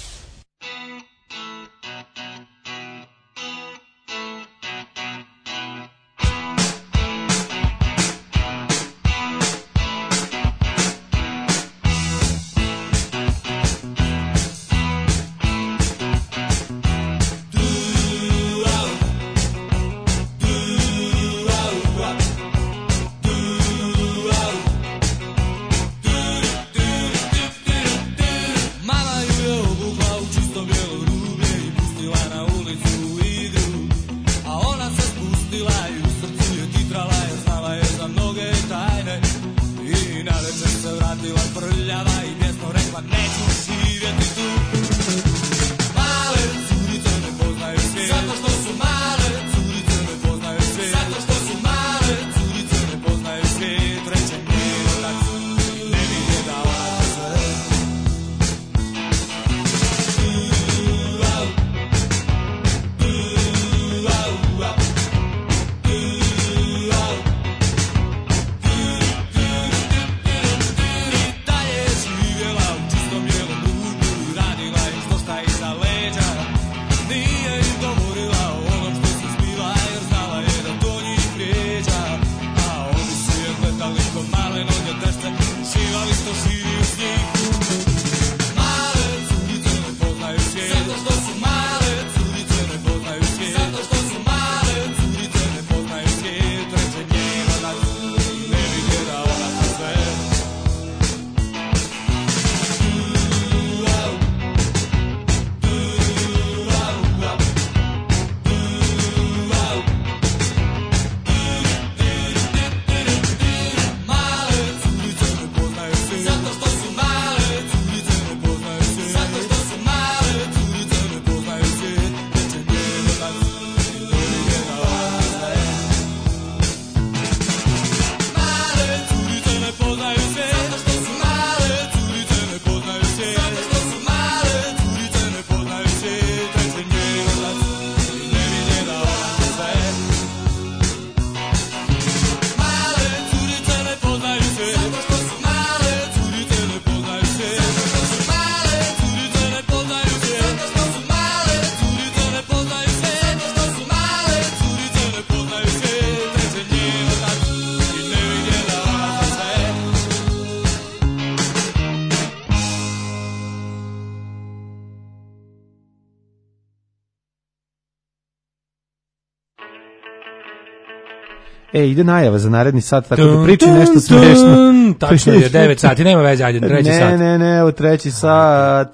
E, ide najava za naredni sat, tako da priči nešto smešno.
Tačno je, devet sati, nema veze, ajde, treći
ne,
sat.
Ne, ne, ne, evo treći sat.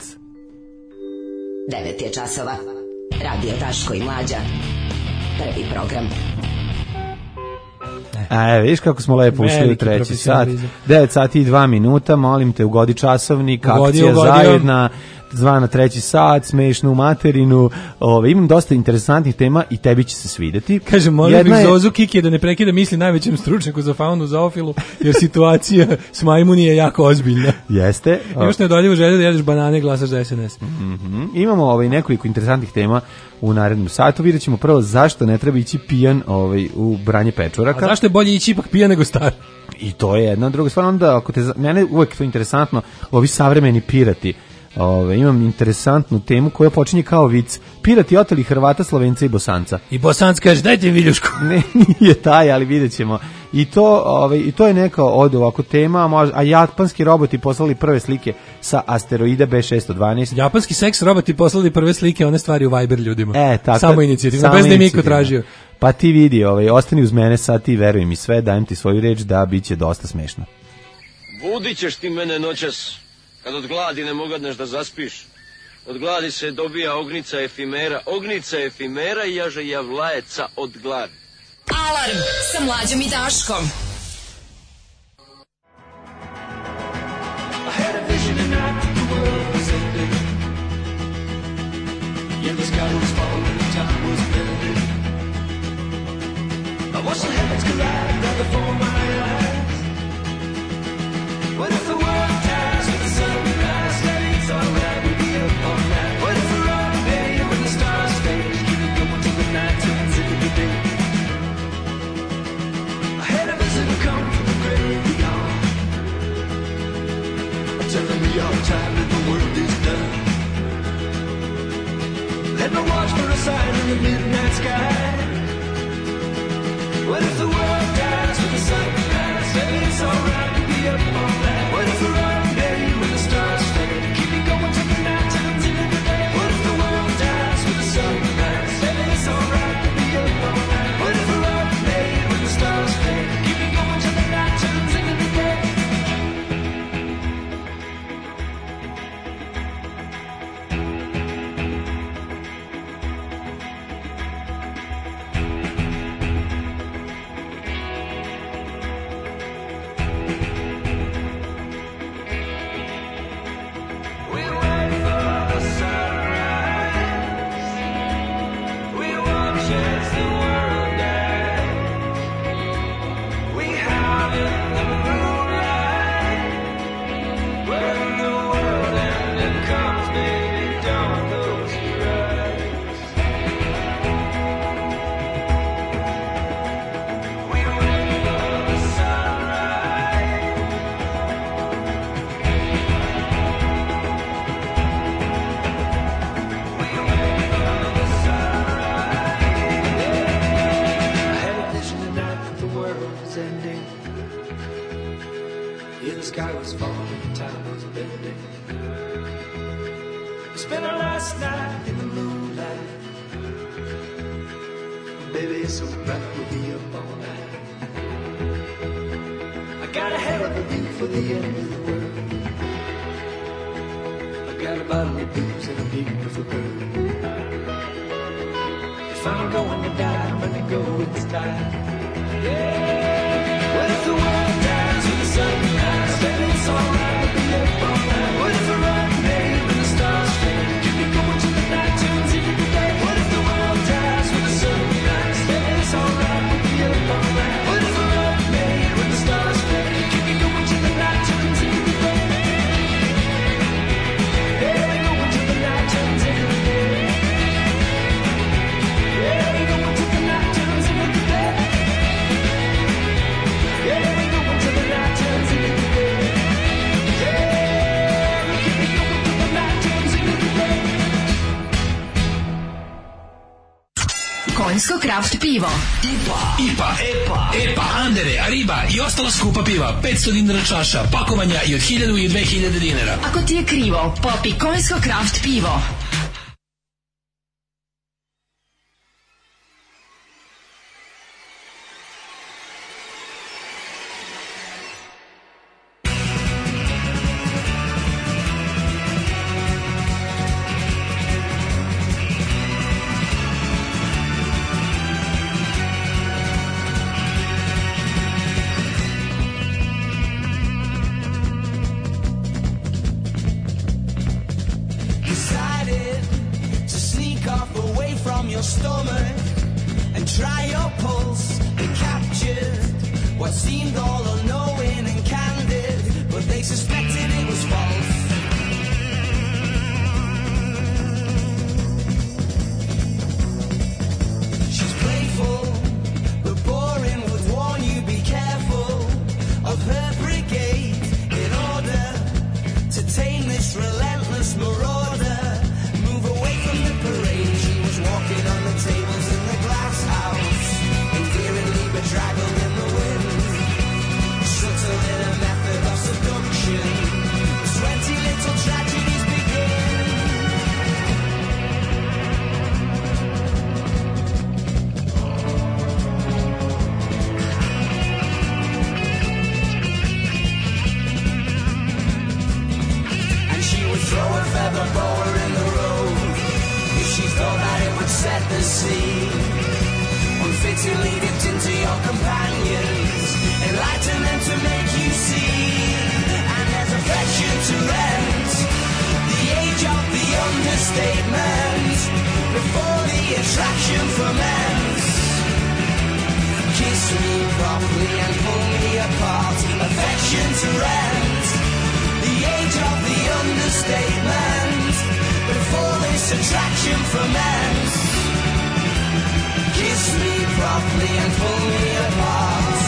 devet je časova. Radio Daško i Mlađa. Prvi program.
A evo, viš kako smo lepo ušli u treći sat. devet sati i dva minuta, molim te, ugodi časovnik,
ugodi,
akcija
ugodio.
zajedna, zvana treći sat, smešnu materinu. Ove, imam dosta interesantnih tema i tebi će se svideti.
Kažem, molim bih
je...
Zozu Kiki da ne prekida misli najvećem stručnjaku za faunu zoofilu, jer situacija s majmuni je jako ozbiljna.
Jeste.
Imaš neodoljivu želju da jedeš banane i glasaš za S N S.
Mm-hmm. Imamo ovaj, nekoliko interesantnih tema u narednom satu. Vidjet ćemo prvo zašto ne treba ići pijan ovaj, u branje pečuraka.
A zašto je bolje ići ipak pijan nego star?
I to je jedna druga stvar. Onda, ako te, mene uvek to je interesantno, ovi savremeni pirati. Ove, imam interesantnu temu koja počinje kao vic. Pirati oteli Hrvata, Slovenca i Bosanca.
I Bosanc kaže, dajte mi viljušku.
Ne, nije taj, ali vidjet ćemo. I to, ove, i to je neka od ovako tema, a japanski roboti poslali prve slike sa asteroida B šesto dvanaest.
Japanski seks roboti poslali prve slike, one stvari u Viber ljudima.
E, tako.
Samo inicijativno, bez da je Miko tražio.
Pa ti vidi, ovaj, ostani uz mene sad, ti veruj mi sve, dajem ti svoju reč da bit će dosta smešno.
Budit ćeš ti mene noćas, kad od gladi ne mogadneš da zaspiš.
Od gladi se dobija ognica efimera, ognica efimera i jaže javlajeca od gladi.
Alarm sa Mlađom i Daškom.
I had a vision tonight that the world was ending. Yeah, the sky was falling, time was bending. I watched the heavens collide right before my eyes. What if the world dies with the sunrise? Then it's alright, we'll be up all night. What if we're on a day when the stars fade? Keep it going till the night turns into the day. I had a visitor come from the grave beyond, telling me our time in the world is done. Let me watch for a sign in the midnight sky. What if the world dies with the sunrise? Maybe it's alright to be up all night. What if we're on a day when the stars fade? Keep it going till the night turns into the day. What if the world dies with the sunrise? Maybe it's alright to be up all night. What if we're on a day when the stars fade? Keep it going till the night turns into the day.
Kraft pivo.
I P A, I P A, E P A, E P A, Andere, Ariba i ostala skupa piva. petsto dinara čaša, pakovanja i od hiljadu i dve hiljade dinara.
Ako ti je krivo, popi Konjsko Kraft pivo.
Throw a feather boa in the road.
would set the scene. Unfittingly dipped into your companions, enlighten them to make you see. And there's affection to rent, the age of the understatement, before the attraction ferments. Kiss me properly and pull me apart, affection to rent, the age of the understatement, before this attraction ferments. Kiss me properly and pull me apart.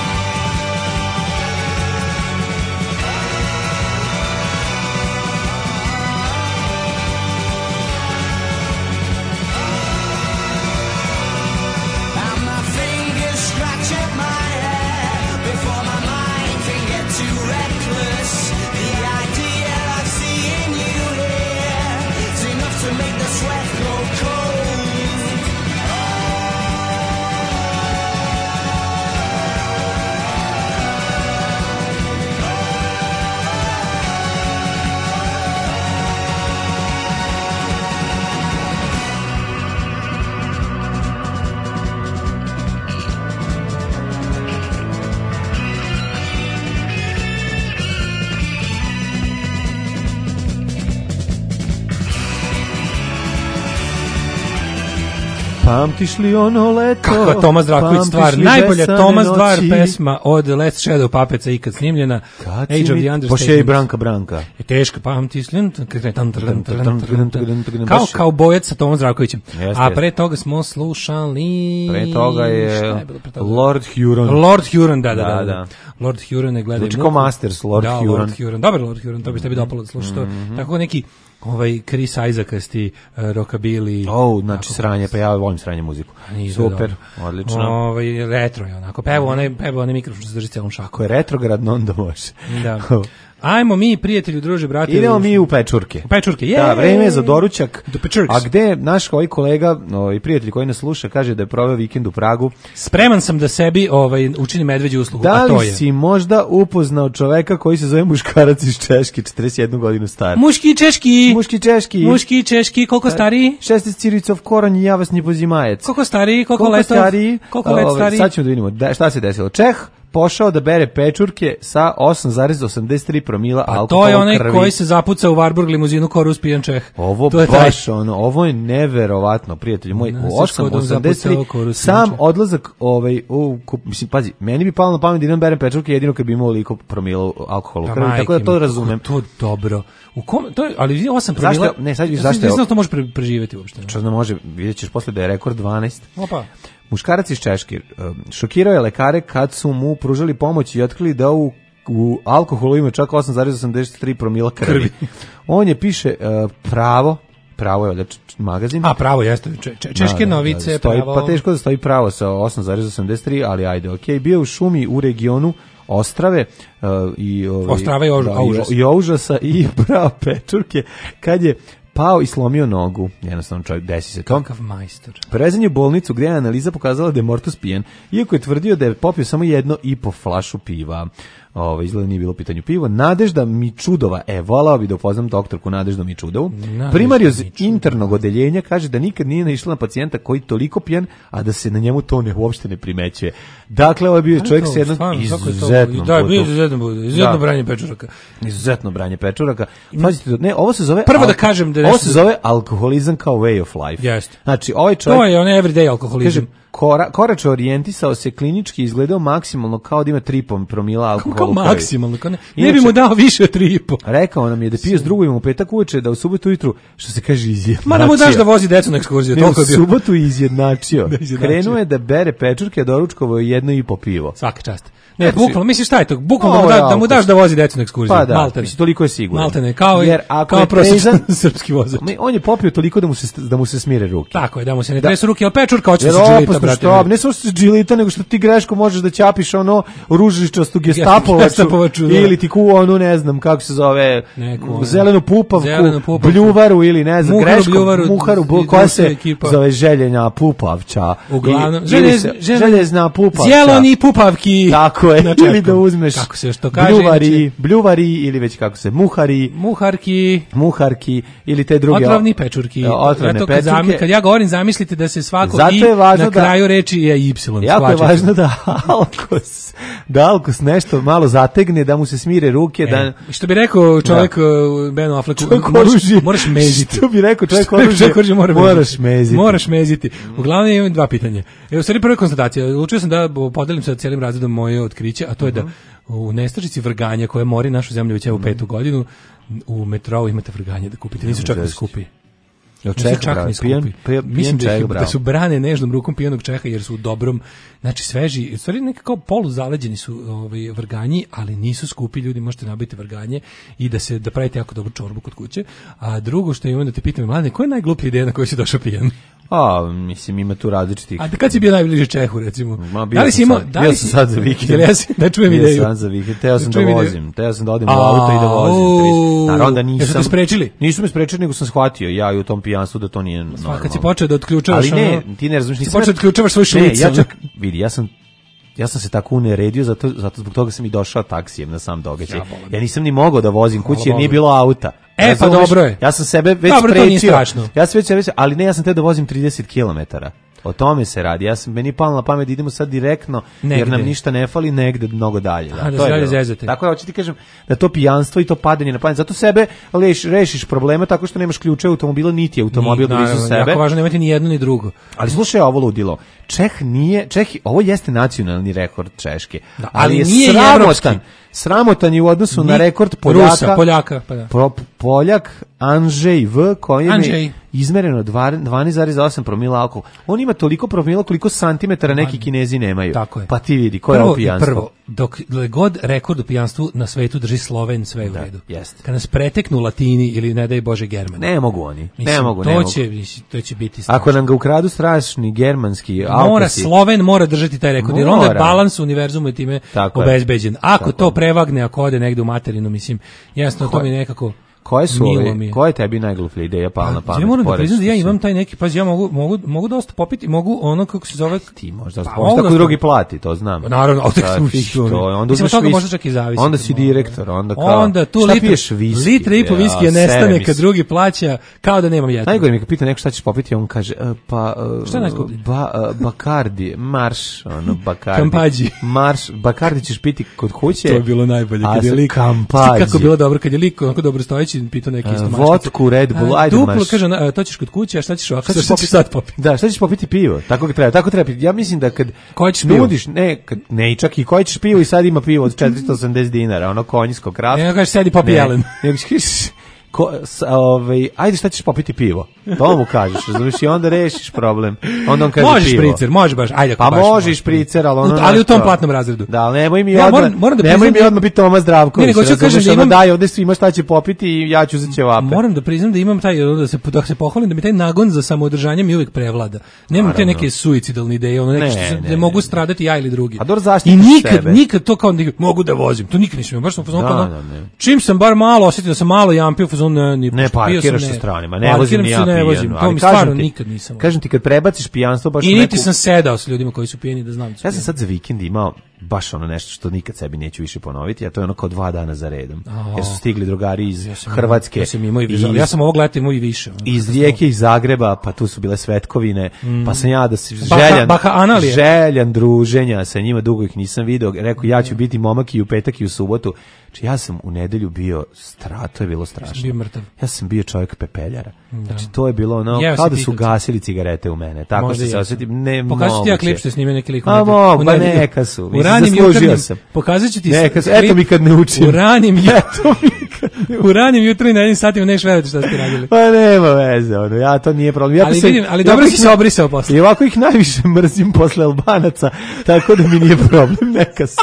And my fingers scratch at my hair before my mind can get too reckless. The idea of seeing you here is enough to make the sweat go cold.
Pamtiš li ono leto?
Kakva Toma Zdravković stvar, najbolja Toma Zdvar pesma od Last Shadow Puppetsa ikad snimljena.
Kad
Age of the Understatement.
Poše i Branka Branka.
Je teška, pamtiš li? Kao kao bojac sa Tomom Zdravkovićem. A pre toga smo slušali...
Pre toga je Lord Huron.
Lord Huron, da, da, da. da. Lord Huron je gledao.
Zvuči kao Masters, Lord
da,
Huron.
Lord Huron. Dobar Lord Huron, to bi tebi dopalo da slušaš to. Tako neki ovaj Chris Isaacasti, uh, rockabilly.
Oh, znači sranje, pa ja volim sranje muziku. Super, odlično.
Ovaj retro je onako. Pevo onaj pevo onaj mikrofon što se drži celom šakom.
Ko je retrogradno onda može.
Da. Ajmo mi, prijatelju, druže, brate.
Idemo mi u Pečurke.
U Pečurke, je.
Da, vreme je za doručak.
Do
a gde naš ovaj kolega, ovaj prijatelj koji nas sluša, kaže da je proveo vikend u Pragu.
Spreman sam da sebi ovaj učini medveđu uslugu,
da
a to je.
Da li si možda upoznao čoveka koji se zove muškarac iz Češke, četrdeset jednu godinu star?
Muški češki.
Muški češki.
Muški češki, koliko stariji?
šesnaest ciricov koranj, ja vas ne pozimajec.
Koliko stariji, koliko letov?
Stariji?
Koliko let stariji?
Sad ćemo da vidimo da, šta se desilo. Čeh pošao da bere pečurke sa osam zarez osamdeset tri promila alkohola u krvi.
A to je onaj koji se zapuca u Warburg limuzinu Korus pijan Čeh.
Ovo to je baš taj. Ono, ovo je neverovatno, prijatelji moj. U osam osamdeset tri sam odlazak ovaj u mislim pazi, meni bi palo na pamet da idem berem pečurke jedino kad bi imao liko promila alkohola u krvi, tako da to razumem.
To dobro. U kom to je, ali osam promila.
Zašto? Ne, sad zašto?
Ne znam to može preživeti uopšte.
Što ne može, videćeš posle da je rekord dvanaest.
Opa.
Muškarac iz Češke šokirao je lekare kad su mu pružali pomoć i otkrili da u, u alkoholu ima čak osam zarez osamdeset tri promila krvi. krvi. On je piše uh, pravo, pravo je ovdje magazin.
A pravo jeste, če, če, Češke da, novice,
da, da, stoji,
pravo.
Pa teško da stoji pravo sa osam zarez osamdeset tri, ali ajde, ok. Bio u šumi u regionu Ostrave uh, i, ovaj,
Ostrava i,
da,
užas.
i, i užasa i brao pečurke kad je pao i slomio nogu. Jednostavno čovjek, desi se to.
Kakav majstor.
Prevezen je u bolnicu gdje je analiza pokazala da je mortus pijen, iako je tvrdio da je popio samo jedno i po flašu piva. Ovo, izgleda nije bilo pitanju piva. Nadežda Mičudova, e, volao bi da upoznam doktorku Nadeždu Mičudovu. Primarioz internog odeljenja kaže da nikad nije naišla na pacijenta koji toliko pijan, a da se na njemu to ne, uopšte ne primećuje. Dakle, ovo je bio čovjek s jednom izuzetnom
da, bio izuzetno, izuzetno branje pečuraka.
Izuzetno branje pečuraka. Pazite, ne, ovo se zove...
Prvo da kažem da
ovo se zove alkoholizam kao way of life.
Jeste.
Znači, ovaj čovjek...
To je on everyday alkoholizam.
Kažem, Kora, koračno orijentisao se klinički, izgledao maksimalno kao da ima tri promila alkohola.
Kao maksimalno, kao ne, ne bi mu dao više od tri i po.
Rekao nam je da pije s drugim u petak uveče, da u subotu ujutru, što se kaže, izjednačio.
Ma da mu daš da vozi decu na ekskurziju.
Ne, u subotu izjednačio. da izjednačio. Krenuo je da bere pečurke, a doručkovo je jedno i po pivo.
Svaka čast. Ne, bukvalno, misliš šta je to? Bukvalno da, da mu daš da vozi decu na ekskurziju.
Pa da,
Maltene.
Mislim, toliko je sigurno.
Maltene, kao,
jer ako
kao
je trezan,
srpski vozač.
On je popio toliko da mu se, da mu se smire ruke.
Tako je, da mu se ne tresu ruke, ali pečurka hoće
jer
se želiti.
Jasno
brate.
što, ne samo što se džilita, nego što ti greško možeš da ćapiš ono ružičastu gestapovaču
Gestapovaču, da.
ili ti ku onu, ne znam, kako se zove,
Neku,
zelenu pupavku,
zelenu pupavku,
bljuvaru ili ne znam,
muharu,
greškom,
bljuvaru,
muharu,
i- i
koja
druga
se
ekipa.
zove željenja pupavča.
Uglavnom,
I-
želje-
ili se-
želje-
željezna pupavča.
Zeleni pupavki.
Tako je,
Na čeku.
ili da uzmeš
Kako se još to kaže,
bljuvari,
inače?
bljuvari ili već kako se, muhari,
Muharki,
muharki ili te druge.
otrovni pečurki.
E, Otrovne
ja to kad, zami,
pečurke.
kad ja govorim, zamislite da se svako
Zato
i
je važno
na
da-
kraju reči je y.
Jako je
shvaćate?
važno da Alkos, da Alkos nešto malo zategne, da mu se smire ruke, da...
E, što bi rekao čovjek uh, Ben Affleck,
Čovjek
moraš,
oružje.
moraš meziti.
Što bi rekao čovjek
Što bi rekao
oružje,
čovjek oružje, mora
moraš meziti.
Moraš meziti. Uglavnom imam dva pitanja. Evo, stvari prva konstatacija. Učio sam da podelim sa cijelim razredom moje otkriće, a to je da u nestašici vrganja koje mori našu zemlju već evo petu godinu, u metrou imate vrganje da kupite. Nisu čak ni skupi.
Jel
Nisu
Čeh,
čak
bravo,
ni skupi.
pijan- pijan-
Mislim da,
pijan
ih-
Čeh, bravo.
da su brane nežnom rukom pijanog Čeha jer su u dobrom, znači sveži, u stvari nekako polu zaleđeni su ovaj, vrganji, ali nisu skupi, ljudi možete nabiti vrganje i da se da pravite jako dobru čorbu kod kuće. A drugo što imam da te pitam, mlade, koja je najgluplja ideja na koju si došao pijan?
A, mislim, ima tu različitih...
A da kad si bio najbliže Čehu, recimo?
Ma, bio
da li
sam
si imao,
sad,
da
bio
li
sam
si-
sad za vikend.
Jel ja si- da čujem
Bio
ideju.
sam za vikend, teo sam da
čujem ideju.
vozim, teo sam da odem u auto i da vozim.
Au.
Naravno onda
Jesu
nisam...
te sprečili?
Nisu me sprečili, nego sam shvatio ja i u tom pijanstvu da to nije normalno.
Kad si počeo da otključavaš,
Ali ne,
ono-
ti ne razumiješ.
si
nisam
počeo da otključavaš svoj
Ne,
šlic,
ja
ono.
čak, vidi, ja sam ja sam se tako uneredio, zato, zato zbog toga sam i došao taksijem na sam događaj.
Ja volim.
Ja nisam ni mogao da vozim
Hvala
kući jer nije
Bogu.
bilo auta.
E, pa
Razumeš?
dobro je.
Ja sam sebe već
Dobro, to nije
sprečio.
strašno.
Ja sam već sebe, ali ne, ja sam te da vozim trideset kilometara. O tome se radi. Ja sam meni palo na pamet da idemo sad direktno jer
Negde.
nam ništa ne fali negde mnogo dalje.
Aha, da
to
se
je
dalje
bilo.
zezate.
Tako je, hoću ti kažem da to pijanstvo i to padanje na pamet. Zato sebe leš, rešiš problema tako što nemaš ključe automobila, niti je automobil
Ni-
blizu
naravno,
sebe.
Jako važno nemati ni jedno ni drugo.
Ali slušaj ovo ludilo. Čeh nije, Čeh, ovo jeste nacionalni rekord Češke.
Da,
ali,
ali
je
nije
sramotan.
evropski.
Sramotan je u odnosu na
Ni-
rekord Poljaka.
Rusa, Poljaka, pa da.
Pro- Poljak Andrzej V kojem
Andrzej.
je izmereno dva- dvanaest zarez osam promila alkohola. On ima toliko promila koliko santimetara neki Kinezi nemaju.
Tako je.
Pa ti vidi, ko je
Prvo
ovo
i
pijanstvo?
prvo, dok god rekord u pijanstvu na svetu drži Sloven, sve je u
Da,
redu.
jeste.
Kad nas preteknu Latini ili ne daj Bože Germani.
Ne mogu oni. Ne
Mislim,
mogu,
to
ne mogu.
će, mislim, to će biti strašno.
Ako nam ga ukradu strašni germanski
Mora
alkosi,
Sloven mora držati taj rekord, jer onda je
Mora.
balans univerzuma je time
Tako je.
obezbeđen. Ako
Tako
to
je.
prevagne, ako ode negde u materinu, mislim, jasno, to
Ko-
mi nekako
koje su
milo
ove,
mi je.
koja je tebi najgluplja ideja pala na pamet?
Ja moram da
pored
priznam da ja
što si-
imam taj neki, pazi, ja mogu, mogu, mogu dosta popiti, mogu ono kako se zove...
Ti možda
Pa,
pa,
mogu
tako
dosta-
drugi plati, to znam.
Naravno, a tek
Da,
sam
što,
viski.
onda
Mislim,
uzmeš
od toga
vis-
možda čak i zavisi.
Onda si direktor, onda kao...
Onda tu
šta
litre,
piješ viski?
litre i po viskija
Ja,
nestane
servis.
kad drugi plaća, kao da nemam jedno.
Najgore mi je kad pita neko šta ćeš popiti, on kaže, e, pa... e,
Šta je najskuplje?
Ba, e, Bakardi, marš, ono, Bakardi.
Kampađi.
Marš, Bakardi ćeš piti kod kuće.
To je bilo najbolje
a
kad je
za
lik.
Kampađi.
Kako je bilo dobro kad je lik onako dobro stojeći pitao neki
E,
isto
vodku, Red Bull, ajde
Duplo
marš.
kaže, ona, to ćeš kod kuće, a šta ćeš ovako?
Šta ćeš
Šta ćeš
popiti?
sad popiti?
Da, šta ćeš popiti pivo? Tako ga treba, tako treba piti. Ja mislim da kad
Koje ćeš pivo?
nudiš, ne, kad, ne, čak i koje ćeš pivo i sad ima pivo od četiristo osamdeset dinara, ono konjsko, kraft.
Ne, kažeš, sedi popi jelen.
Nego ćeš, ko, s, ovaj, ajde šta ćeš popiti pivo? To mu kažeš, razumiješ, i onda rešiš problem. Onda on kaže
Možeš
pivo.
špricer, može baš, ajde ako
Pa
baš.
može i špricer, ali ono...
U- ali u tom
nešto-
platnom razredu.
Da, ali nemoj mi
Ja
odmah,
moram- moram da
nemoj
priznam
mi
da-
odmah biti Toma Zdravković.
Ne, nego hoću
razumeš,
kažem da
ono,
imam-
daj ovde svima šta će popiti i ja ću za ćevape.
Moram da priznam da imam taj da se da se pohvalim da mi taj nagon za samoodržanje mi uvijek prevlada. Nemam te
Naravno.
neke suicidalne ideje, ono neke
Ne,
što se-
ne,
ne mogu stradati ja ili drugi.
A dobro
I
zaštitiš
nikad,
sebe.
nikad to kao da mogu da vozim. To nikad nisam imao. Baš sam u fazonu
Da,
kao,
da, ne.
čim sam bar malo osetio da sam malo jampio, u fazonu ne, ni
Ne
pio sam,
parkiraš
ne.
sa stranima, ne vozim
Parkiram
ni ja
se, ne
pijan,
vozim. To
ali
mi
kažem
stvarno
ti-
nikad nisam.
Kažem ti, kad prebaciš pijanstvo, baš
I
u
niti
neku...
sam sedao s ljudima koji su pijeni da znam. da su
Ja sam
pijeni.
sad za vikend imao baš ono nešto što nikad sebi neću više ponoviti, a to je ono kao dva dana za redom.
A.
Jer su stigli drugari iz
Ja sam-
Hrvatske,
Ja sam imao i više.
iz-
Ja sam ovog leta imao i više. ono,
iz
kako
Rijeke i Zagreba, pa tu su bile svetkovine, pa sam ja da se
Baha-
željan,
Baha Analije.
željan druženja sa njima, dugo ih nisam video, rekao ja ću biti momak i u petak i u subotu. Znači ja sam u nedelju bio, stra, to je bilo strašno.
bio mrtav.
Ja sam bio čovjek pepeljara. Znači to je bilo ono,
Jeo si
kao da su
pitovce.
gasili cigarete u mene. Tako
Možda
što se
jesam.
osjetim, ne
Pokažu ti ja
moguće.
klip što je snimio neki lik. u
A
nedelju.
mogu,
U
ba
nedelju.
neka su.
U
Mislim,
ranim
zaslužio
jutarnjim,
sam.
pokazat ću ti
Neka su,
klip-
eto mi kad ne učim.
U ranim,
Eto mi
u ranim jutarnjim nedeljnim satima neš verovati šta ste radili.
Pa nema veze, ono, ja to nije problem. Ja
Ali
se-
vidim, ali
ja
dobro
ovako
si
ih
se
na-
obrisao posle.
I ovako ih najviše mrzim posle Albanaca, tako da mi nije problem, neka se.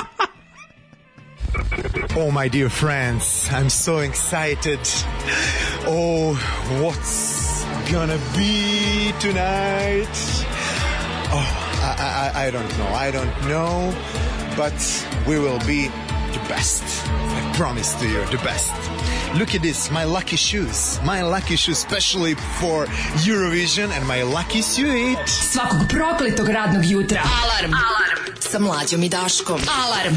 Oh, my dear friends, I'm so excited. Oh, what's gonna be tonight? Oh, I, I don't know. I don't know, but we will be the best. I promise to you, the best. Look at this, my lucky shoes. My lucky shoes, especially for Eurovision, and my lucky suit.
Svakog prokletog radnog jutra. Alarm. Alarm. Sa Mlađom i Daškom. Alarm.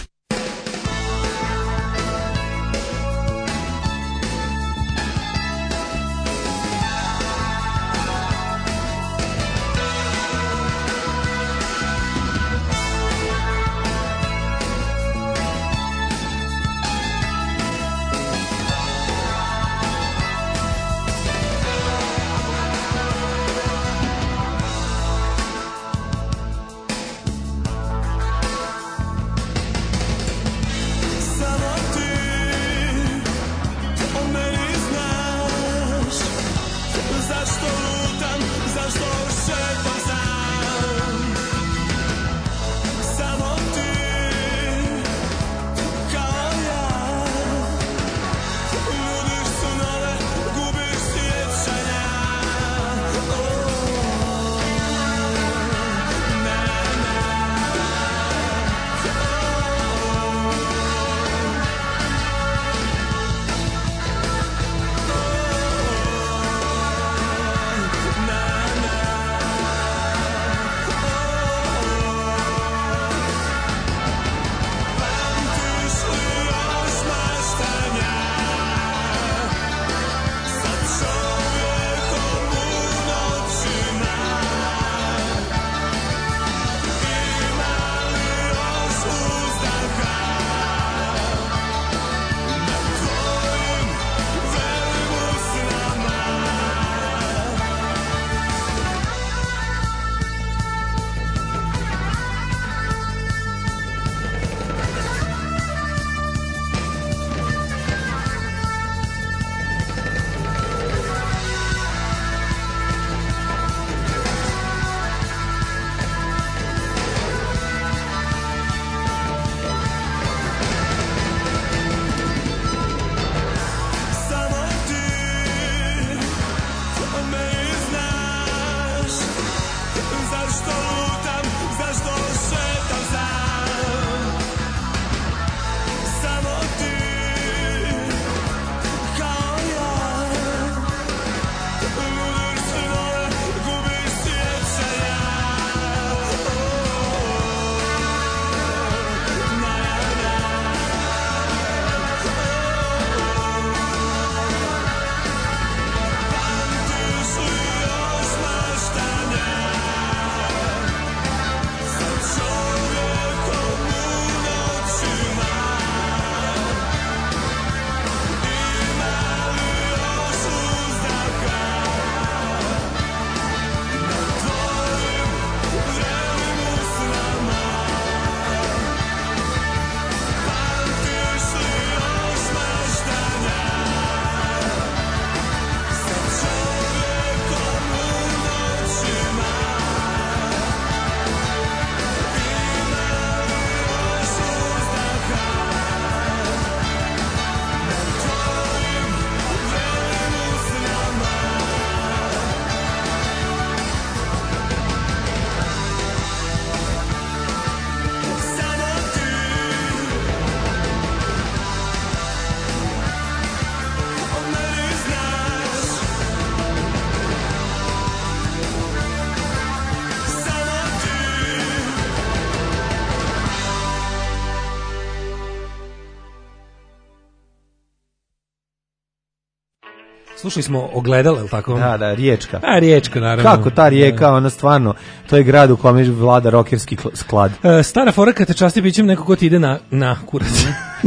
Slušali smo Ogledala, je li tako?
Da, da, Riječka.
A, Riječka, naravno.
Kako ta Rijeka, ona stvarno, to je grad u kome vlada rokerski sklad.
E, stara fora kad te časti pićem neko ko ti ide na, na kurac.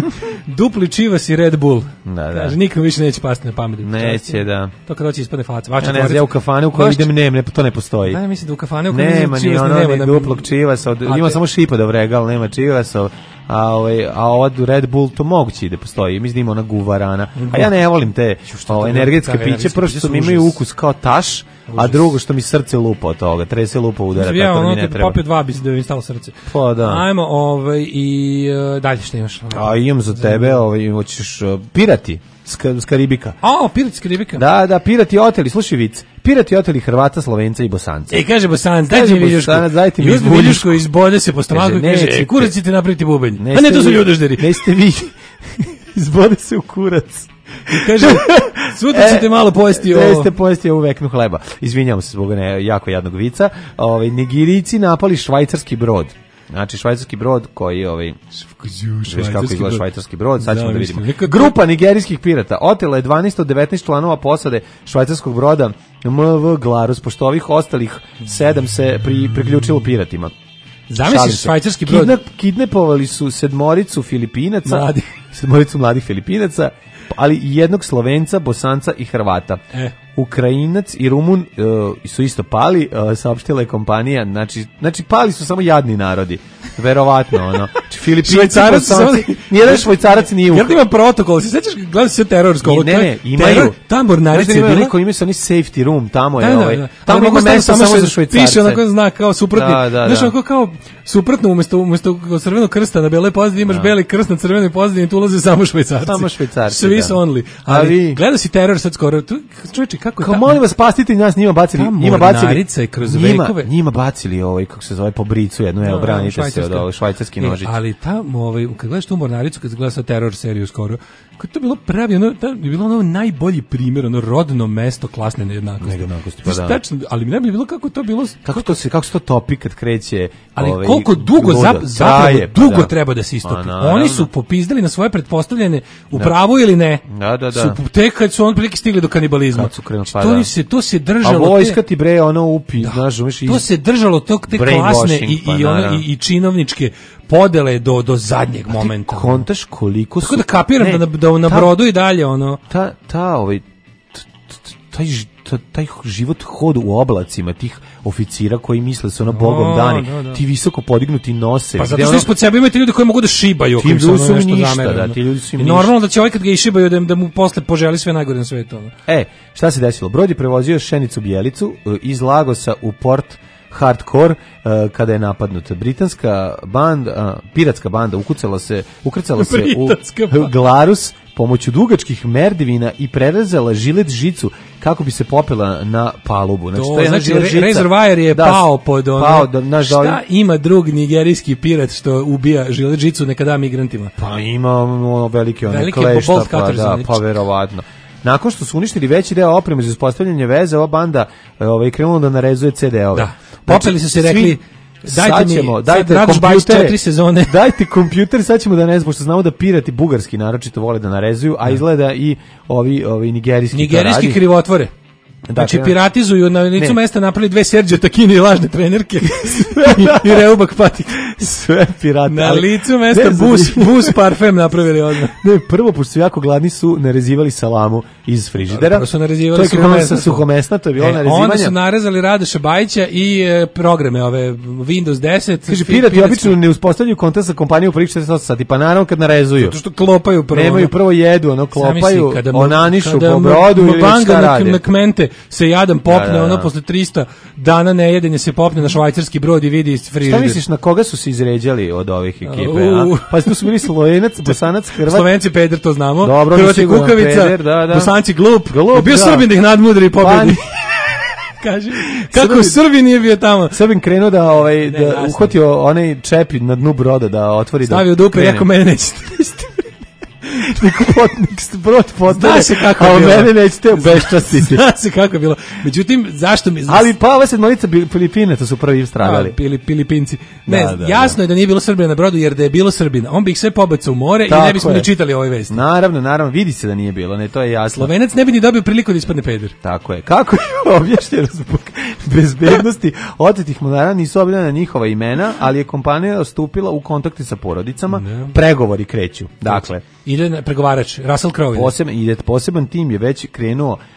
Dupli čivas i Red Bull.
Da, da.
Kaže, nikom više neće pasti na pamet.
Neće, da.
To kad hoće ispadne faca. Vaša
ja ne znam, ja u kafane u kojoj idem, ne, ne, to ne postoji.
Da, ja mislim da u kafane u kojoj
nema
čivas
ni ono,
nema.
Nema duplog čivasa, od, ima samo šipa da vregal, nema čivasa. A ovaj a od Red Bull to moguće da postoji. Mislim da ima ona guvarana. A ja ne volim te o, energetske piće, prvo što mi imaju ukus kao taš, a drugo što mi srce lupa od toga, trese lupa udara,
ja,
tako da mi
ono,
ne
kad
treba.
popio dva bi se da mi stalo srce.
Pa da.
Ajmo, ovaj, i uh, dalje što imaš?
A imam za tebe, ovaj, hoćeš uh, pirati s, Ka- s Karibika.
A, pirati s Karibika?
Da, da, pirati oteli, slušaj vic, pirati oteli Hrvata, Slovenca i Bosanca.
E, kaže Bosanac, dajte
Kaže
mi viljušku.
Bosanac, dajte mi
I uzme
viljušku.
viljušku, izbode se po stomaku i kaže,
nećete.
e, kurac ćete napraviti bubanj. A ne,
ste
to su
vi-
ljudežderi.
Ne ste vi, izbode se u kurac.
I kaže, sutra ćete malo pojesti ovo.
Ne ste pojesti ovu veknu hleba. Izvinjamo se zbog ne, jako jadnog vica. Ovaj, Nigerijci napali švajcarski brod. Znači švajcarski brod koji ovaj viš kako izgleda švajcarski brod, sad ćemo da vidimo. Grupa nigerijskih pirata otela je dvanaest od devetnaest članova posade švajcarskog broda M V Glarus, pošto ovih ostalih sedam se pri, priključilo piratima.
Zamisliš
Šalim se.
švajcarski brod?
Kidnap, kidnapovali su sedmoricu Filipinaca,
Mladi.
sedmoricu mladih Filipinaca, ali i jednog Slovenca, Bosanca i Hrvata.
E.
Ukrajinac i Rumun uh, su isto pali, uh, saopštila je kompanija, znači, znači pali su samo jadni narodi, verovatno, ono. Znači, Filipinci,
Švajcarac su
Bosanci,
samo-
nijedan Švajcarac nije u...
Jel ti ima protokol? Se sećaš, gledao si sve terorsko?
I,
ovo,
ne,
to je
ne, imaju.
teror, ta mornarica
Znaš
je
da imaju
bila...
neko, imaju se oni safety room, tamo je
Da, da,
ovaj,
da.
tamo
Ali
ima
mogu staviti
mesta samo
šve-
za Švajcarce.
Piše onako znak kao suprotni.
Da, da,
Znaš,
da.
onako kao suprotno, umjesto, umjesto crvenog krsta na beloj pozadini imaš beli krst na crvenoj pozadini, tu ulaze samo Švajcarci.
Samo Švajcarci,
Swiss
da.
only.
A
Ali
vi?
gledao si teror sad skoro. Tu, čovječe, kako je
Kao
ta-
molim vas, spastite nas, njima bacili,
Ta
njima bacili,
mornarica je kroz
njima,
vekove.
njima bacili ovaj, kako se zove, po bricu jednu, evo,
Da,
branite se
švajcarska.
od ovog švajcarski
E,
nožić.
ali tamo, ovaj, kad gledaš tu mornaricu, kad gledaš sa teror seriju skoro, kad je to bilo pravi, ono, ta, je bilo ono najbolji primjer, ono rodno mesto klasne nejednakosti.
Nejednakosti, pa
Znaš,
da.
tačno, ali mi ne bi bilo kako to bilo...
Kako to se, kako se to topi kad kreće,
Ali
ovaj,
koliko dugo
ludo?
zap, zapravo
Traje, pa
dugo
da.
treba da se istopi.
Pa, naravno.
Oni su popizdali na svoje pretpostavljene u pravu ili ne.
Da, da, da.
Su tek kad su on prilike stigli do kanibalizma.
Kad su krenuli, pa
to,
da.
ni se, to se
A
držalo...
vojska
te-
ti bre, ono upi, znaš, umeš
To se držalo tog te klasne i,
pa
i, ono,
naravno.
i, i činovničke podele do, do zadnjeg momenta.
Kontaš koliko su...
Tako da kapiram
Ne,
da, na- da na
ta-
brodu i dalje ono...
ta, ta, ovaj, t- t- taj, ž- ta- taj život hod u oblacima tih oficira koji misle su ono bogom
O,
dani,
da, da.
ti visoko podignuti nose.
Pa
gde
zato što
ono-
ispod sebe imate ljudi koji mogu da šibaju.
Ti
ako im se
ljudi
ono
su im
nešto
ništa,
zamere,
da,
ono.
ti ljudi su im
I
ništa.
normalno da će ovaj kad ga išibaju da, da mu posle poželi sve najgore na svetu. Ono.
E, šta se desilo? Brod je prevozio Šenicu Bjelicu e, iz Lagosa u port Hardcore e, kada je napadnut. Britanska banda, piratska banda ukucala se, ukrcala se u
Britanska banda.
Glarus pomoću dugačkih merdivina i prerezala žilet žicu kako bi se popela na palubu. Znači,
To,
to je jedna
znači,
žilet
Re-
žica.
Razor Wire je
Da,
pao pod ono...
pao, da, znaš, da
šta
ovim-
ima drug nigerijski pirat što ubija žilet žicu nekada migrantima?
Pa ima ono velike one
Velike
klešta,
bolt
pa
cutters,
da,
oni.
pa verovatno. Nakon što su uništili veći deo opreme za uspostavljanje veze, ova banda e, ovaj, krenula da narezuje ce de ove.
Da. Popeli su se i rekli, dajte
sad
mi-
ćemo,
sad
dajte
Radoš Bajić
kompjutere,
četiri sezone.
dajte kompjuter, sad ćemo da ne znam, pošto znamo da pirati bugarski naročito vole da narezuju, a izgleda i ovi, ovi nigerijski to
Nigerijski
radi.
krivotvore. Znači,
Dakle,
piratizuju na licu
ne.
mesta napravili dve Serđe Takine i lažne trenerke i, i Reubak patik.
sve pirati.
Na
ali-
licu mesta
Ne,
bus,
zanimljivo.
bus parfem napravili odmah.
Ne, prvo, pošto su jako gladni, su narezivali salamu iz frižidera.
Prvo su narezivali
to je kako ono sa
suhomesnato.
suhomesna, to je bilo
E,
narezivanje.
onda su narezali Radoša Bajića i e, programe ove Windows deset.
Kaže,
fi-
pirati
piratski-
obično ne uspostavljaju kontakt sa kompanijom u prvih šezdeset osam sati, pa naravno kad narezuju.
Zato što klopaju prvo.
Nemaju
ono.
prvo jedu, ono klopaju,
Zamisli, kada mu-
onanišu
kada
po
mu-
brodu ili
Mbanga
šta
na-
rade.
na kmente se jadan popne,
Da, da, da.
ono posle trista dana nejedenja se popne na švajcarski brod i vidi iz frižider.
Šta misliš, na koga su se izređali od ovih ekipe?
U.
A? Pa tu su bili Slovenac, Bosanac, Hrvat.
Slovenci peder, to znamo.
Dobro, on je
Hrvati
siguran
kukavica,
peder, da, da.
Bosanci glup.
Glup,
Je bio
da.
Srbin da ih nadmudri i pobedi.
Pa ni-
Kaže, kako
Srbin-
Srbin nije bio tamo?
Srbin krenuo da, ovaj, da
jasno.
uhvatio onaj čep na dnu broda da otvori.
Stavio
da
dupe i
krene.
rekao, mene nećete.
Nek pot- nek brod potare,
Zna se kako je
a
bilo.
mene nećete obeščastiti.
Zna se kako je bilo. Međutim, zašto mi...
Ali pa ova sedmorica bi- Filipinaca su prvi stradali.
A, pili, Filipinci. Ne,
Da, da,
jasno je da nije bilo Srbina na brodu, jer da je bilo Srbina, on bi ih sve pobacao u more i
Tako
ne bismo
je.
ni čitali ove vesti.
Naravno, naravno, vidi se da nije bilo, ne, to je jasno.
Slovenac ne bi ni dobio priliku da ispadne peder.
Tako je. Kako je objašnjeno zbog bezbednosti otetih monara nisu objavljena njihova imena, ali je kompanija stupila u kontakte sa porodicama, pregovori kreću. Dakle,
Ide na pregovarač, Russell Crowe. ide.
poseban, ide, poseban tim je već krenuo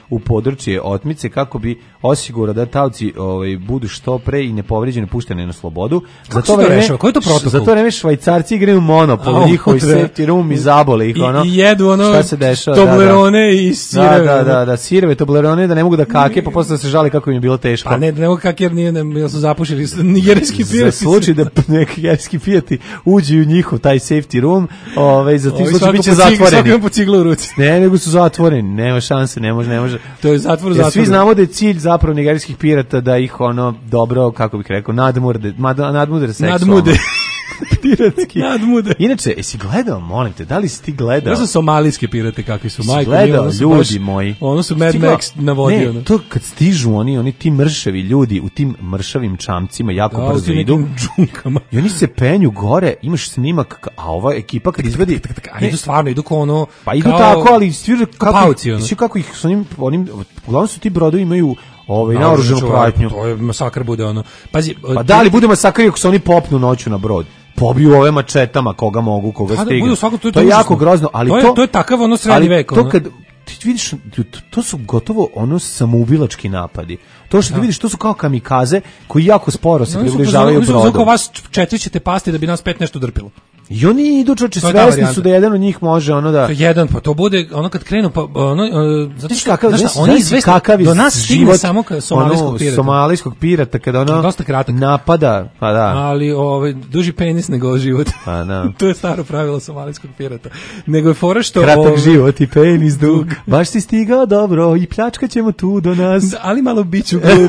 u područje otmice kako bi osigurao da taoci ovaj, budu što pre i nepovređeni pušteni na slobodu.
Kako se to rešava? Koji je to protokol?
Za to vreme Švajcarci igraju Monopol,
A,
njihovi
da.
safety room i zabole ih, ono.
I, i jedu ono
šta se dešava,
Toblerone
da, da.
i sireve.
Da, da, da, da, sireve, Toblerone, da ne mogu da kake, pa posle da se žali kako im je bilo teško.
Pa ne, ne mogu kake jer nije, ne, jer su zapušili nigerijski pijati.
Za slučaj da neki nigerijski pijati uđu u njihov taj safety room, ovaj, za tim slučaj biće zatvoreni.
Svako ima po ciglu u ruci.
Ne, nego su zatvoreni, nema šanse, ne može, ne može.
To je zatvor,
Jer
zatvor.
svi znamo da je cilj zapravo nigerijskih pirata da ih ono dobro, kako bih rekao, nadmurde, nadmudre seksualno.
Nadmude.
Piratski.
Nadmude.
Inače, jesi gledao, molim te, da li si ti gledao?
To su somalijske pirate kakvi su,
Si
majko.
gledao,
ono su
ljudi
baš,
moji.
Ono su Mad
Stigao-
Max navodio.
Ne,
ono.
to kad stižu oni, oni ti mršavi ljudi u tim mršavim čamcima jako
Da, u
brzo
tim
idu.
nekim džunkama.
I oni se penju gore, imaš snimak, k- a ova ekipa kad izvedi...
A idu stvarno, idu kao ono...
Pa idu
kao-
tako, ali svi kako,
pauci, ono.
svi kako ih s onim, onim, uglavnom su ti brodovi imaju ovaj,
Da,
naoružanu
čuvaj,
pratnju.
To je masakr bude ono. Pazi,
Pa da li bude masakr ako se oni popnu noću na brod? Pobiju ove mačetama koga mogu, koga
Pa da,
stignu.
bude svako- to je
to je
užasno.
jako grozno, ali
To
to...
je- to je takav ono srednji
ali
vek,
To
ono.
kad ti vidiš, to, to su gotovo ono samoubilački napadi. To što ti vidiš, to su kao kamikaze koji jako sporo se
Oni su
približavaju
oni su- oni su kao
brodu.
vas četiri ćete pasti da bi nas pet nešto drpilo.
I oni idu čoče,
To je ta
svesni
varijanta.
su da jedan od njih može ono da...
To je jedan, pa to bude ono kad krenu, pa ono, uh, zato
Znaš
što,
kakav,
znaš šta,
znaš,
oni
znaš
izvesno,
kakav je
do nas stigne
život
samo ka somalijskog
ono,
pirata.
somalijskog pirata kada ono
Dosta kratak.
napada, pa da.
Ali ovaj duži penis nego život.
Pa da.
To je staro pravilo somalijskog pirata. Nego je fora što
Kratak
ovaj,
život i penis dug. Baš si stigao dobro i pljačkat ćemo tu do nas.
ali malo biću grub.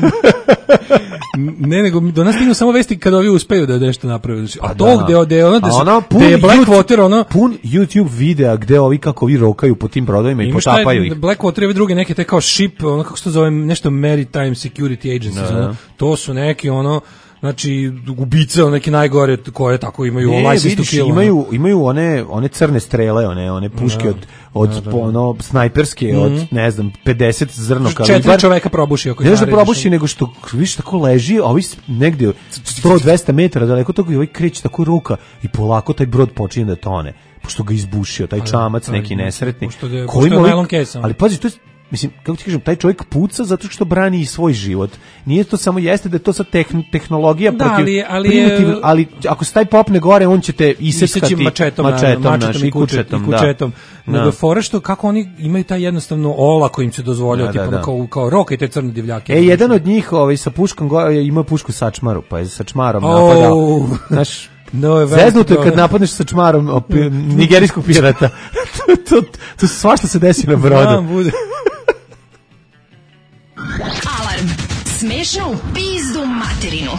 Ne, nego do nas stignu samo vesti kada ovi uspeju da nešto naprave. Znači, a to
Da.
gde gde ono da
A
se
ono pun
gde je Blackwater
YouTube-
ono
pun YouTube videa gde ovi kako ovi rokaju po tim brodovima i
imaš taj
potapaju ih.
Blackwater i ove druge neke te kao ship, ono kako se to zove, nešto Maritime Security Agencies,
Da,
ono,
da.
to su neki ono znači ubice, ono, neki najgore koje tako imaju
Ne,
license to
vidiš,
kill. ono.
imaju, imaju one, one crne strele, one, one puške
Da.
od, od
Da, da, da.
ono, snajperske,
Mhm.
od, ne znam, pedeset zrno
Četiri
kalibar.
čoveka probuši ako
Ne znaš da
narediš,
probuši, nego što, viš, tako leži, a ovi s- negde sto do dvesta metara daleko toga i ovaj kreće tako ruka i polako taj brod počinje da tone. Pošto ga izbušio, taj čamac,
da,
neki
da,
nesretni.
pošto ga je-
koji
pošto je
mu lik-
najlon kesa, ono.
Ali pazi, to je, mislim, kako ti kažem, taj čovjek puca zato što brani i svoj život. Nije to samo jeste da je to sad tehn, tehnologija
Da,
protiv
ali- ali
primitiv,
je-
ali ako se taj popne gore, on će te iseckati
Iseći mačetom,
mačetom,
mačetom,
znaš,
mačetom i kučetom. I kučetom.
Da.
Nego
Da.
je fora što kako oni imaju taj jednostavno olako im se dozvoljava,
Da,
tipa
da,
ono
da.
kao, kao roka i te crne divljake.
E, jedan od njih ovaj, sa puškom gore, ima pušku sa čmaru, pa je sa čmarom
Oh.
napadao. Znaš,
No, je veliki
zeznuto je kad
problem.
napadneš sa čmarom o, pi- nigerijskog pirata. to, to, to svašta se desi na brodu.
Da, bude.
Alarm. Smešno u pizdu materinu.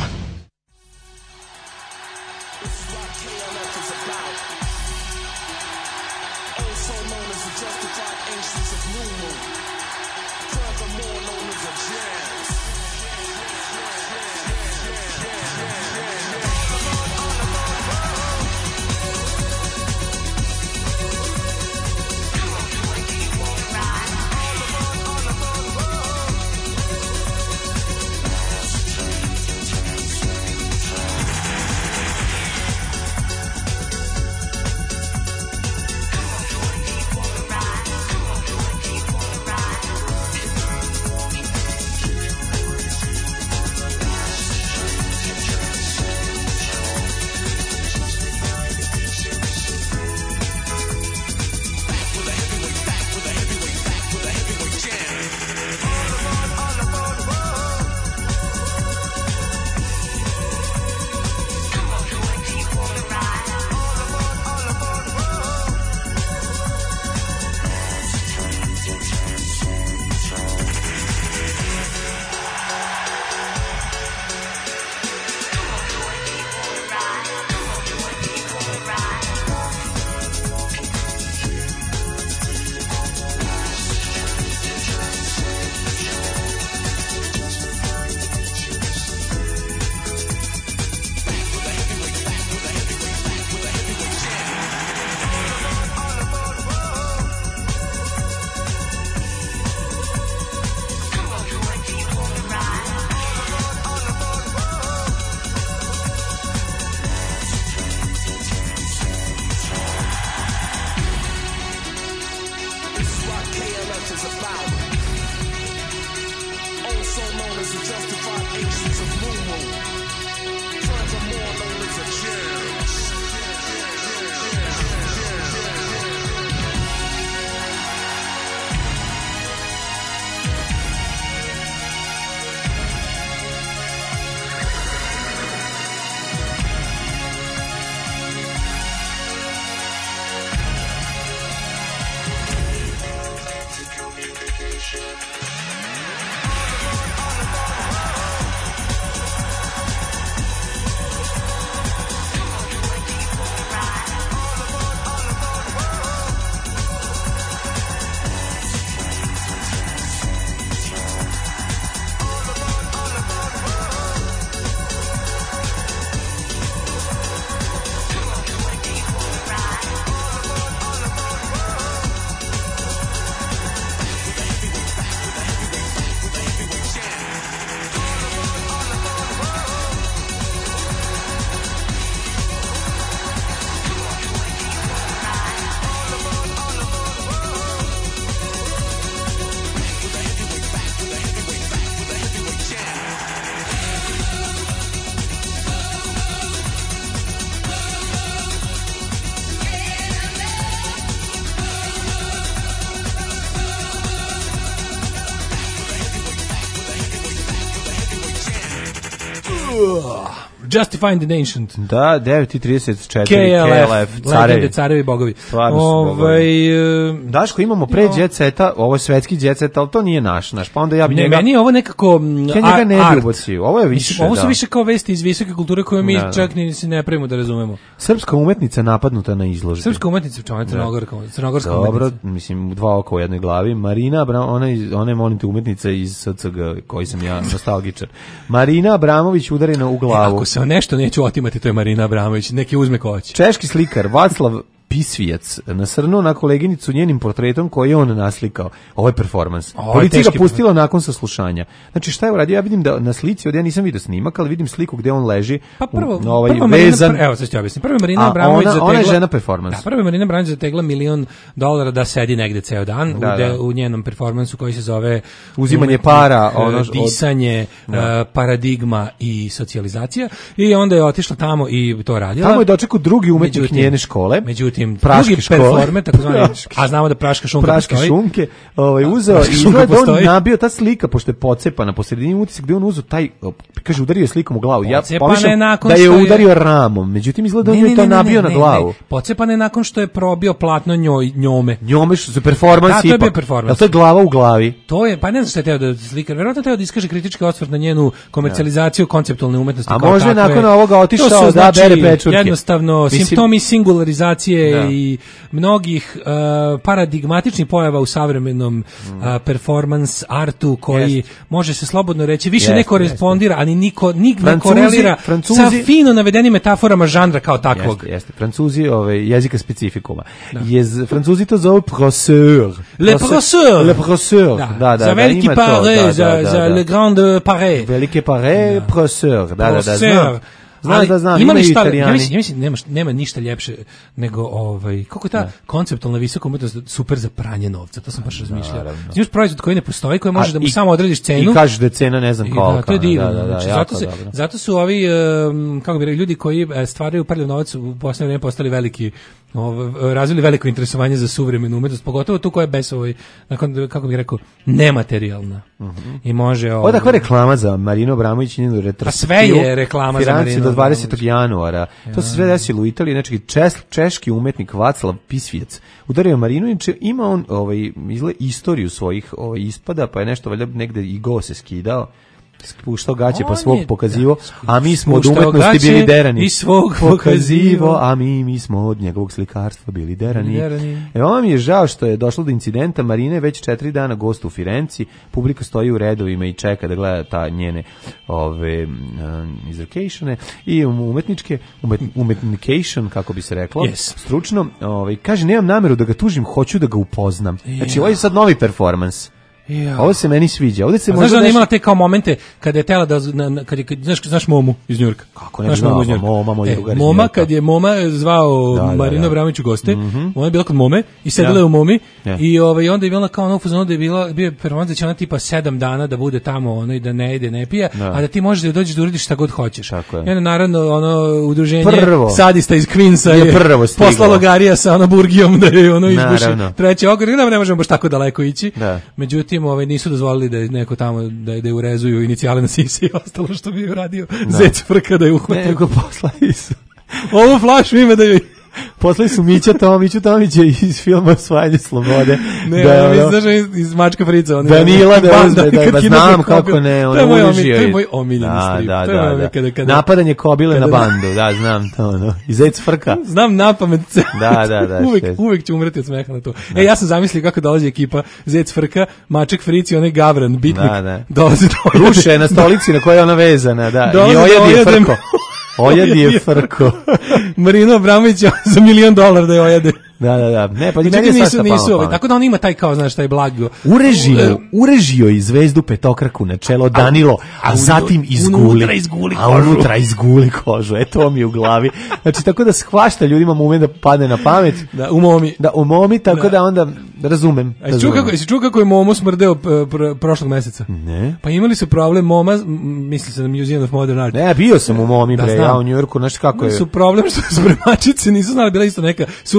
Justifying the Ancient.
Da, devet i trideset četiri,
K L F,
K L F,
legende,
carevi.
carevi bogovi.
Stvarno su bogovi.
Ovaj, e,
Daško, imamo pre
no.
jet seta, ovo je svetski jet set, ali to nije naš, naš. Pa onda ja bi
ne,
njega...
meni je ovo nekako mm,
Ja njega ne
art.
bi ubacio. Ovo je više,
Mislim, ovo su
da.
više kao vesti iz visoke kulture koje mi
Da, da.
čak ni se ne pravimo da razumemo.
Srpska umetnica napadnuta na izložbi.
Srpska umetnica, čovjek, crnogorska, crnogorska
Dobro,
umetnica.
mislim, dva oka u jednoj glavi. Marina, Abra, ona, iz- ona je molim te umetnica iz S C G, koji sam ja nostalgičar. Marina Abramović udarena u glavu.
Ako se nešto neću otimati, to je Marina Abramović, neki uzme ko hoće.
Češki slikar Vaclav Pisvijac nasrnuo na koleginicu njenim portretom koji je on naslikao. Ovo je performans.
Ovo je
Policija ga
teški
pustila nakon saslušanja. Znači šta je uradio? Ja vidim da na slici, ovdje ja nisam vidio snimak, ali vidim sliku gdje on leži.
Pa prvo,
u- ovaj,
prvo Marina,
vezan.
pr- evo sad ću ja objasniti. Prvo je Marina
A
Abramović
ona-
zategla...
ona je žena performans.
Da, prvo je Marina Abramović zategla milion dolara da sedi negde ceo dan
Da,
u, de,
da.
u njenom performansu koji se zove
Uzimanje
umetnik,
para,
e,
ono od-
disanje,
Da.
e, paradigma i socijalizacija i onda je otišla tamo i to radila.
Tamo je dočekao drugi umetnik
Međutim-
njene škole.
Međutim,
Praške
drugi
škole.
performer, takozvani,
Praške.
a znamo da praška šunka
Praške
postoji.
šunke, ovaj, uzeo
Praška
i
šunka
izgleda da on
postoji.
nabio ta slika, pošto je pocepana po sredini, utisak gde on uzeo taj, o, kaže, udario je slikom u glavu. Ja
Pocepana je
pomišljam
nakon
da je
što je-
udario ramom, međutim izgleda da on je to nabio na glavu.
Pocepan je nakon što je probio platno njoj, njome.
Njome što su performans
Da, to je
ipak.
bio performans.
Jel to je glava u glavi?
To je, pa ne znam šta je teo da slika, verovatno teo da iskaže kritički osvrt na njenu komercijalizaciju konceptualne umetnosti.
A
kao
može
takve.
nakon ovoga otišao
To su,
da
znači,
bere pečurke.
Jednostavno,
Mislim-
simptomi singularizacije
Da.
i mnogih uh, paradigmatičnih pojava u savremenom uh, performance artu koji
Jest.
može se slobodno reći, više
Jest,
ne korespondira, ani niko, nik ne
Francuzi-
korelira
Francuzi-
sa fino navedenim metaforama žanra kao takvog.
Jeste, jeste. Francuzi, ovaj, jezika specifikuma. Jez, Francuzi to zovu professeur.
Le professeur.
Le professeur. Da, da, da.
za veliki
ima to,
pare,
da,
za,
da, da,
za
da.
le grande pare.
Velike pare, professeur. Da, da, da,
Profesor.
znam. Znam
Ali
da znam,
ima li
imaju
šta, ja
Italijani.
mislim, ja mislim nema, nema ništa ljepše nego ovaj kako je ta konceptualna visoka umetnost super za pranje novca, to sam baš razmišljao.
Naravno.
Imaš proizvod koji ne postoji, koji može
A,
da mu
i-
samo odrediš cenu.
I kažeš da je cena ne znam
I
kolika.
Da, to je divno.
Da, da, da,
znači,
jako
zato, se,
dobro.
zato su ovi, um, kako bi rekli, ljudi koji e, stvaraju prljav novac u posljednje vreme postali veliki, ovaj, razvili veliko interesovanje za suvremenu umetnost, pogotovo tu koja je bez ovoj, nakon, kako bih rekao, nematerijalna. I može...
Ovo je takva reklama za Marinu Abramović i njenu retrospektivu.
Pa sve je reklama za
Firenze
Marinu
do dvadesetog januara. To se sve desilo u Italiji. Znači, čes, češki umetnik Vaclav Pisvijac udario Marinu, inače ima on ovaj, izgleda istoriju svojih ovaj, ispada, pa je nešto valjda negde i go se skidao, spuštao gaće pa
On
svog
je,
pokazivo,
da,
a mi smo od
spuštao
umetnosti
gaće
bili derani.
i svog
pokazivo,
pokazivo.
a mi, mi smo od njegovog slikarstva bili derani.
Bili derani.
E, ovo mi je žao što je došlo do incidenta. Marina je već četiri dana gost u Firenci, publika stoji u redovima i čeka da gleda ta njene ove um, izrokejšone i umetničke umet, umetnication, kako bi se reklo,
Yes.
stručno. Ovaj, kaže, nemam nameru da ga tužim, hoću da ga upoznam. Znači, ovo je sad novi performans.
Ja.
Ovo se meni sviđa. Ovdje se
A
možda
znaš da ona
nešto-
imala te kao momente kada je tela da na, na, kad je kad, znaš znaš Momu iz Njujorka.
Kako ne
Znaš
bi znao,
Momu iz Njujorka?
Moma, moj
E,
drugar iz
Moma
Njujorka.
kad je Moma zvao
Da, da,
Marinu
da.
Abramović u goste,
Mhm.
ona je bila kod Mome i sedela
Da.
je u Momi
Ja.
i ovaj onda je bila kao ono u fazonu da je bila bio performans da će ona tipa sedam dana da bude tamo ono i da ne ide ne pije,
Da.
a da ti možeš da dođeš da uradiš šta god hoćeš.
Tako je.
I onda naravno ono udruženje
Prvo.
sadista iz Queensa
Je
je,
prvo stiglo.
poslalo Garija sa ono burgijom da je ono izbuši
Naravno.
treći ogor, da ne možemo baš tako daleko ići.
Da.
Međutim, ovaj nisu dozvolili da je neko tamo da je, da je urezuju inicijale na sisi i ostalo što bi uradio Zec Frka da je uhvatio.
Nego poslali su.
Ovu flašu ima da joj...
Poslali su Mića Tomiću Tomića iz filma Osvajanje slobode.
Ne,
Da,
ja
ono-
mislim da je iz, iz Mačka Frica. Oni,
Danila da
Banda,
uzme, da,
kad
ba,
kidnape
znam
Kobile.
kako ne,
To
ono
je moj omiljen-
uložio
to je
je.
moj omiljeni
Da,
strip.
da,
To je
da,
ono
da.
kada- kada-
Napadanje kobile
kada-
na bandu, da, znam to, ono. I Zec Frka.
Znam napamet.
Da, da, da,
uvek,
šest.
uvek ću umreti od smeha na to. E, ja sam zamislio kako dolazi ekipa Zec Frka, Maček Fric i onaj Gavran, bitnik.
Da, da.
Dolazi do
Ruše je na stolici na kojoj je ona vezana, da.
Dolazi
I
da
ojedi je
ojedem.
Frko. Ojedi je Frko.
Marino Abramovića za milion dolara da je ojede.
Da, da, da. Ne, pa meni
Međutim,
je
nisu,
svašta
nisu,
palo na
ovaj,
pamet.
tako da on ima taj kao, znaš, taj blago.
Urežio, urežio i zvezdu petokraku na čelo Danilo, a,
a
zatim
unutra
izguli.
izguli
a
kožu.
unutra izguli kožu. E, to mi je u glavi. Znači, tako da shvašta ljudima moment da padne na pamet.
Da, u momi.
Da, u momi, tako da,
Da.
onda razumem.
A jesi čuo kako, jesi čuo kako je Momo smrdeo p- pr- prošlog meseca?
Ne.
Pa imali su problem Moma, m- misli se na Museum of Modern Art.
Ne, bio sam u momi,
Da,
bre,
znam.
ja u Njujorku, znaš kako
Imali
je.
su problem što spremačice nisu znali, bila isto neka suvremena umetnost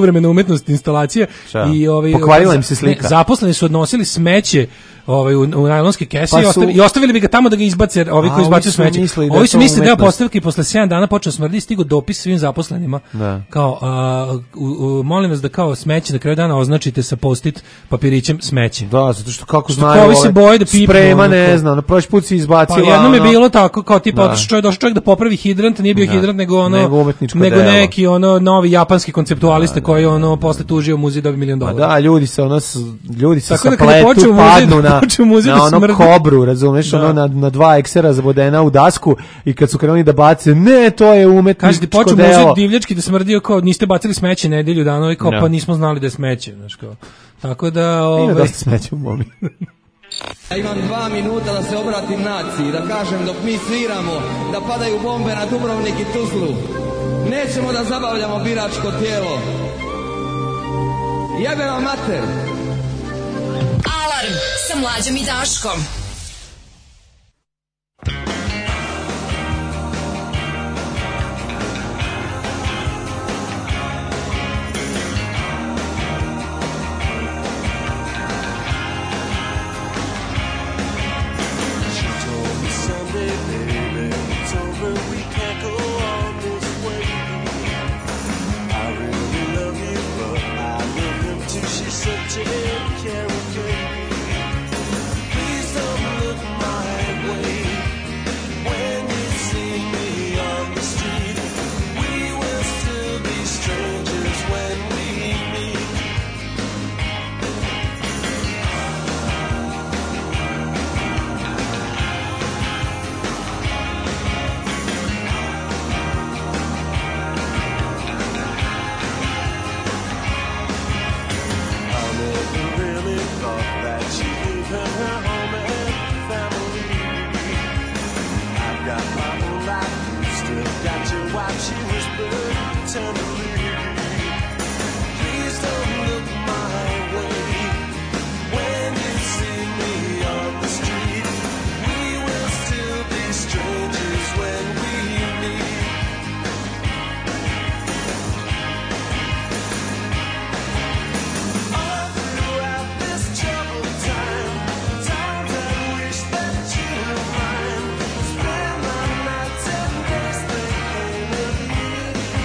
umetnost instalacije
Šta?
i ovaj
Pokvarila im se slika.
Ne, zaposleni su odnosili smeće ovaj u, u najlonske kese
Pa
i,
su-
ostavili, i ostavili bi ga tamo da ga izbace, ovi
A,
koji izbacuju
ovi su
smeće.
mislili da
Ovi
je
su
to
mislili deo
umetnost.
postavke i posle sedam dana počeo smrdi i stigo dopis svim zaposlenima.
Da.
Kao a, u, u, molim vas da kao smeće na kraju dana označite sa post-it papirićem smeće.
Da, zato što kako
Što
znaju
ovi se boje da pipnu,
sprema,
ono,
ne
kao-
znam, na prošli put si
Pa
izbacila.
jednom je
ono-
bilo tako, kao tipa
Da.
otišao čovjek, došao čovjek da popravi hidrant, nije bio
Da.
hidrant, nego ono,
Nego umetničko
nego
delo.
neki ono novi japanski konceptualista koji ono posle tužio muzej dobio milion
Pa
dolara.
da, ljudi se ono s- ljudi se
Tako da
sa
kada
pletu
počne u muzej-
padnu na,
počne u muzej
na
da
ono
smrdi.
kobru, razumeš,
Da.
ono na, na dva eksera zabodena u dasku i kad su krenuli da bace, ne, to je umetničko
Kažete, počeo muzej
delo.
divljački da smrdio kao niste bacili smeće nedelju dana i kao
Da.
pa nismo znali da je smeće, znači kao. Tako da
Ima
ovaj
dosta smeća u momi.
Ja imam dva minuta da se obratim naciji, da kažem dok mi sviramo, da padaju bombe na Dubrovnik i Tuzlu. Nećemo da zabavljamo biračko tijelo. Jebe vam mater!
Alarm sa Mlađom i Daškom.
She told me Sunday, baby, it's over, we can't go on this way. I really love you, but I love him too. She said, take care of baby. Please don't look my way. When you see me on the street, we will still be strangers when we meet. I never really thought that she'd leave her, her home and family. I've got my own life, you still got your wife, she whispered tenderly. Please don't look my way. When you see me on the street, we will still be strangers when we meet. All throughout this troubled time, times I wish that you were mine. Spend my nights and days thinking of you.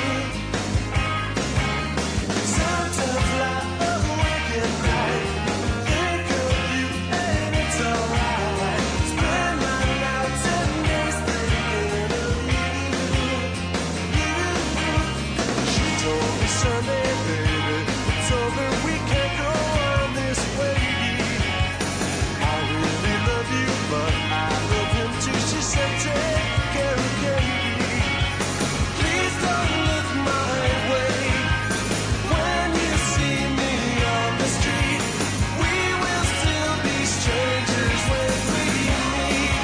Sometimes lie awake at night, think of you and it's alright. Spend my nights and days thinking of you. She told me Sunday, baby, it's over, we can't go on this way. I really love you, but I love him too. She said, take care of baby. Please don't look my way. When you see me on the street, we will still be strangers when we meet.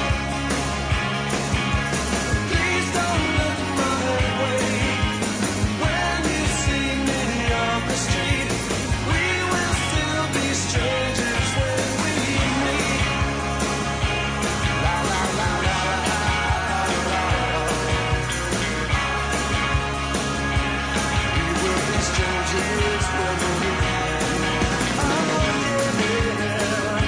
Please don't look my way. When you see me on the street, we will still be strangers when we meet. La la la la la la la. We will be strangers when we meet. Oh yeah.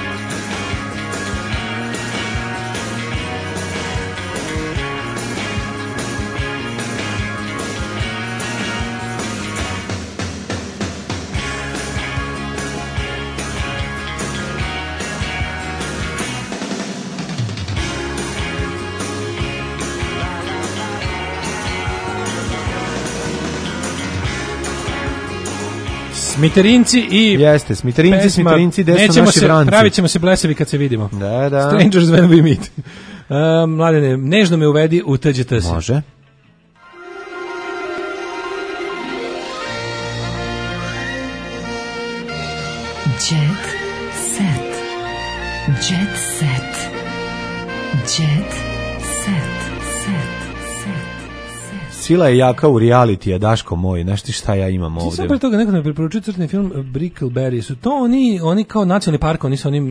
Smiterinci i
Jeste, Smiterinci,
pesma,
Smiterinci, gde su
nećemo
naši
se,
vranci?
pravit ćemo se blesavi kad se vidimo.
Da, da.
Strangers when we meet. Um, mladene, nežno me uvedi u T Đ T S.
Može.
Jet set. Jet set. Jet set. Set. Set.
Sila je jaka u reality, a Daško moj, znaš ti šta ja imam
Sam
ovde?
pre toga neko mi preporučio crtni film Brickleberry. Su to oni, oni kao nacionalni park, oni sa onim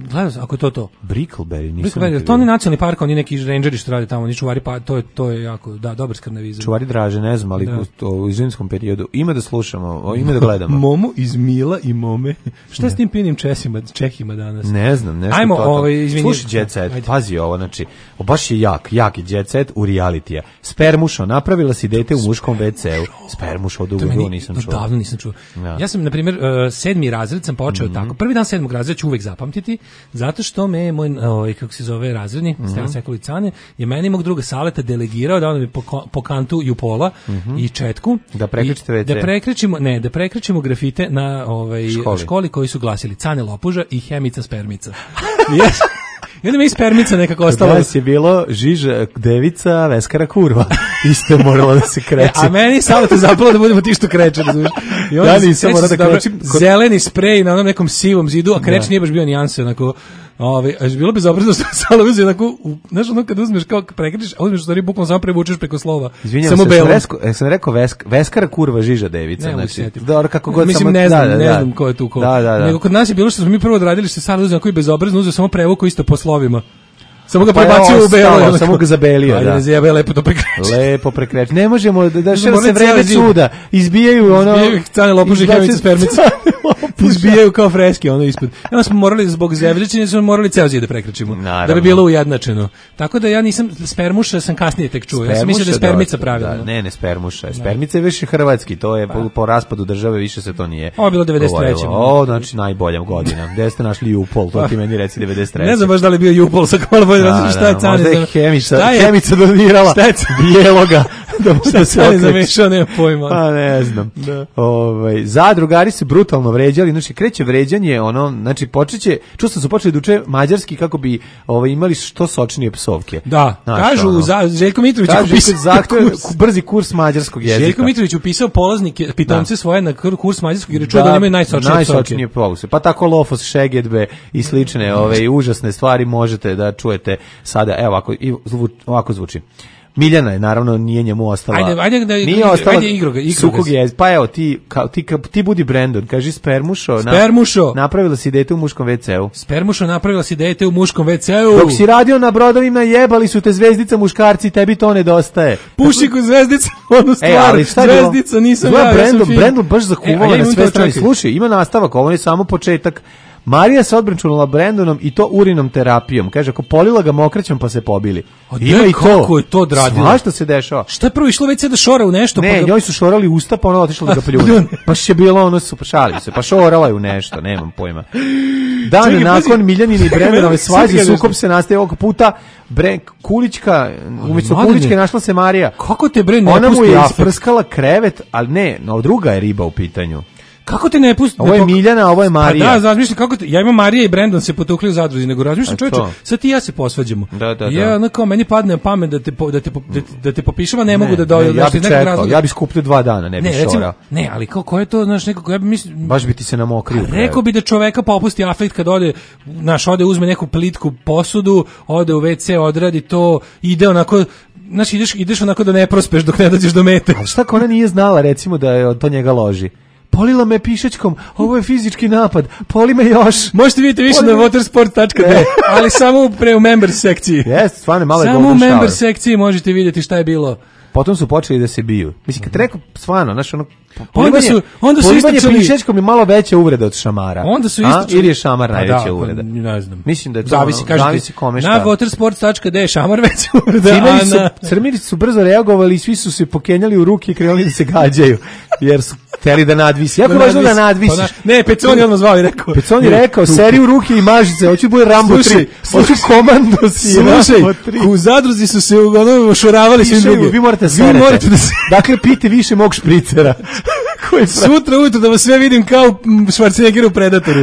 gledao sam, ako je to to.
Brickleberry, nisam.
Brickleberry, to oni nacionalni park, oni neki rangeri što rade tamo, oni čuvari, pa to je, to je jako, da, dobar skrnavizam.
Čuvari Draže, ne znam, ali
Da.
u, to, u zimskom periodu. Ima da slušamo, ima da gledamo.
Momo iz Mila i Mome. Šta je s tim pinim Česima, Čehima danas?
Ne znam, nešto
Ajmo,
totalno.
ovaj, izvini.
Slušaj, Jet Set, pazi ovo, znači, o, baš je jak, jak je Jet Set u realitija. Spermušo, napravila si dete u muškom ve ce u. Spermušo, dugo,
To meni-
dugo nisam
to
čuo.
davno nisam čuo.
Ja.
Ja sam, na primjer, uh, sedmi razred sam počeo
Mhm.
tako. Prvi dan sedmog razreda ću uvek zapamtiti, zato što me moj, ovaj, kako se zove, razredni,
Mhm.
Stevan Sekulić Cane, je meni mog druga Saleta delegirao da on mi po, ko- po kantu Jupola i četku.
Da prekrećete
i
ve ce.
Da prekrećimo, ne, da prekrećimo grafite na ovaj,
Školi.
školi. koji su glasili Cane Lopuža i Hemica Spermica. Yes. I onda mi iz Spermica nekako ostalo.
Danas je bilo Žiža Devica, Veskara Kurva. Isto je moralo da se kreće.
E, a meni samo te zapalo da budemo ti što kreće, razumiješ? I onda
Ja
se-
nisam
sećam
morao
se
da
dobro,
krećem kod-
zeleni sprej na onom nekom sivom zidu, a kreć
Da.
nije baš bio nijanse, onako, ovaj, a bilo bi zapravo da se salo uzeo onako, u, znaš ono kad uzmeš kao prekričeš, a uzmeš u stvari bukvalno samo prevučeš preko slova.
Izvinjavam
samo
se,
belom.
sam rekao, e, sam rekao Vesk, Veskara Kurva, Žiža Devica.
Ne mogu se
Znači,
sjetiti.
dobro, kako god
Mislim,
samo...
ne znam,
da, da,
ne
da.
znam ko je tu ko.
Da, da, da.
Nego kod nas je bilo što smo mi prvo odradili, što sad uzeo koji bezobrazno, uzeo samo prevuk isto po slovima. Samo ga
Pa je
prebacio u belo.
ostalo,
onako.
samo ga zabelio,
Ajde,
da.
ne zjebe, lepo to prekreći.
Lepo prekreći. Ne možemo da, da
Možemo
što se
morati
vreme
cijeli
čuda. Izbijaju ono...
Izbijaju Cane Lopuže i
izbacuju-
Hemica Spermica. Izbijaju kao freske ono ispod. I onda smo morali zbog zevljičenja smo morali ceo zid da prekrećimo.
Naravno.
Da bi bilo ujednačeno. Tako da ja nisam Spermuša sam kasnije tek čuo. Ja sam mislio da je
Spermuša,
Spermica
da,
pravilno.
da, ne, ne Spermuša. Spermica je više hrvatski, to je po, po raspadu države više se to nije.
Ovo je bilo devedeset treće.
govorilo. O, znači najbolja godina. Gde ste našli Jupol, to ti meni reci devedeset treće.
Ne znam baš da li je bio Jupol sa malo bolje
Da,
različiti šta
da,
je Cane.
možda je
za-
Hemica,
šta je-
Hemica donirala
šta je-
bijeloga da mu
Šta je
se
Cane
okreće.
zamešao, nema pojma.
Pa ne znam.
Da.
Ovaj zadrugari se brutalno vređali, znači kreće vređanje, ono, znači počeće, čuo sam su počeli da uče mađarski kako bi ovaj imali što sočnije psovke.
Da,
Znaš,
kažu
ono.
za Željko Mitrović je
Kažu
upisao
zahtjev-
kurs.
brzi kurs mađarskog jezika.
Željko Mitrović upisao polaznike, pitomce
Da.
svoje na kr- kurs mađarskog jer je čuo da, imaju najsočnije psovke.
najsočnije psovke. Pa tako Lofos, Šegedbe i slične ove užasne stvari možete da čujete sada. Evo ovako, i zvu, ovako zvuči. Miljana je, naravno, nije njemu ostala.
Ajde, ajde da-
nije
ajde,
ostala
ajde igro ga, igro
sukog
ga.
jez- Pa evo, ti, kao, ti, ka- ti budi Brandon, kaži Spermušo. na-
Spermušo.
napravila si dete u muškom ve ce u.
Spermuša napravila si dete u muškom ve ce u.
Dok si radio na brodovima, jebali su te zvezdica muškarci, tebi to nedostaje.
Pušiku zvezdica, onu stvar.
E, ali šta je bilo?
Zvezdica, nisam
Izgleda
ja, ja sam
Brandon,
fin.
Brandon baš
E, a
zakuvala
ja
na
imam
sve
to,
strane.
čekaj.
Slušaj, ima nastavak, ovo je samo početak. Marija se odbrančunala Brandonom i to urinom terapijom. Kaže, ako polila ga mokraćom pa se pobili.
A
Ima
de,
i to.
kako je to odradila?
Svašta se dešava.
Šta je prvo išlo već se da šora u nešto?
Ne,
pa ga-
njoj su šorali usta, pa ona otišla da ga pljune.
Pljune.
Pa je bilo ono, su šalio se, pa šorala je u nešto, nemam pojma. Dan
Čekaj,
nakon
pazi.
Miljanine i Brendonove
Meni
svađe,
sad kažeš
sukob
da-
se nastaje ovog puta. Bre, Kulićka, umjesto
mladene,
Kulićke našla se Marija.
Kako te bre ne
Ona mu
pusti
je
afekt?
isprskala krevet, ali ne, no druga je riba u pitanju.
Kako te ne pusti?
Ovo je Miljana, a ovo je Marija.
Pa da, razmišljam kako te, ja imam Marija i Brandon se potukli u zadruzi, nego razmišljam
A
čoveče,
to?
sad ti i ja se posvađamo.
Da, da,
Ja,
da.
ono kao, meni padne na pamet da te, po- da te, po- da te, da te popišem, a ne, mogu da dođem.
ja bi čekao, ja bi skupljio dva dana, ne bi
ne, recimo,
šorao.
ne, ali kao, ko je to, znaš, neko, ja bi mislim,
Baš bi ti se namokrio.
A rekao bi da čoveka popusti afekt kad ode, naš, ode uzme neku plitku posudu, ode u ve ce, odradi to, ide onako, znaš, ideš, ideš onako da ne prospeš dok ne dođeš do mete.
Ali šta ako ona nije znala, recimo, da je to njega loži? Polila me pišačkom, ovo je fizički napad, poli me još.
Možete vidjeti više
Poli
na
me-
watersport tačka de, ali samo u pre u members sekciji.
Jeste, stvarno, malo je
Samo u
golden shower.
members sekciji možete vidjeti šta je bilo.
Potom su počeli da se biju. Mislim, kad rekao, stvarno, znaš, ono,
Onda su- onda su
polivanje
istrčali-
pišačkom je malo veća uvreda od šamara.
Onda su
A?
istrčali-
Ili je šamar
Pa
najveća
da,
uvreda?
pa ne znam.
Mislim da je to,
Zavisi,
ono,
kažete,
zavisi kome šta.
Na watersports tačka de je šamar već uvreda,
Crmiri
a
su,
na...
crmiri su brzo reagovali i svi su se pokenjali u ruke i krenuli da se gađaju, jer su hteli da nadvisi. Jako je važno da nadvisiš.
Pa na- Ne, Peconi odmah zvao i rekao.
Pecon je rekao, seri u ruke i mažice, hoću bude Rambo
Slušaj,
tri, hoću Komandos i
Slušaj,
Rambo tri.
u zadruzi su se ono šoravali svi
Piše,
drugi.
vi morate
Vi
serete.
morate da se...
Dakle, pite više mog špricera. Koji je pravi?
Sutra ujutro da vas sve vidim kao mm, Schwarzenegger u Predatoru.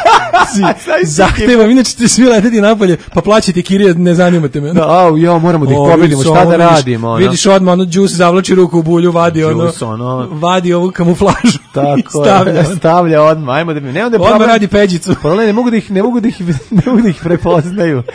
Zahtevam, inače ćete svi leteti napolje, pa plaćite kirije, ne zanimate me.
Da, au, jo, moramo da ih
O,
pobedimo,
vidiš
šta
ovo,
da
vidiš,
radimo, ono.
Vidiš odmah, ono, Juice zavlači ruku u bulju, vadi ono,
Juice, ono.
vadi ovu kamuflažu. i
Tako
stavlja.
je, stavlja odmah, ajmo da mi, ne onda je
Odmah
problem,
radi peđicu.
problem, ne mogu da ih, ne mogu da ih, ne mogu da ih prepoznaju.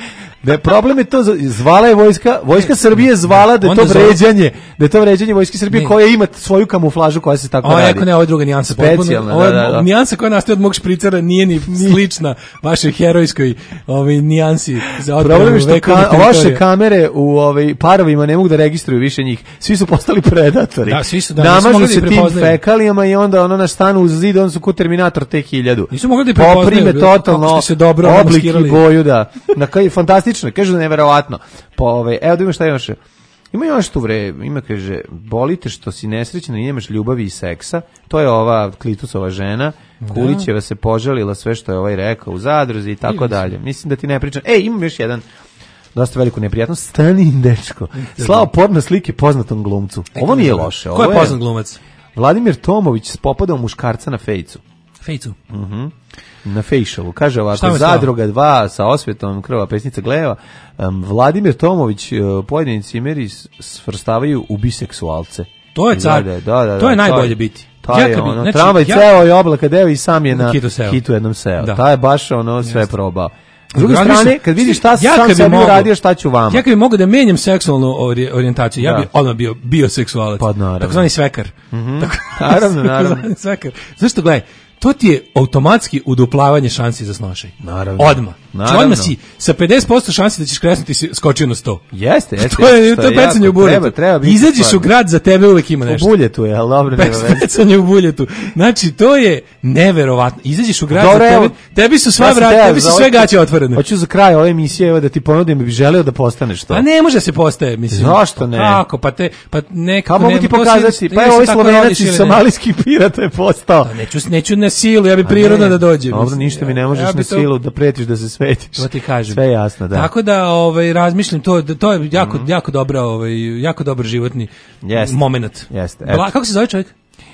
Da je problem je to, zvala je vojska, vojska Srbije zvala da je to
Onda zove-
vređanje, da je to vređanje vojske Srbije
Ne.
koja ima svoju kamuflažu koja se tako
Ovo je
radi.
neko ne, ovo je druga nijansa.
Specijalna,
Ovo je
da, da, da.
nijansa koja nastaje od mog špricera nije ni slična vašoj herojskoj ovaj, nijansi za odbranu
Problem je što
vekovnih
ka, vaše
teritorija.
kamere u ovaj parovima ne mogu da registruju više njih. Svi su postali predatori.
Da, svi su, da, nisu
Namažu
mogli da
se
ih
tim
prepoznaju.
fekalijama i onda ono na stanu uz zid, on su ko Terminator T hiljadu.
Nisu mogli da ih prepoznaju,
Poprime
bilo, kako
totalno
ste se dobro
oblik i
maskirali.
boju, da. Na kaj fantastično, kažu da je neverovatno. Pa ovaj, evo da ima šta još. Ima još tu vre, ima kaže, bolite što si nesrećna i nemaš ljubavi i seksa. To je ova Klitusova žena. Kulićeva se požalila sve što je ovaj rekao u zadruzi i tako dalje. Mislim da ti ne pričam. Ej, imam još jedan dosta veliku neprijatnost. Stani, dečko. Slao porno slike poznatom glumcu. Ovo nije loše.
Ko
Ovo
je poznat glumac?
Vladimir Tomović s popadom muškarca na fejcu.
Fejcu.
Mhm. Na facialu. Kaže
Šta
ovako,
mu je slao?
Zadruga dva sa osvetom krva pesnica Gleva. Um, Vladimir Tomović, uh, pojedini cimeri s- svrstavaju u biseksualce.
To je car.
Da, da, da, da,
To je najbolje biti.
To
Ja
je
kad bi-
ono,
znači,
tramvaj
ja-
ceo i oblaka deo i sam je na
Hitu seo.
hitu jednom seo.
Da.
Ta je baš ono sve probao. S druge
Razmišljam-
strane, kad vidiš šta
Ja
sam
kad bi
sebi
mogao-
uradio, šta ću vama.
Ja kad bi mogao da menjam seksualnu ori- orijentaciju, ja
Da.
bi odmah bio bioseksualac.
Pa naravno.
Takozvani svekar.
Mhm.
Tako-
Naravno, naravno.
takozvani svekar. Zašto, gledaj, to ti je automatski uduplavanje šansi za snošaj.
Naravno.
Odmah. Znači,
Naravno.
odmah si sa pedeset posto šansi da ćeš kresnuti si skočio na sto.
Jeste, jeste.
To je,
jeste,
to je
jako.
pecanje u buljetu.
Treba, treba biti
Izađeš
stvarno.
u grad, za tebe uvek ima nešto.
U buljetu je, ali dobro, nema veze.
Pecanje u buljetu. Znači, to je neverovatno. Izađeš u grad,
Dobro,
za
evo,
tebe, tebi su sva
ja sam
vrata,
teo
tebi su
za
sve
ovaj-
gaće otvorene.
Hoću za kraj ove emisije evo da ti ponudim, bi želeo da postaneš to.
Pa ne može se postaje, mislim.
Zašto ne?
Kako? Pa te pa nekako
Kako mogu
ne-
ti
to se-
pokazati?
to
Pa
se
evo ovaj
tako
Slovenac
rodiš ili
iz
ne?
somalijskih pirata je postao.
Pa neću neću na silu, ja bi prirodno
ne.
da dođem.
Dobro,
mislim.
ništa mi ne
Ja
možeš
bi
na
to-
silu da pretiš da se svetiš.
To ti kažem.
Sve je jasno, da.
Tako da ovaj razmišljam to da to je jako jako dobra ovaj jako dobar životni
Jeste.
momenat.
Jeste,
Bla,
eto.
kako se zove čovjek?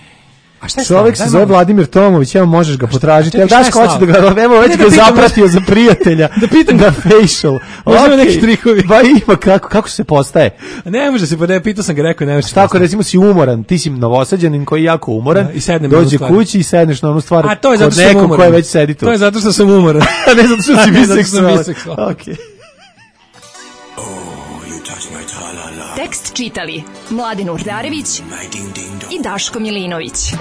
A šta je
Čovjek
slao?
se
Daj
zove
malo.
Vladimir Tomović, evo možeš ga potražiti.
čekaj,
Evo
šta je
Daško hoće
slao?
da ga, evo već
Ne,
ga
da pitam,
zapratio za prijatelja.
Da pitam
na facial.
Možda ima
Okej.
neki trikovi.
Pa ima kako, kako se postaje.
Ne može se, pa ne, pitao sam ga, rekao ne može. se
Šta ako
postaviti.
recimo si umoran, ti si novosađanin koji je jako umoran,
Da, i sednem na onu
dođe
stvar.
kući i sedneš na onu stvar
A to je zato
kod
što sam
nekog
umoran.
koja već sedi tu.
To je zato što sam umoran.
A ne zato što si
A ne zato što sam
biseksualan.
biseksualan.
Okej.
Tekst čitali Mladin Urdarević i Daško Milinović.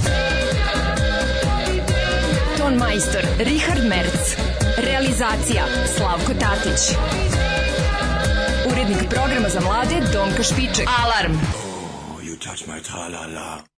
Ton majstor Richard Merc. Realizacija Slavko Tatić. Urednik programa za mlade Donka Špiček. Alarm!
You touch my tra-la-la.